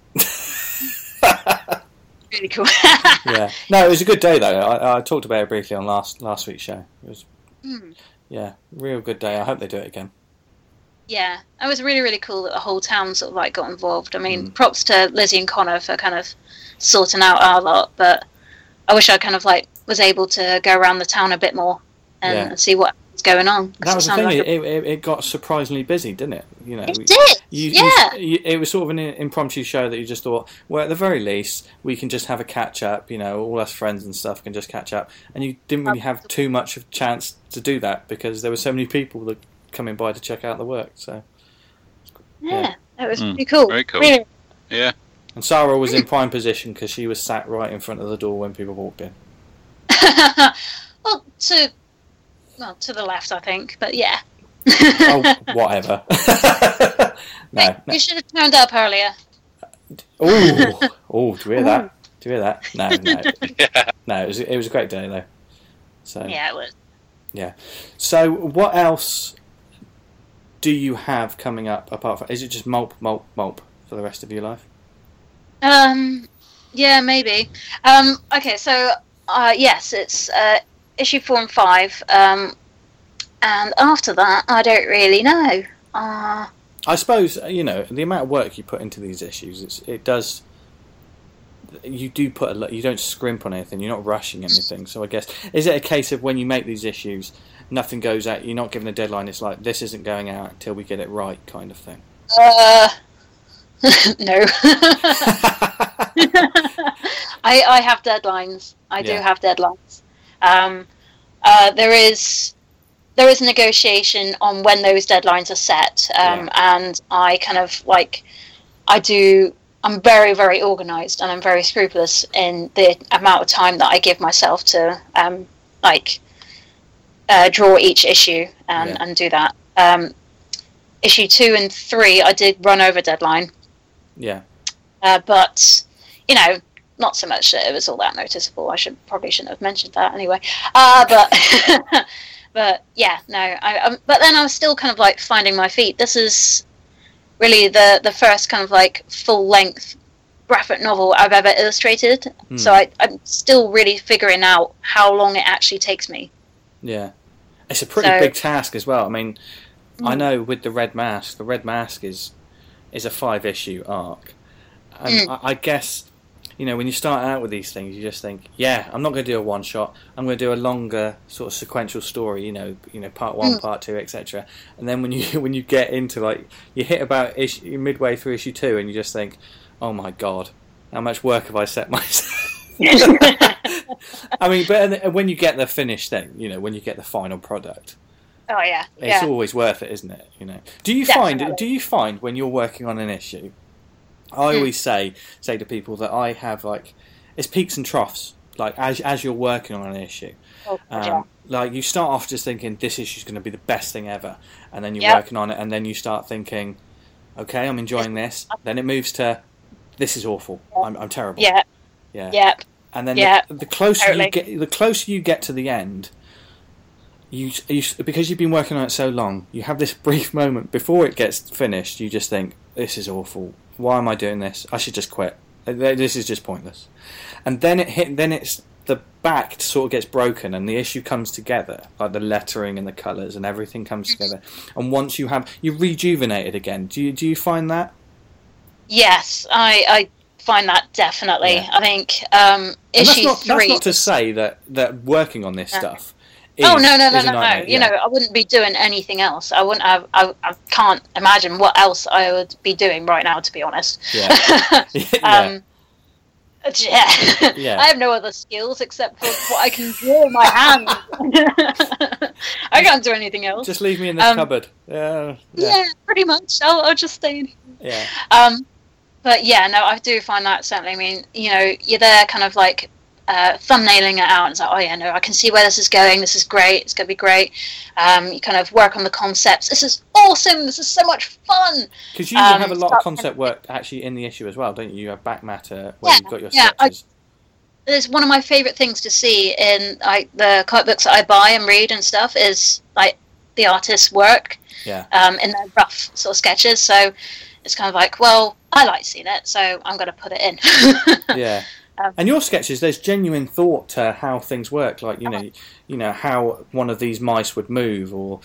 Really cool. Yeah. No, it was a good day though. I talked about it briefly on last week's show. It was, real good day. I hope they do it again. Yeah, it was really, really cool that the whole town sort of like got involved. I mean, props to Lizzie and Connor for kind of sorting out our lot, but I wish I kind of like was able to go around the town a bit more and see what was going on. That was the thing. It got surprisingly busy, didn't it? It did. It was sort of an impromptu show that you just thought, well, at the very least, we can just have a catch up. All us friends and stuff can just catch up, and you didn't really have too much of a chance to do that because there were so many people that coming by to check out the work. So that was pretty cool. Very cool. Really. Yeah. And Sarah was in prime position because she was sat right in front of the door when people walked in. well, to the left, I think, but yeah. Oh, whatever. No. You should have turned up earlier. Oh, do you hear that? Do you hear that? No. No, it was a great day though. So Yeah, it was. yeah. So what else do you have coming up apart from? Is it just Mulp for the rest of your life? Yeah, maybe. Okay, so yes, it's issue 4 and 5. And after that, I don't really know. I suppose the amount of work you put into these issues. It does. You do put a lot. You don't scrimp on anything. You're not rushing anything. So I guess, is it a case of when you make these issues, nothing goes out? You're not given a deadline. It's like, this isn't going out until we get it right, kind of thing. No. I have deadlines. I do have deadlines. There is negotiation on when those deadlines are set, and I kind of I'm very, very organised, and I'm very scrupulous in the amount of time that I give myself to draw each issue and do that. Issue 2 and 3, I did run over deadline. Yeah. But not so much that it was all that noticeable. I probably shouldn't have mentioned that anyway. But yeah, no. But then I was still kind of finding my feet. This is really the first kind of full length graphic novel I've ever illustrated. So I'm still really figuring out how long it actually takes me. Yeah, it's a pretty big task as well. I mean, I know with the Red Mask is a 5-issue arc, and I guess when you start out with these things, you just think, I'm not going to do a one shot. I'm going to do a longer sort of sequential story. Part 1, part 2, etc. And then when you get into you hit about midway through issue 2, and you just think, oh my god, how much work have I set myself? I mean, but when you get the finished thing, when you get the final product. Oh yeah, it's always worth it, isn't it? Do you find when you're working on an issue? I always say to people that I have it's peaks and troughs. As you're working on an issue, you start off just thinking this issue's going to be the best thing ever, and then you're working on it, and then you start thinking, okay, I'm enjoying this. Then it moves to, this is awful. I'm terrible. Yeah. And then the closer you get to the end, you because you've been working on it so long, you have this brief moment before it gets finished. You just think, this is awful. Why am I doing this? I should just quit. This is just pointless. And then it's the back sort of gets broken, and the issue comes together, the lettering and the colours and everything comes together. And once you're rejuvenated again. Do you find that? Yes, I find that definitely. Yeah. I think issue 3. That's not to say that working on this stuff. No. I wouldn't be doing anything else. I wouldn't have. I can't imagine what else I would be doing right now, to be honest. Yeah. I have no other skills except for what I can do with my hands. I can't do anything else. Just leave me in the cupboard. Yeah, pretty much. I'll just stay in here. Yeah. But yeah, no, I do find that certainly. I mean, you're there kind of thumbnailing it out, and it's I can see where this is going. This is great. It's going to be great. You kind of work on the concepts. This is awesome. This is so much fun. Because you have a lot of concept work actually in the issue as well, don't you? You have back matter where you've got your sketches. It's one of my favourite things to see in the comic books that I buy and read and stuff is the artist's work. Yeah. In their rough sort of sketches. So it's kind of well, I like seeing it, so I'm going to put it in. Yeah. And your sketches, there's genuine thought to how things work, how one of these mice would move, or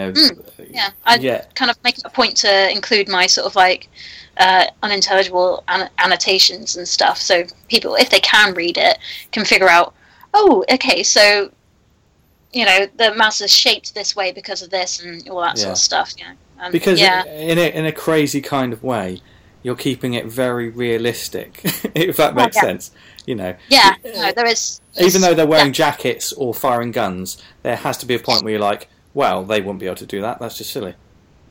I kind of make it a point to include my sort of unintelligible annotations and stuff, so people, if they can read it, can figure out, oh, okay, so the mouse is shaped this way because of this and all that sort of stuff. Because in a crazy kind of way, you're keeping it very realistic, if that makes sense. Yeah, no, there is. Even though they're wearing jackets or firing guns, there has to be a point where you're like, well, they wouldn't be able to do that. That's just silly.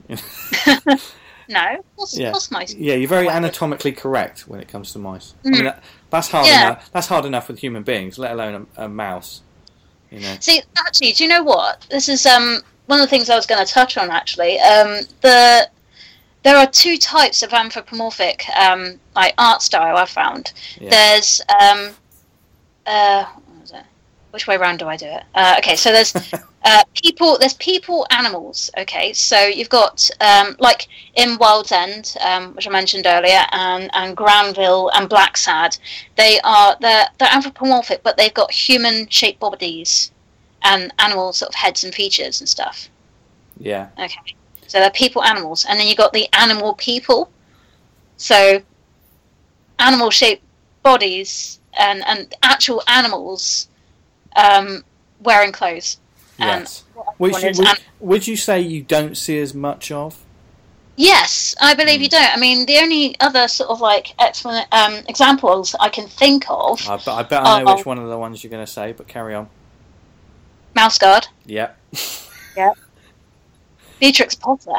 No, what's mice? Yeah, you're very anatomically correct when it comes to mice. I mean, that's hard enough. That's hard enough with human beings, let alone a mouse. See, actually, do you know what? This is one of the things I was going to touch on actually. There are two types of anthropomorphic like art style I've found. Yeah. There's what was it? Which way around do I do it? Okay, so there's people. There's people, animals. Okay, so you've got like in Wild's End, which I mentioned earlier, and Granville and Blacksad. They're anthropomorphic, but they've got human-shaped bodies and animal sort of heads and features and stuff. Yeah. Okay. So they're people, animals, and then you got the animal people. So animal-shaped bodies and actual animals wearing clothes. Yes. Would you say you don't see as much of? Yes, I believe you don't. I mean, the only other sort of like examples I can think of. I bet I know which one of the ones you're going to say, but carry on. Mouse Guard. Yep. Yeah. Beatrix Potter.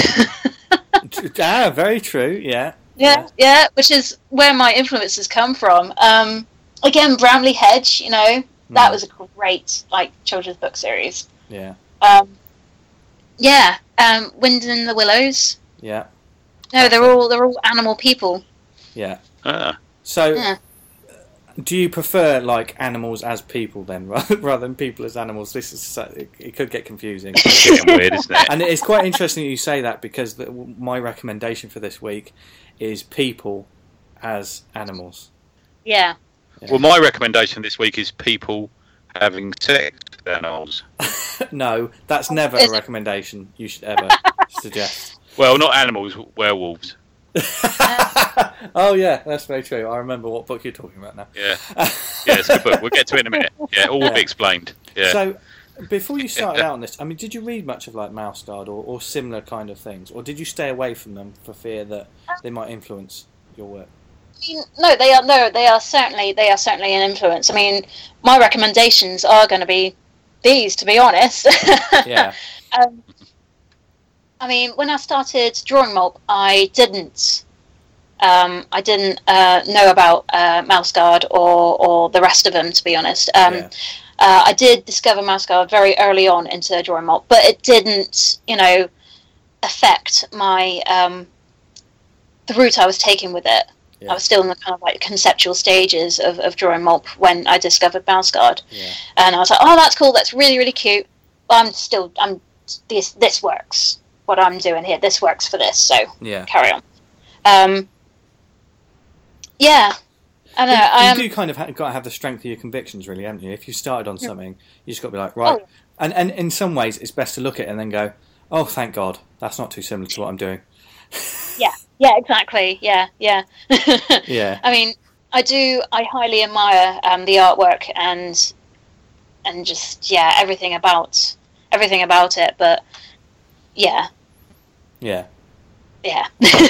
Very true. Yeah. Yeah, which is where my influences come from. Again, Bramley Hedge. You know, that was a great like children's book series. Yeah. Wind in the Willows. Yeah. No, they're all animal people. Yeah. So. Yeah. Do you prefer like animals as people then, rather than people as animals? This is it could get confusing. It's getting weird, isn't it? And it's quite interesting that you say that because my recommendation for this week is people as animals. Yeah. Well, my recommendation this week is people having sex with animals. No, that's never a recommendation you should ever suggest. Well, not animals, werewolves. Oh yeah, that's very true. I remember what book you're talking about now. Yeah, it's a good book. We'll get to it in a minute. Yeah, all will be explained. Yeah. So, before you started out on this, I mean, did you read much of like Mouse Guard or similar kind of things, or did you stay away from them for fear that they might influence your work? No, they are certainly an influence. I mean, my recommendations are going to be these, to be honest. Yeah. I mean, when I started drawing Mulp, I didn't know about Mouse Guard or the rest of them, to be honest. I did discover Mouse Guard very early on into drawing Mulp, but it didn't, affect my the route I was taking with it. Yeah. I was still in the kind of like conceptual stages of drawing Mulp when I discovered Mouse Guard, and I was like, "Oh, that's cool. That's really, really cute." But this works. What I'm doing here, this works for this. So carry on. I know. You do kind of got to have the strength of your convictions, really, haven't you? If you started on something, you just got to be like, right. And in some ways, it's best to look at it and then go, oh, thank God, that's not too similar to what I'm doing. Yeah, exactly. Yeah. Yeah. I mean, I highly admire the artwork and just everything about it. But yeah. So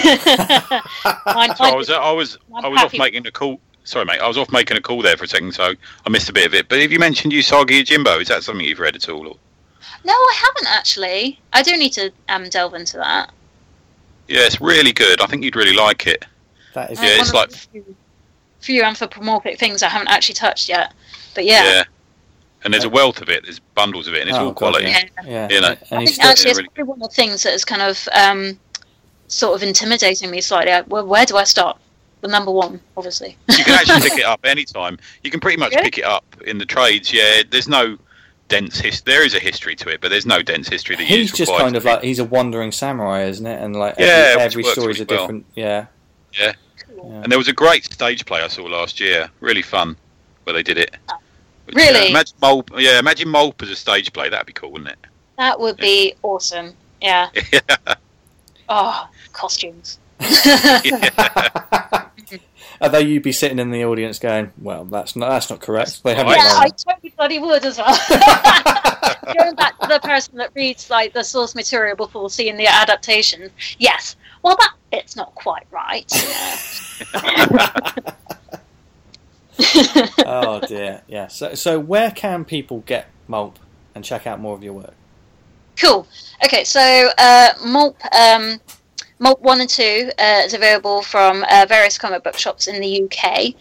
I was off making a call. Sorry, mate. I was off making a call there for a second, so I missed a bit of it. But have you mentioned Usagi Yojimbo? Is that something you've read at all? Or? No, I haven't actually. I do need to delve into that. Yeah, it's really good. I think you'd really like it. That is. Yeah, it's like few anthropomorphic things I haven't actually touched yet. But yeah. And there's a wealth of it. There's bundles of it, and it's all quality. Yeah. I think actually it's probably one of the things that is kind of sort of intimidating me slightly. Well, where do I start? Well, number one, obviously. You can actually pick it up anytime. You can pretty much pick it up in the trades. Yeah, there's no dense history. There is a history to it, but there's no dense history. He's just kind of like he's a wandering samurai, isn't it? And like every story's a different. Yeah. And there was a great stage play I saw last year. Really fun, where they did it. Which, really? Imagine Mulp as a stage play. That'd be cool, wouldn't it? That would be awesome. Yeah. Oh, costumes. Although you'd be sitting in the audience going, "Well, that's not correct." They haven't. I totally bloody would as well. Going back to the person that reads like the source material before seeing the adaptation. Yes. Well, that bit's not quite right. Oh dear, yeah. So where can people get Mulp and check out more of your work? Cool. Okay, so Mulp 1 and 2 is available from various comic book shops in the UK,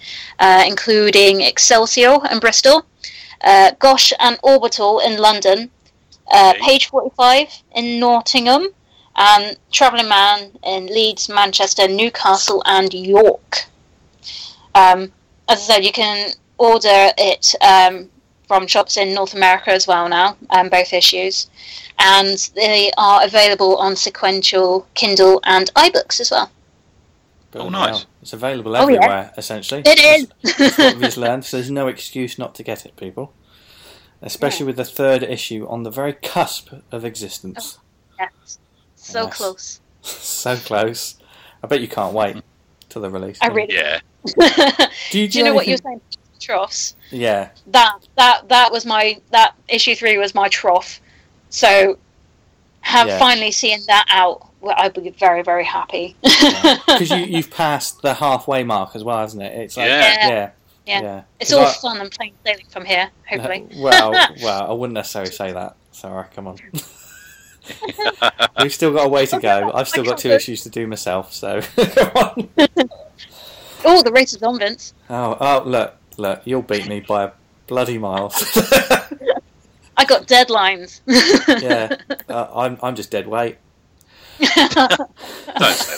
including Excelsior in Bristol, Gosh and Orbital in London, Page 45 in Nottingham, and Travelling Man in Leeds, Manchester, Newcastle, and York. As I said, you can order it from shops in North America as well now, both issues. And they are available on sequential, Kindle, and iBooks as well. Oh, nice. It's available everywhere, essentially. It is. That's what we've just learned, so there's no excuse not to get it, people. Especially with the third issue on the very cusp of existence. Oh, yes. So close. So close. I bet you can't wait till the release. I really do you know what you were saying? Troughs. Yeah. That was that issue 3 was my trough. So finally seeing that out, I'd be very, very happy. Because you've passed the halfway mark as well, hasn't it? It's like yeah. It's all fun and plain sailing from here, hopefully. Well, I wouldn't necessarily say that. Sorry, come on. We've still got a way to go. I've still got 2 issues to do myself, so come on. Oh, the race is on, Vince. Oh, look, you'll beat me by a bloody mile. I got deadlines. Yeah, I'm just dead weight. Don't say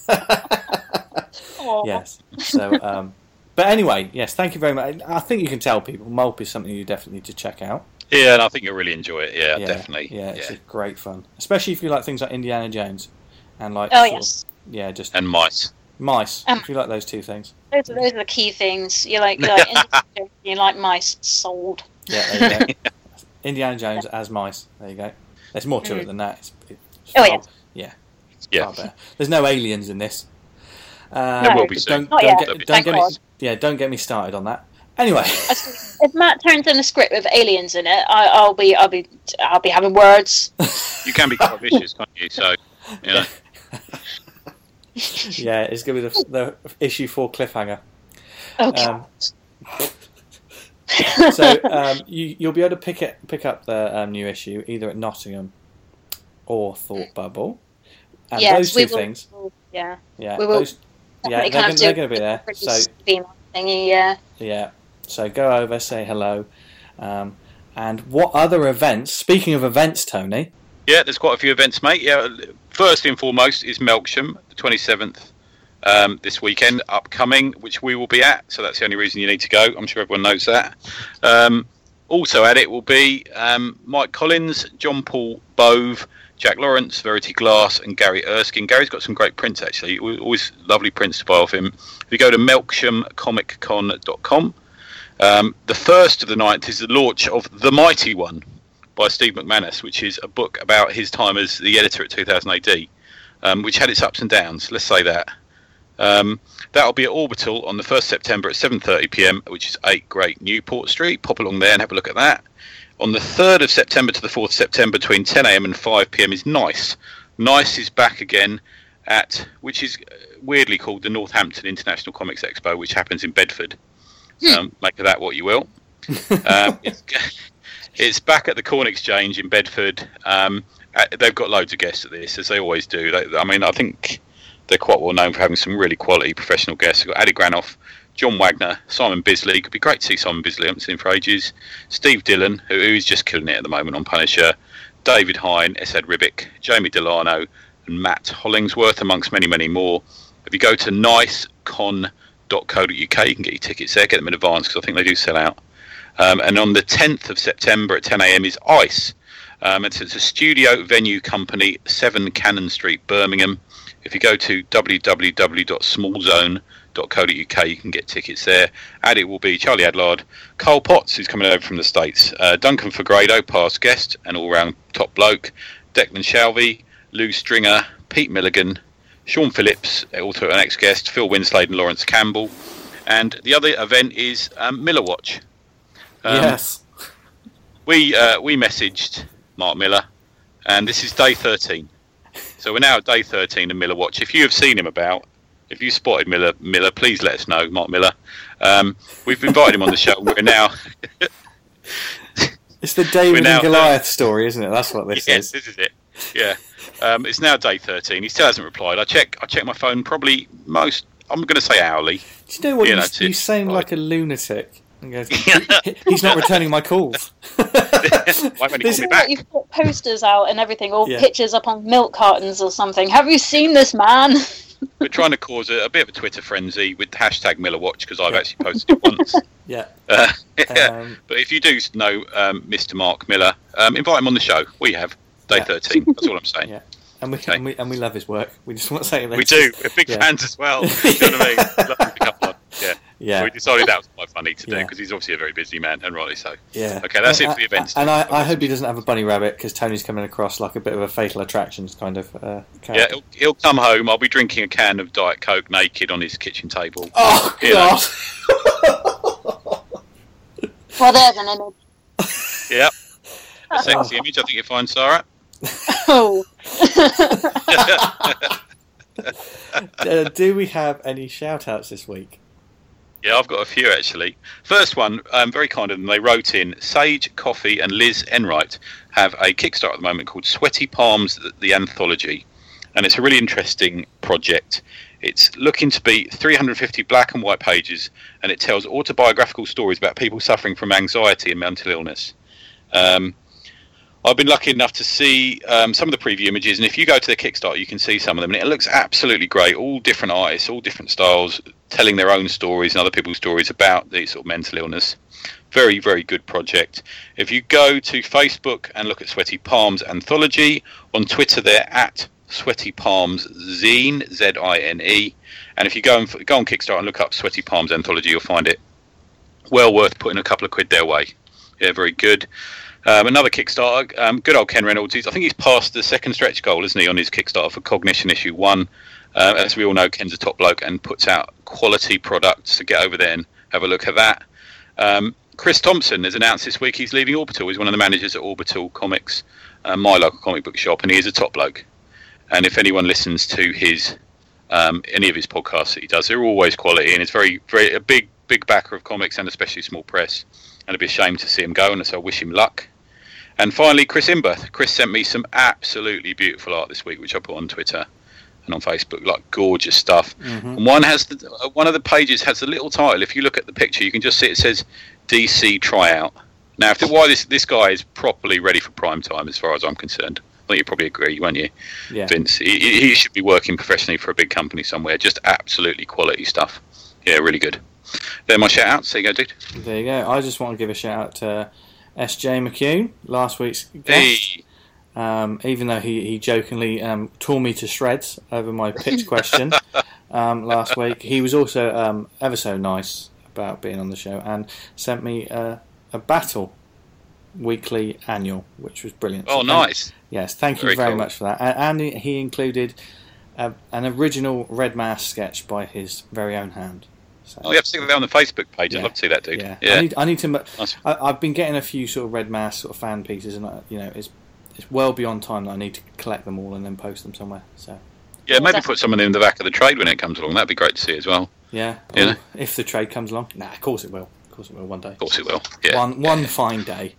that. Yes. So, but anyway, yes. Thank you very much. I think you can tell people Mulp is something you definitely need to check out. Yeah, and I think you'll really enjoy it. Yeah, definitely. Yeah, it's great fun, especially if you like things like Indiana Jones and like. Oh yes. Just and mice. Mice. If you like those 2 things. Those are the key things. You like you like mice. Sold. Yeah, there you go. Indiana Jones as mice. There you go. There's more to it than that. Yeah. Better. There's no aliens in this. There will be soon. Don't get me started on that. Anyway, if Matt turns in a script with aliens in it, I'll be having words. You can be quite vicious, can't you? So, you know. Yeah, it's going to be the issue 4 cliffhanger. Okay. So you'll be able to pick up the new issue either at Nottingham or Thought Bubble. And those 2 things. Yeah. Yeah. We will. They're going to be there. So thingy, yeah. So go over, say hello. And what other events? Speaking of events, Tony. Yeah, there's quite a few events, mate. Yeah, first and foremost is Melksham, the 27th, this weekend, upcoming, which we will be at. So that's the only reason you need to go. I'm sure everyone knows that. Also at it will be Mike Collins, John Paul Bove, Jack Lawrence, Verity Glass, and Gary Erskine. Gary's got some great prints, actually. Always lovely prints to buy off him. If you go to melkshamcomiccon.com, the first of the 9th is the launch of The Mighty One by Steve McManus, which is a book about his time as the editor at 2000 AD, which had its ups and downs, let's say that. That'll be at Orbital on the 1st September at 7:30 p.m, which is 8 Great Newport Street. Pop along there and have a look at that. On the 3rd of September to the 4th of September, between 10 a.m. and 5 p.m, is Nice. Nice is back again which is weirdly called the Northampton International Comics Expo, which happens in Bedford. Make of that what you will. It's back at the Corn Exchange in Bedford. They've got loads of guests at this, as they always do. I think they're quite well known for having some really quality professional guests. They've got Adi Granoff, John Wagner, Simon Bisley. Could be great to see Simon Bisley. I haven't seen him for ages. Steve Dillon, who is just killing it at the moment on Punisher. David Hine, Esad Ribic, Jamie Delano, and Matt Hollingsworth, amongst many, many more. If you go to nicecon.co.uk, you can get your tickets there, get them in advance, because I think they do sell out. And on the 10th of September at 10 a.m. is ICE. It's a studio venue company, 7 Cannon Street, Birmingham. If you go to www.smallzone.co.uk, you can get tickets there. And it will be Charlie Adlard, Carl Potts, who's coming over from the States, Duncan Fagredo, past guest and all-round top bloke, Declan Shalvey, Lou Stringer, Pete Milligan, Sean Phillips, also an ex-guest, Phil Winslade and Lawrence Campbell. And the other event is Miller Watch. Yes. We messaged Mark Miller, and this is day 13. So we're now at day 13 of Miller Watch. If you have seen him about, if you spotted Miller, please let us know, Mark Miller. We've invited him on the show. We're now... It's the David and Goliath story, isn't it? That's what this is. Yes, this is it. Yeah. It's now day 13. He still hasn't replied. I check my phone probably I'm going to say hourly. Do you know what? You sound like a lunatic. And goes, he's not returning my calls. Why won't he call me back? You've got posters out and everything, or pictures up on milk cartons or something. Have you seen this man? We're trying to cause a bit of a Twitter frenzy with the hashtag MillerWatch, because I've actually posted it once. But if you do know Mr. Mark Miller, invite him on the show. We have Day 13. That's all I'm saying. Yeah. And we love his work. We just want to say we do. We're big fans as well. You know what I mean? Love him to come on. Yeah. So we decided that was quite funny to do, because he's obviously a very busy man, and rightly so. Yeah. Okay, that's it for the events. And I hope he doesn't have a bunny rabbit, because Tony's coming across like a bit of a Fatal Attractions kind of character. Yeah, he'll come home. I'll be drinking a can of Diet Coke naked on his kitchen table. Oh, God. Well, there's an image. Yep. A sexy image, I think you'll find, Sarah. Oh. Do we have any shout-outs this week? Yeah, I've got a few, actually. First one, very kind of them. They wrote in, Sage Coffee and Liz Enright have a Kickstarter at the moment called Sweaty Palms, the Anthology. And it's a really interesting project. It's looking to be 350 black and white pages, and it tells autobiographical stories about people suffering from anxiety and mental illness. I've been lucky enough to see some of the preview images, and if you go to the Kickstarter, you can see some of them, and it looks absolutely great. All different artists, all different styles, telling their own stories and other people's stories about the sort of mental illness. Very, very good project. If you go to Facebook and look at Sweaty Palms Anthology, on Twitter they're at Sweaty Palms Zine, Z-I-N-E, and if you go on Kickstarter and look up Sweaty Palms Anthology, you'll find it well worth putting a couple of quid their way. Yeah, very good. Another Kickstarter, good old Ken Reynolds. I think he's passed the second stretch goal, isn't he, on his Kickstarter for Cognition Issue 1. As we all know, Ken's a top bloke and puts out quality products, so get over there and have a look at that. Chris Thompson has announced this week he's leaving Orbital. He's one of the managers at Orbital Comics, my local comic book shop, and he is a top bloke. And if anyone listens to his any of his podcasts that he does, they're always quality, and it's very, very a big backer of comics and especially small press. And it'd be a shame to see him go, and so I wish him luck. And finally, Chris Imberth. Chris sent me some absolutely beautiful art this week, which I put on Twitter and on Facebook, like gorgeous stuff. Mm-hmm. And one of the pages has a little title. If you look at the picture, you can just see it says DC Tryout. Now, why this guy is properly ready for prime time, as far as I'm concerned. I think you probably agree, won't you, Vince? He should be working professionally for a big company somewhere. Just absolutely quality stuff. Yeah, really good. They're my shout-outs. There you go, dude. There you go. I just want to give a shout-out to S.J. McCune, last week's guest. Hey. Even though he jokingly tore me to shreds over my pitch question last week, he was also ever so nice about being on the show and sent me a battle weekly annual, which was brilliant. Oh, nice. Yes, thank you very much for that. And he included an original Red Mask sketch by his very own hand. So, you have to see that on the Facebook page. I'd love to see that, dude. Yeah. I need to. Nice. I've been getting a few sort of Red Mask sort of fan pieces, and it's well beyond time that I need to collect them all and then post them somewhere. So yeah, maybe put some in the back of the trade when it comes along. That'd be great to see as well. Yeah, if the trade comes along. Of course it will. Of course it will one day. Of course it will. Yeah. One fine day.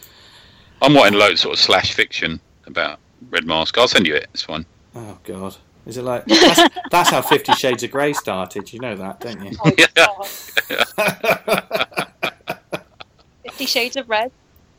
I'm writing loads of sort of / fiction about Red Mask. I'll send you it. It's fine. Oh God. Is it like that's how 50 Shades of Grey started? You know that, don't you? Oh, 50 Shades of Red.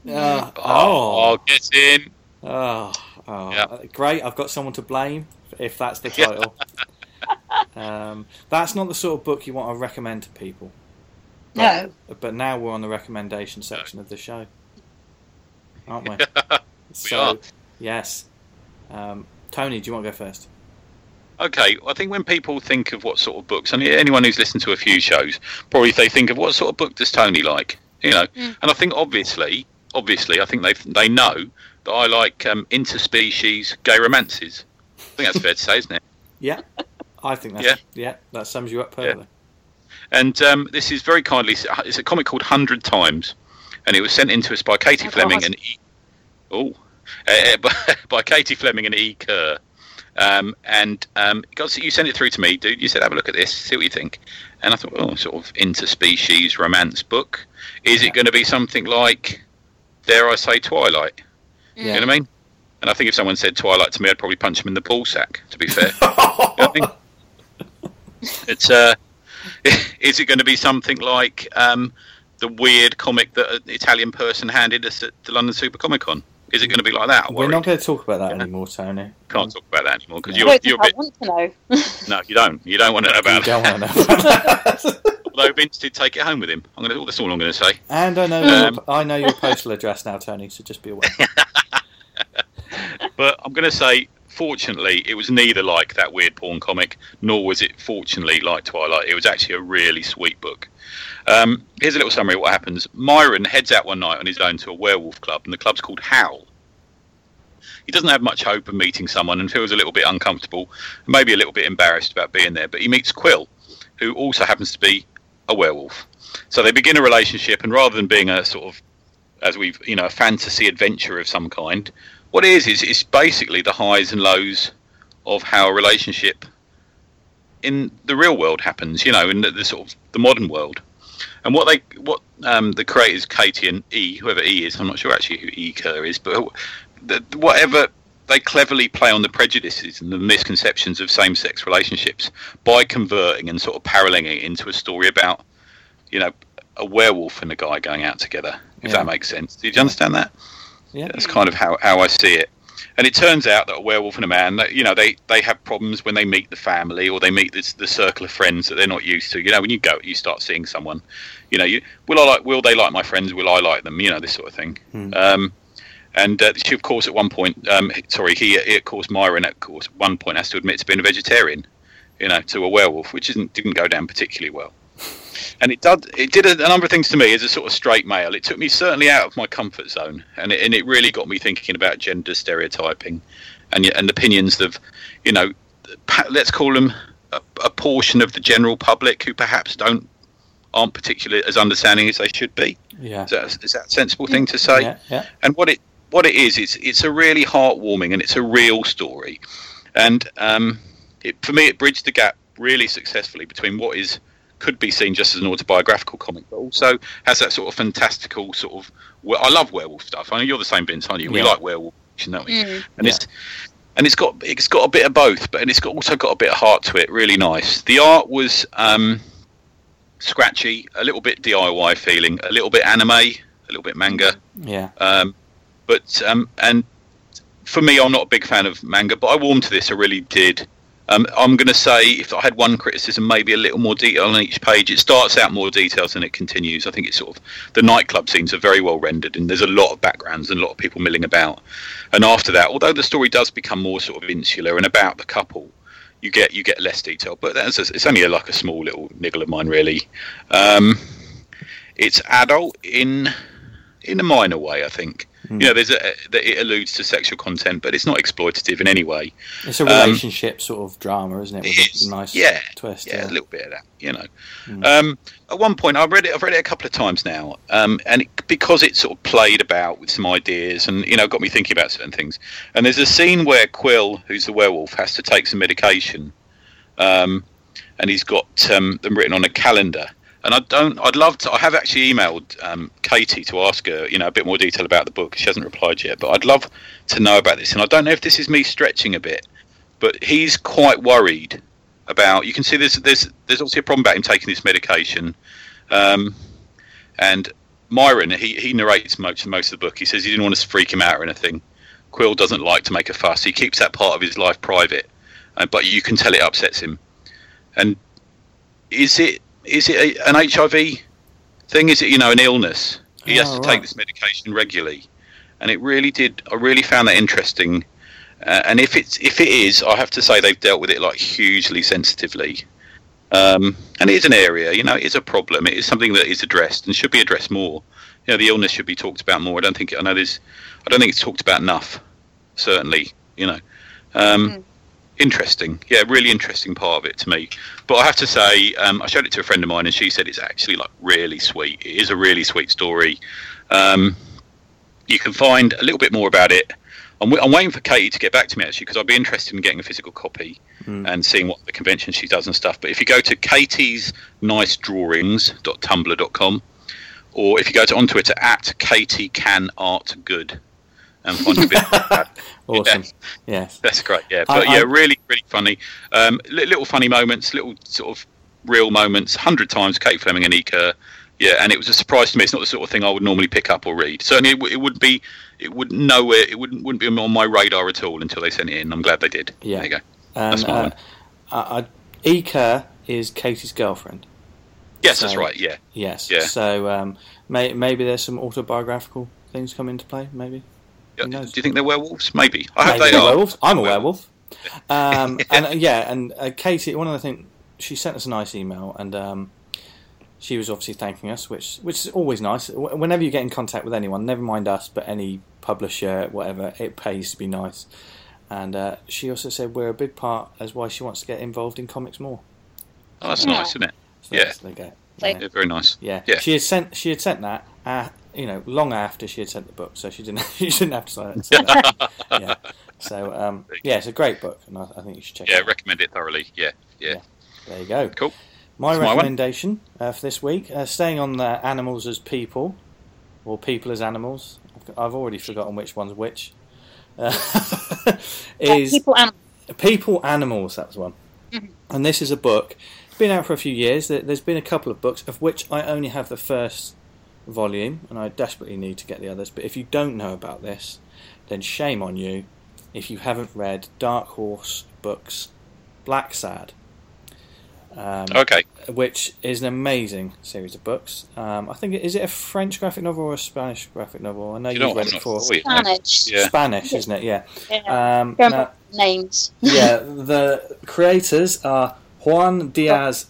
Get in. Yep. Great. I've got someone to blame if that's the title. That's not the sort of book you want to recommend to people. No. But now we're on the recommendation section of the show, aren't we? We are. Yes. Tony, do you want to go first? Okay, I think when people think of what sort of books, and anyone who's listened to a few shows, probably they think of what sort of book does Tony like, And I think obviously, I think they know that I like interspecies gay romances. I think that's fair to say, isn't it? Yeah, I think that's that sums you up perfectly. Yeah. And this is very kindly. It's a comic called 100 Times, and it was sent in to us by Katie Fleming and by Katie Fleming and E. Kerr. You sent it through to me, dude. You said, have a look at this, see what you think. And I thought, sort of interspecies romance book. Is it going to be something like, dare I say, Twilight? Yeah. You know what I mean? And I think if someone said Twilight to me, I'd probably punch them in the ball sack, to be fair. You know what I mean? It's, is it going to be something like the weird comic that an Italian person handed us at the London Super Comic Con? Is it going to be like that? We're not going to talk about that anymore, Tony. Can't talk about that anymore because you're a bit. I want to know. No, you don't. You don't want to know about it. You don't want to know about that. Although Vince did take it home with him. That's all I'm going to say. And I know your postal address now, Tony. So just be aware. But I'm going to say, fortunately, it was neither like that weird porn comic, nor was it, fortunately, like Twilight. It was actually a really sweet book. Here's a little summary of what happens. Myron heads out one night on his own to a werewolf club, and the club's called Howl. He doesn't have much hope of meeting someone and feels a little bit uncomfortable, maybe a little bit embarrassed about being there, but he meets Quill, who also happens to be a werewolf. So they begin a relationship, and rather than being a sort of, a fantasy adventure of some kind, what it is it's basically the highs and lows of how a relationship in the real world happens, in the sort of the modern world. And what the creators, Katie and E, whoever E is, I'm not sure actually who E. Kerr is, but whatever, they cleverly play on the prejudices and the misconceptions of same-sex relationships by converting and sort of paralleling it into a story about, a werewolf and a guy going out together, if that makes sense. Did you understand that? Yeah. That's kind of how I see it. And it turns out that a werewolf and a man, they have problems when they meet the family or they meet the circle of friends that they're not used to. When you start seeing someone, will they like my friends? Will I like them? This sort of thing. And she, of course, at one point, Myron, at one point has to admit to being a vegetarian, to a werewolf, which didn't go down particularly well. And it did a number of things to me as a sort of straight male. It took me certainly out of my comfort zone, and it really got me thinking about gender stereotyping and opinions of, let's call them a portion of the general public who perhaps aren't particularly as understanding as they should be. Yeah, is that a sensible thing to say? Yeah. And what it is, it's a really heartwarming and it's a real story, and for me it bridged the gap really successfully between what could be seen just as an autobiographical comic, but also has that sort of fantastical sort of. Well, I love werewolf stuff. I know you're the same, Vince, aren't you? We like werewolf, don't we? And it's got a bit of both, but it's also got a bit of heart to it. Really nice. The art was scratchy, a little bit DIY feeling, a little bit anime, a little bit manga. Yeah. But and for me, I'm not a big fan of manga, but I warmed to this. I really did. I'm going to say, if I had one criticism, maybe a little more detail on each page. It starts out more details than it continues. I think it's sort of the nightclub scenes are very well rendered, and there's a lot of backgrounds and a lot of people milling about. And after that, although the story does become more sort of insular and about the couple, you get less detail. But it's only like a small little niggle of mine, really. It's adult in a minor way, I think. It alludes to sexual content, but it's not exploitative in any way. It's a relationship sort of drama, isn't it? With a nice twist. Yeah, a little bit of that, At one point, I've read it a couple of times now, because it sort of played about with some ideas and, got me thinking about certain things. And there's a scene where Quill, who's the werewolf, has to take some medication, and he's got them written on a calendar. And I have actually emailed Katie to ask her, a bit more detail about the book. She hasn't replied yet, but I'd love to know about this. And I don't know if this is me stretching a bit, but he's quite worried about, you can see there's obviously a problem about him taking this medication. And Myron, he narrates most of the book. He says he didn't want to freak him out or anything. Quill doesn't like to make a fuss. He keeps that part of his life private, but you can tell it upsets him. And is it an HIV thing? Is it, an illness? He has to take this medication regularly, and it really did. I really found that interesting. And if it is, I have to say they've dealt with it like hugely sensitively. And it is an area, it is a problem. It is something that is addressed and should be addressed more. The illness should be talked about more. I don't think it's talked about enough. Certainly, Interesting, really interesting part of it to me. But I have to say, I showed it to a friend of mine, and she said it's actually like really sweet. It is a really sweet story. You can find a little bit more about it. I'm waiting for Katie to get back to me actually, because I'd be interested in getting a physical copy and seeing what the convention she does and stuff. But if you go to katiesnicedrawings.tumblr.com, or if you go on Twitter @KatieCanArtGood. And find a bit awesome. Yes, that's great. Yeah, but really, really funny. Little funny moments, little sort of real moments. 100 times Kate Fleming and Ika. Yeah, and it was a surprise to me. It's not the sort of thing I would normally pick up or read. Certainly, it wouldn't be on my radar at all until they sent it in. I'm glad they did. Yeah. There you go. And That's my one. E. Kerr is Katie's girlfriend. Yes, that's right. Yeah. Yes. Yeah. So maybe there's some autobiographical things come into play. Maybe. Do you think they're werewolves? Maybe. I hope Maybe they are. Werewolves. I'm a werewolf. And Katie, one of the things, she sent us a nice email, and she was obviously thanking us, which is always nice. Whenever you get in contact with anyone, never mind us, but any publisher, whatever, it pays to be nice. And she also said we're a big part as why she wants to get involved in comics more. Oh, that's nice, isn't it? So Yeah. there you go. Yeah, very nice. Yeah. Yeah. She had sent that, long after she had sent the book, so she didn't have to sign it. Yeah. So it's a great book, and I think you should check it out. Yeah, recommend it thoroughly. Yeah. There you go. Cool. My That's my one. recommendation for this week, staying on animals as people, or people as animals. I've already forgotten which one's which. Is People Animals. That was one. Mm-hmm. And this is a book. It's been out for a few years. There's been a couple of books, of which I only have the first volume, and I desperately need to get the others. But if you don't know about this, then shame on you if you haven't read Dark Horse Books' Black Sad. Okay. Which is an amazing series of books. I think is it a French graphic novel or a Spanish graphic novel? I know you've read it before. Spanish. Yeah. Spanish, isn't it? Yeah. Yeah. Names. Yeah. The creators are Juan Diaz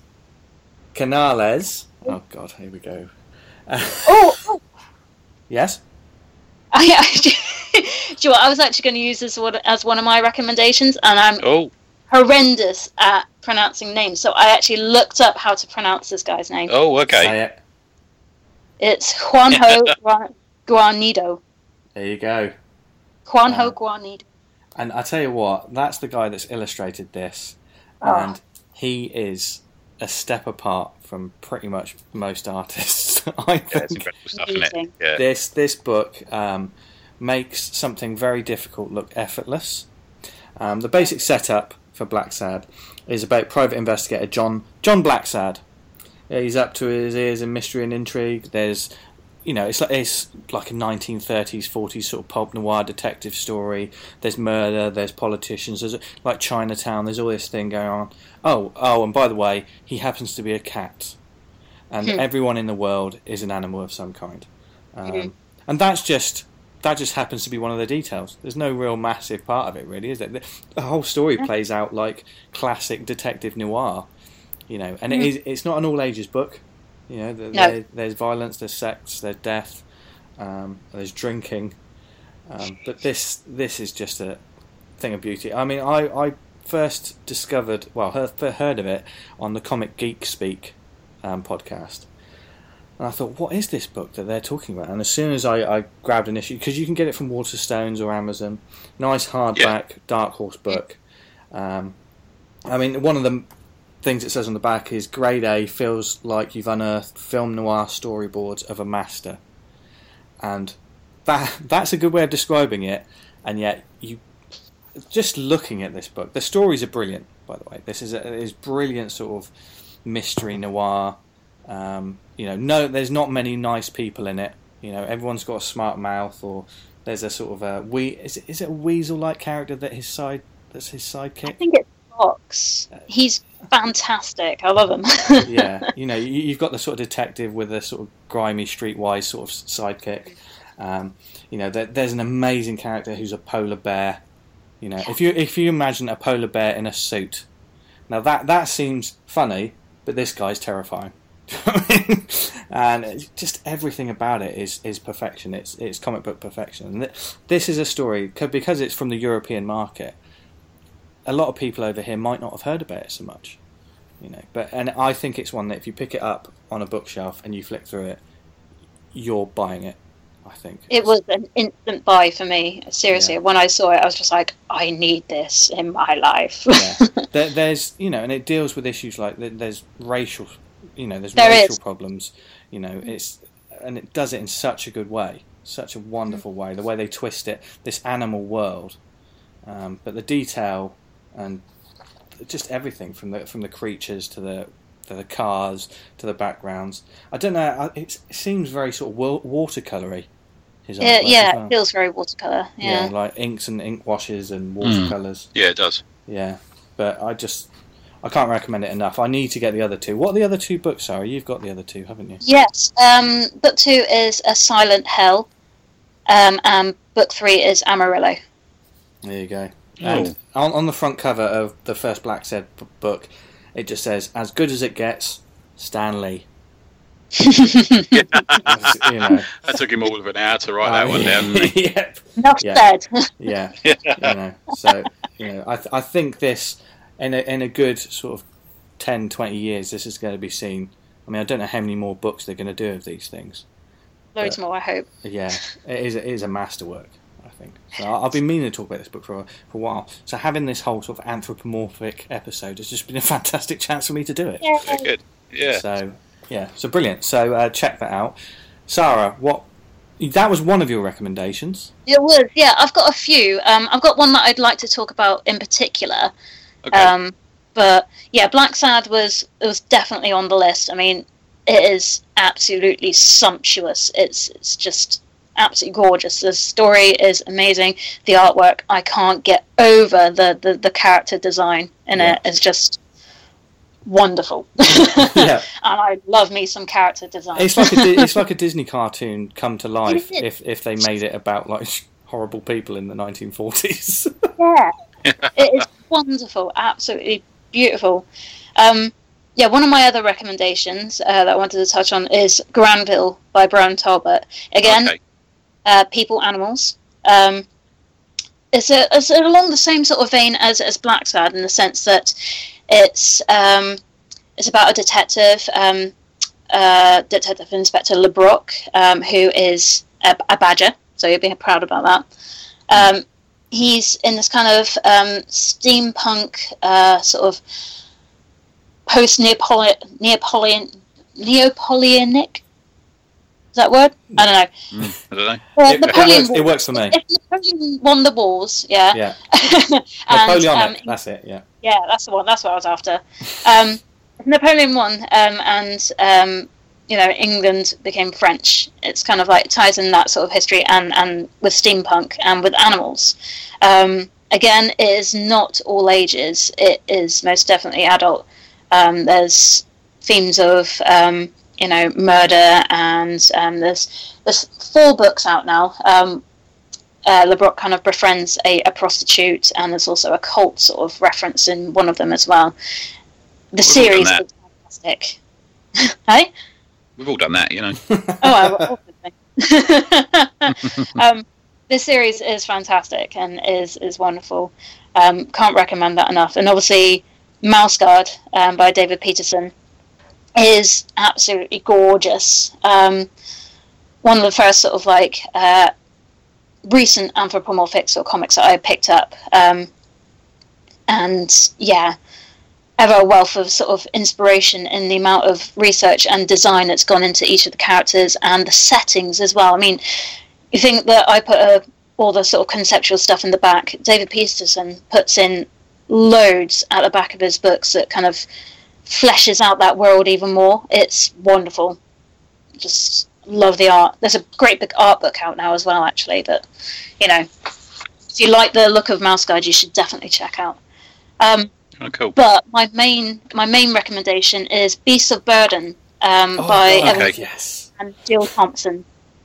Canales. Oh God, here we go. Oh. Yes. Do you know what? I was actually going to use this as one of my recommendations, and I'm horrendous at pronouncing names, so I actually looked up how to pronounce this guy's name. Oh, okay. Say it. It's Juanjo Guarnido. There you go. Juanjo Guarnido. And I tell you what, that's the guy that's illustrated this, and he is a step apart from pretty much most artists. I think. Yeah, it's incredible stuff, isn't it? Yeah. This book makes something very difficult look effortless. The basic setup for Blacksad is about private investigator John Blacksad. He's up to his ears in mystery and intrigue. There's, it's like a 1930s, 40s sort of pulp noir detective story. There's murder. There's politicians. There's like Chinatown. There's all this thing going on. Oh, and by the way, he happens to be a cat, and everyone in the world is an animal of some kind. And that just happens to be one of the details. There's no real massive part of it, really, is it? The whole story plays out like classic detective noir, and it's not an all ages book. There's violence, there's sex, there's death, there's drinking, but this is just a thing of beauty. I mean, I first heard of it on the Comic Geek Speak podcast. And I thought, what is this book that they're talking about? And as soon as I grabbed an issue, because you can get it from Waterstones or Amazon, nice hardback Dark Horse book. I mean, one of the things it says on the back is Grade A feels like you've unearthed film noir storyboards of a master. And that's a good way of describing it. And yet, just looking at this book, the stories are brilliant, by the way. This is brilliant sort of mystery noir. There's not many nice people in it. Everyone's got a smart mouth, or there's a sort of is it a weasel-like character that's his sidekick? I think it's Fox. He's fantastic. I love him. Yeah, you've got the sort of detective with a sort of grimy, streetwise sort of sidekick. There's an amazing character who's a polar bear. If you imagine a polar bear in a suit, now that seems funny, but this guy's terrifying. And just everything about it is perfection. It's comic book perfection. And this is a story because it's from the European market. A lot of people over here might not have heard about it so much, and I think it's one that if you pick it up on a bookshelf and you flick through it, you're buying it. I think it was an instant buy for me. Seriously, when I saw it, I was just like, I need this in my life. There's and it deals with issues like there's racial. There's racial problems. And it does it in such a good way, such a wonderful way. The way they twist it, this animal world, but the detail and just everything from the creatures to the cars to the backgrounds. I don't know. It seems very sort of watercolory. His artwork as well. It feels very watercolor. Yeah, like inks and ink washes and watercolors. Yeah, it does. Yeah, but I can't recommend it enough. I need to get the other two. What are the other two books, Sarah? You've got the other two, haven't you? Yes. Book 2 is A Silent Hell, and Book 3 is Amarillo. There you go. And on the front cover of the first Blacksad book, it just says, "As good as it gets, Stan Lee." That took him all of an hour to write that one down. Enough said. So I think this in a good sort of 10, 20 years, this is going to be seen. I mean, I don't know how many more books they're going to do of these things. Loads more, I hope. Yeah, it is a masterwork, I think. So I've been meaning to talk about this book for a while. So having this whole sort of anthropomorphic episode has just been a fantastic chance for me to do it. Yeah, good. Yeah. So brilliant. So check that out. Sarah, that was one of your recommendations. It was, yeah. I've got a few. I've got one that I'd like to talk about in particular. Okay. But yeah, Blacksad was definitely on the list. I mean, it is absolutely sumptuous. It's just absolutely gorgeous. The story is amazing. The artwork, I can't get over the character design in it. Is just wonderful. And I love me some character design. It's like a Disney cartoon come to life if they made it about like horrible people in the 1940s. It is wonderful, absolutely beautiful. One of my other recommendations that I wanted to touch on is Granville by Brian Talbot. Again, people, animals. It's along the same sort of vein as Blacksad in the sense that it's about a detective, Detective Inspector LeBrock, who is a badger, so you'll be proud about that. He's in this kind of steampunk sort of post-Neapolitanic. Is that word? I don't know. I don't know. Napoleon it works for me. If Napoleon won the wars, Yeah. Napoleonic, that's it, yeah. Yeah, that's the one. That's what I was after. Napoleon won, and England became French. It's kind of like it ties in that sort of history and with steampunk and with animals. Again, it is not all ages. It is most definitely adult. There's themes of murder, and there's 4 books out now. LeBrock kind of befriends a prostitute, and there's also a cult sort of reference in one of them as well. The series is fantastic. Hey? We've all done that, you know. This series is fantastic and is wonderful. Can't recommend that enough. And obviously, Mouseguard by David Peterson is absolutely gorgeous. One of the first sort of like recent anthropomorphic sort of comics that I picked up, and ever a wealth of sort of inspiration in the amount of research and design that's gone into each of the characters and the settings as well. I mean, you think that I put all the sort of conceptual stuff in the back. David Peterson puts in loads at the back of his books that kind of fleshes out that world even more. It's wonderful. Just love the art. There's a great big art book out now as well, actually, that, if you like the look of Mouseguard, you should definitely check out. Cool. But my main recommendation is Beasts of Burden by Evan and Jill Thompson.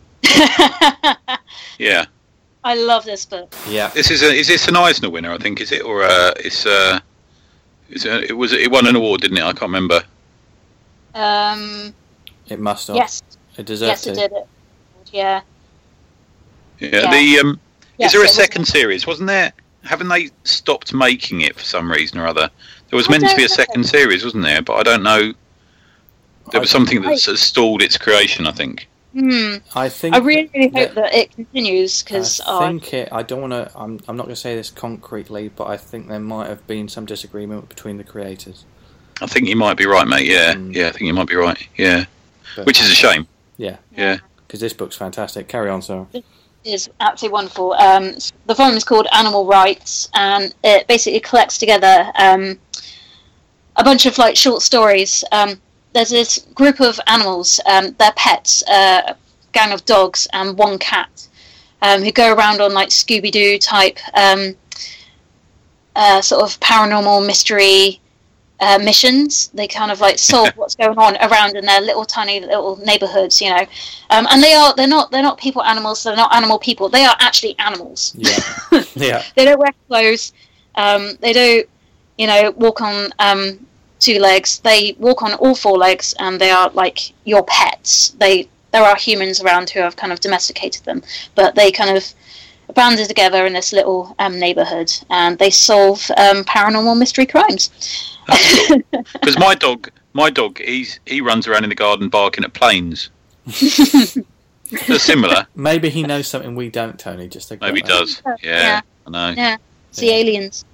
Yeah. I love this book. Yeah. Is this an Eisner winner? I think, is it, or it won an award, didn't it? I can't remember. It must have. Yes. It deserves to. Yes, it did. Yeah. Yeah. Is there a second series? Wasn't there? Haven't they stopped making it for some reason or other? There was meant to be a second series, wasn't there? But I don't know. There was something that stalled its creation, I think. I think. I really hope that it continues, because I don't want to. I'm not going to say this concretely, but I think there might have been some disagreement between the creators. I think you might be right, mate. Yeah, I think you might be right. Yeah, which is a shame. Yeah, because this book's fantastic. Carry on, Sarah. It is absolutely wonderful. The volume is called Animal Rights, and it basically collects together a bunch of like short stories. There's this group of animals, they're pets, a gang of dogs and one cat, who go around on like Scooby-Doo type sort of paranormal mystery missions. They kind of like solve what's going on around in their little tiny little neighborhoods, you know. And they're not people animals. They're not animal people. They are actually animals. Yeah, yeah. They don't wear clothes. They don't, you know, walk on 2 legs. They walk on all 4 legs, and they are like your pets. There are humans around who have kind of domesticated them, but they kind of banded together in this little neighborhood, and they solve paranormal mystery crimes. Because my dog, he runs around in the garden barking at planes. They're similar. Maybe he knows something we don't, Tony. Just think maybe he does. Yeah, I know. Yeah, see aliens.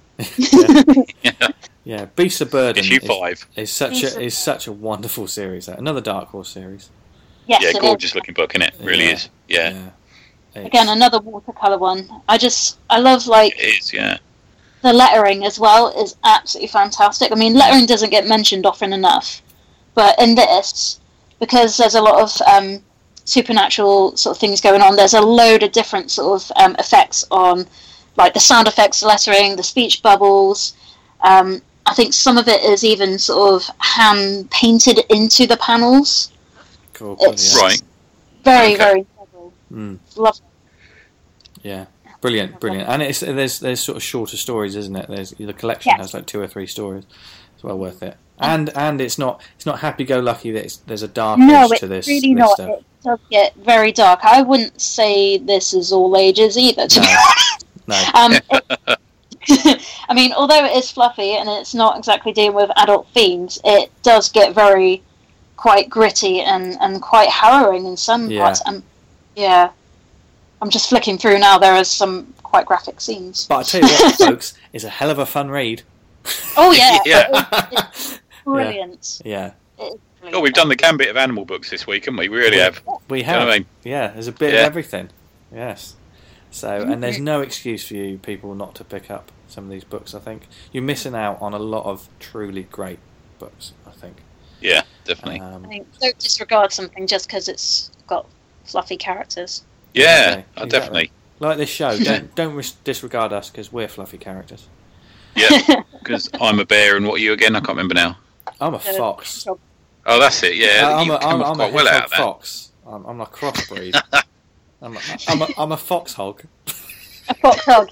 Yeah. Beasts of Burden Issue 5 is such a wonderful series. Another Dark Horse series. Yes, yeah, gorgeous looking book, isn't it? Really is. Yeah. Again, another watercolor one. I love like it is. Yeah. The lettering as well is absolutely fantastic. I mean, lettering doesn't get mentioned often enough, but in this, because there's a lot of supernatural sort of things going on, there's a load of different sort of effects on, like the sound effects, the lettering, the speech bubbles. I think some of it is even sort of hand painted into the panels. Cool. It's right. Very, very clever. Lovely. Yeah. Brilliant. And there's sort of shorter stories, isn't it? The collection has like 2 or 3 stories. It's well worth it. And it's not happy-go-lucky that there's a dark edge to this. No, it's really not. Stuff. It does get very dark. I wouldn't say this is all ages either, to be honest. No. I mean, although it is fluffy and it's not exactly dealing with adult themes, it does get quite gritty and quite harrowing in some parts. And I'm just flicking through now. There are some quite graphic scenes. But I tell you what, folks, it's a hell of a fun read. Oh yeah, it's brilliant. Yeah. Oh, we've done the gambit of animal books this week, haven't we? We really have. We have. You know what I mean? Yeah, there's a bit of everything. Yes. So, and there's no excuse for you people not to pick up some of these books. I think you're missing out on a lot of truly great books. I think. Yeah, definitely. I think don't disregard something just because it's got fluffy characters. Yeah, exactly. Definitely. Like this show, don't disregard us because we're fluffy characters. Yeah, because I'm a bear, and what are you again? I can't remember now. I'm a fox. Oh, that's it. Yeah, I'm quite a well out of that. fox. I'm a crossbreed. I'm a foxhog. A foxhog.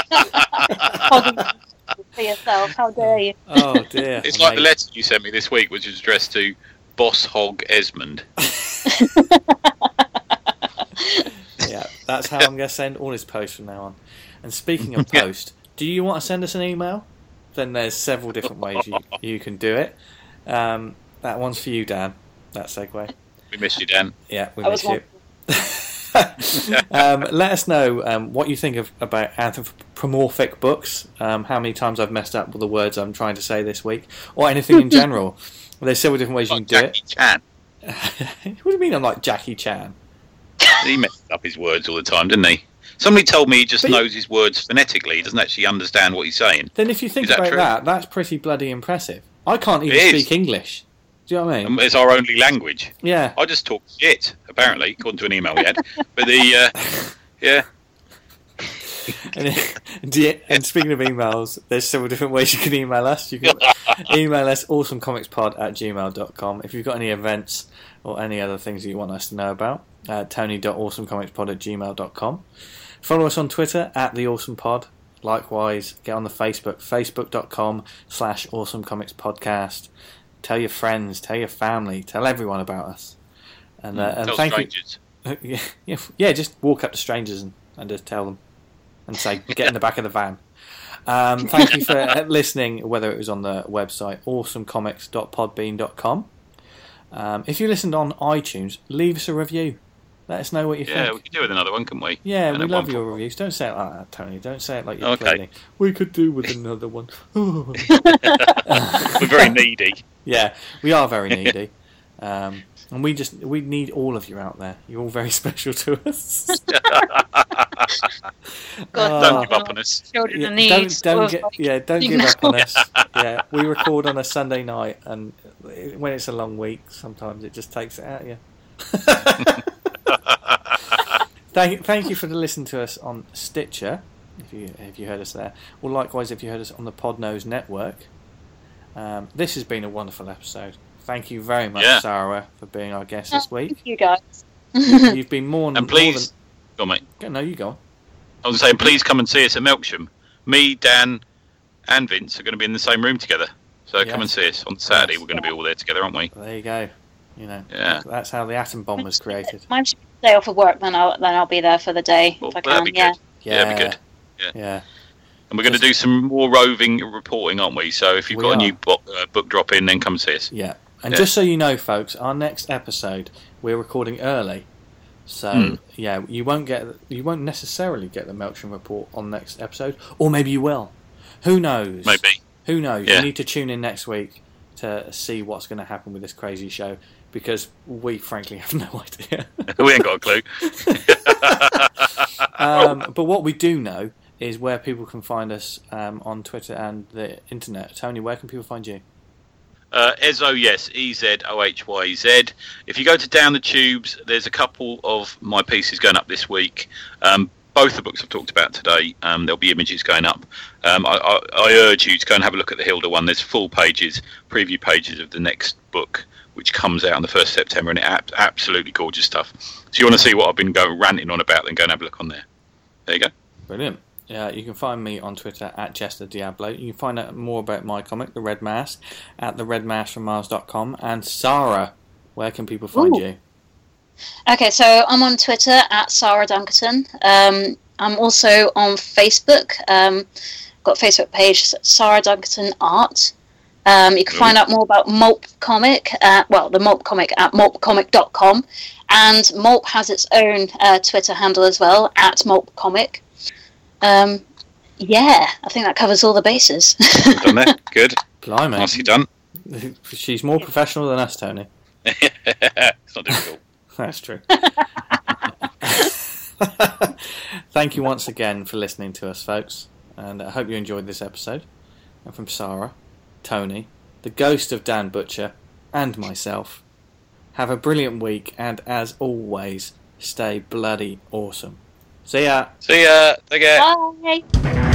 For yourself, how dare you? Oh dear! It's like the letter you sent me this week, which was addressed to Boss Hog Esmond. Yeah, that's how I'm going to send all his posts from now on. And speaking of post, do you want to send us an email? Then there's several different ways you can do it. That one's for you, Dan. That segue. We miss you, Dan. Yeah, we miss you. Let us know what you think about anthropomorphic books, how many times I've messed up with the words I'm trying to say this week, or anything in general. There's several different ways you can do it. Chan. What do you mean I'm like Jackie Chan? He messed up his words all the time, didn't he? Somebody told me he just knows his words phonetically. He doesn't actually understand what he's saying. Then if you think about that, that's pretty bloody impressive. I can't even speak English. Do you know what I mean? It's our only language. Yeah. I just talk shit, apparently, according to an email we had. But yeah. And speaking of emails, there's several different ways you can email us. You can email us awesomecomicspod@gmail.com. If you've got any events or any other things that you want us to know about, tony.awesomecomicspod@gmail.com. Follow us on Twitter @theawesomepod. Likewise, get on the facebook.com/awesomecomicspodcast. Tell your friends, tell your family, tell everyone about us. And tell thank strangers. you. Yeah, just walk up to strangers and just tell them and say, get in the back of the van. Thank you for listening, whether it was on the website awesomecomics.podbean.com. If you listened on iTunes, leave us a review. Let us know what you think. Yeah, we could do with another one, couldn't we? Yeah, we love your reviews. Don't say it like that, Tony. Don't say it like you're cleaning. We could do with another one. We're very needy. Yeah, we are very needy. And we need all of you out there. You're all very special to us. Don't give up on us. Children in Don't need. don't give up on us. Yeah, we record on a Sunday night, and when it's a long week, sometimes it just takes it out of you. Thank you for listening to us on Stitcher, if you heard us there. Well, likewise, if you heard us on the Podnose Network. This has been a wonderful episode. Thank you very much, Sarah, for being our guest this week. Thank you, guys. You've been more than... And please... Go on, mate. No, you go on. I was saying, please come and see us at Melksham. Me, Dan, and Vince are going to be in the same room together. So come and see us on Saturday. We're going to be all there together, aren't we? There you go. That's how the atom bomb was created. Mine should be day off of work, then I'll be there for the day if I can. That'd be good. Yeah, that'd be good. Yeah. And we're going to do some more roving reporting, aren't we? So if you've got a new book drop in, then come see us. Yeah. And just so you know, folks, our next episode we're recording early. So you won't necessarily get the Melksham report on next episode, or maybe you will. Who knows? Maybe. Who knows? Yeah. You need to tune in next week to see what's going to happen with this crazy show, because we frankly have no idea. We ain't got a clue. But what we do know is where people can find us on Twitter and the internet. Tony, where can people find you? Ezo, yes, EZOHYZ. If you go to Down the Tubes, there's a couple of my pieces going up this week. Both the books I've talked about today, there'll be images going up. I urge you to go and have a look at the Hilda one. There's full pages, preview pages of the next book, which comes out on the 1st of September, and it's absolutely gorgeous stuff. So you want to see what I've been ranting on about, then go and have a look on there. There you go. Brilliant. Yeah, you can find me on Twitter at Jester Diablo. You can find out more about my comic, The Red Mask, at theredmaskfrommars.com. And Sarah, where can people find you? Okay, so I'm on Twitter at Sarah Dunkerton. I'm also on Facebook. Got a Facebook page, Sarah Dunkerton Art. You can find out more about Mulp Comic, the Mulp Comic at mulpcomic.com. And Mulp has its own Twitter handle as well, at Mulp Comic. I think that covers all the bases. Done there. Good. Blimey. Nicely done. She's more professional than us, Tony. It's not difficult. That's true. Thank you once again for listening to us, folks. And I hope you enjoyed this episode. And from Sarah, Tony, the ghost of Dan Butcher, and myself, have a brilliant week. And as always, stay bloody awesome. See ya. See ya. Take care. Bye.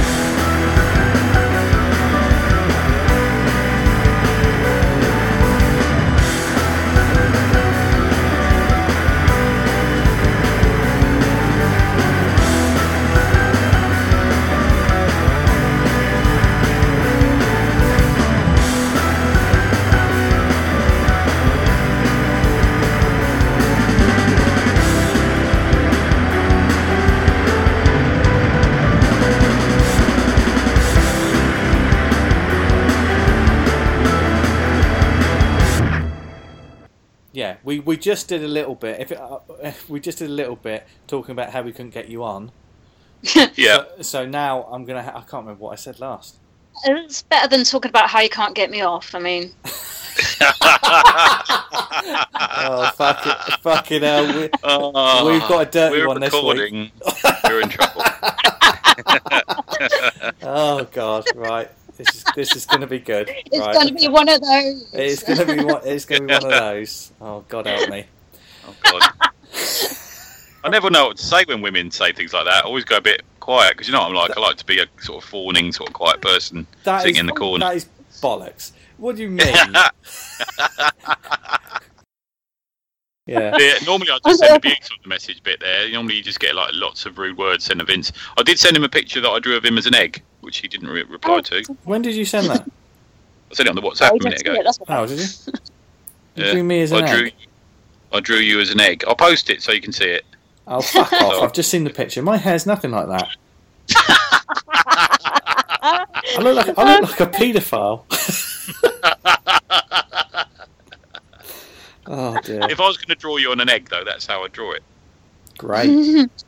Yeah, we just did a little bit. We just did a little bit talking about how we couldn't get you on. Yeah. So now I'm gonna. I can't remember what I said last. It's better than talking about how you can't get me off. I mean. Oh, fucking hell! We've got a dirty one this week. You're in trouble. Oh God! Right. This is going to be good. It's going to be one of those. It's going to be one of those. Oh God, help me. Oh God. I never know what to say when women say things like that. I always go a bit quiet because you know what I'm like. I like to be a sort of fawning, sort of quiet person sitting in the corner. That is bollocks. What do you mean? Yeah. Normally I just send abuse on the message bit there. Normally you just get like lots of rude words sent to Vince. I did send him a picture that I drew of him as an egg, which he didn't reply to. When did you send that? I sent it on the WhatsApp a minute ago. Oh, did you? You drew me as an egg? I drew you as an egg. I'll post it so you can see it. Oh, fuck off. I've just seen the picture. My hair's nothing like that. I look like a paedophile. Oh dear. If I was going to draw you on an egg, though, that's how I draw it. Great.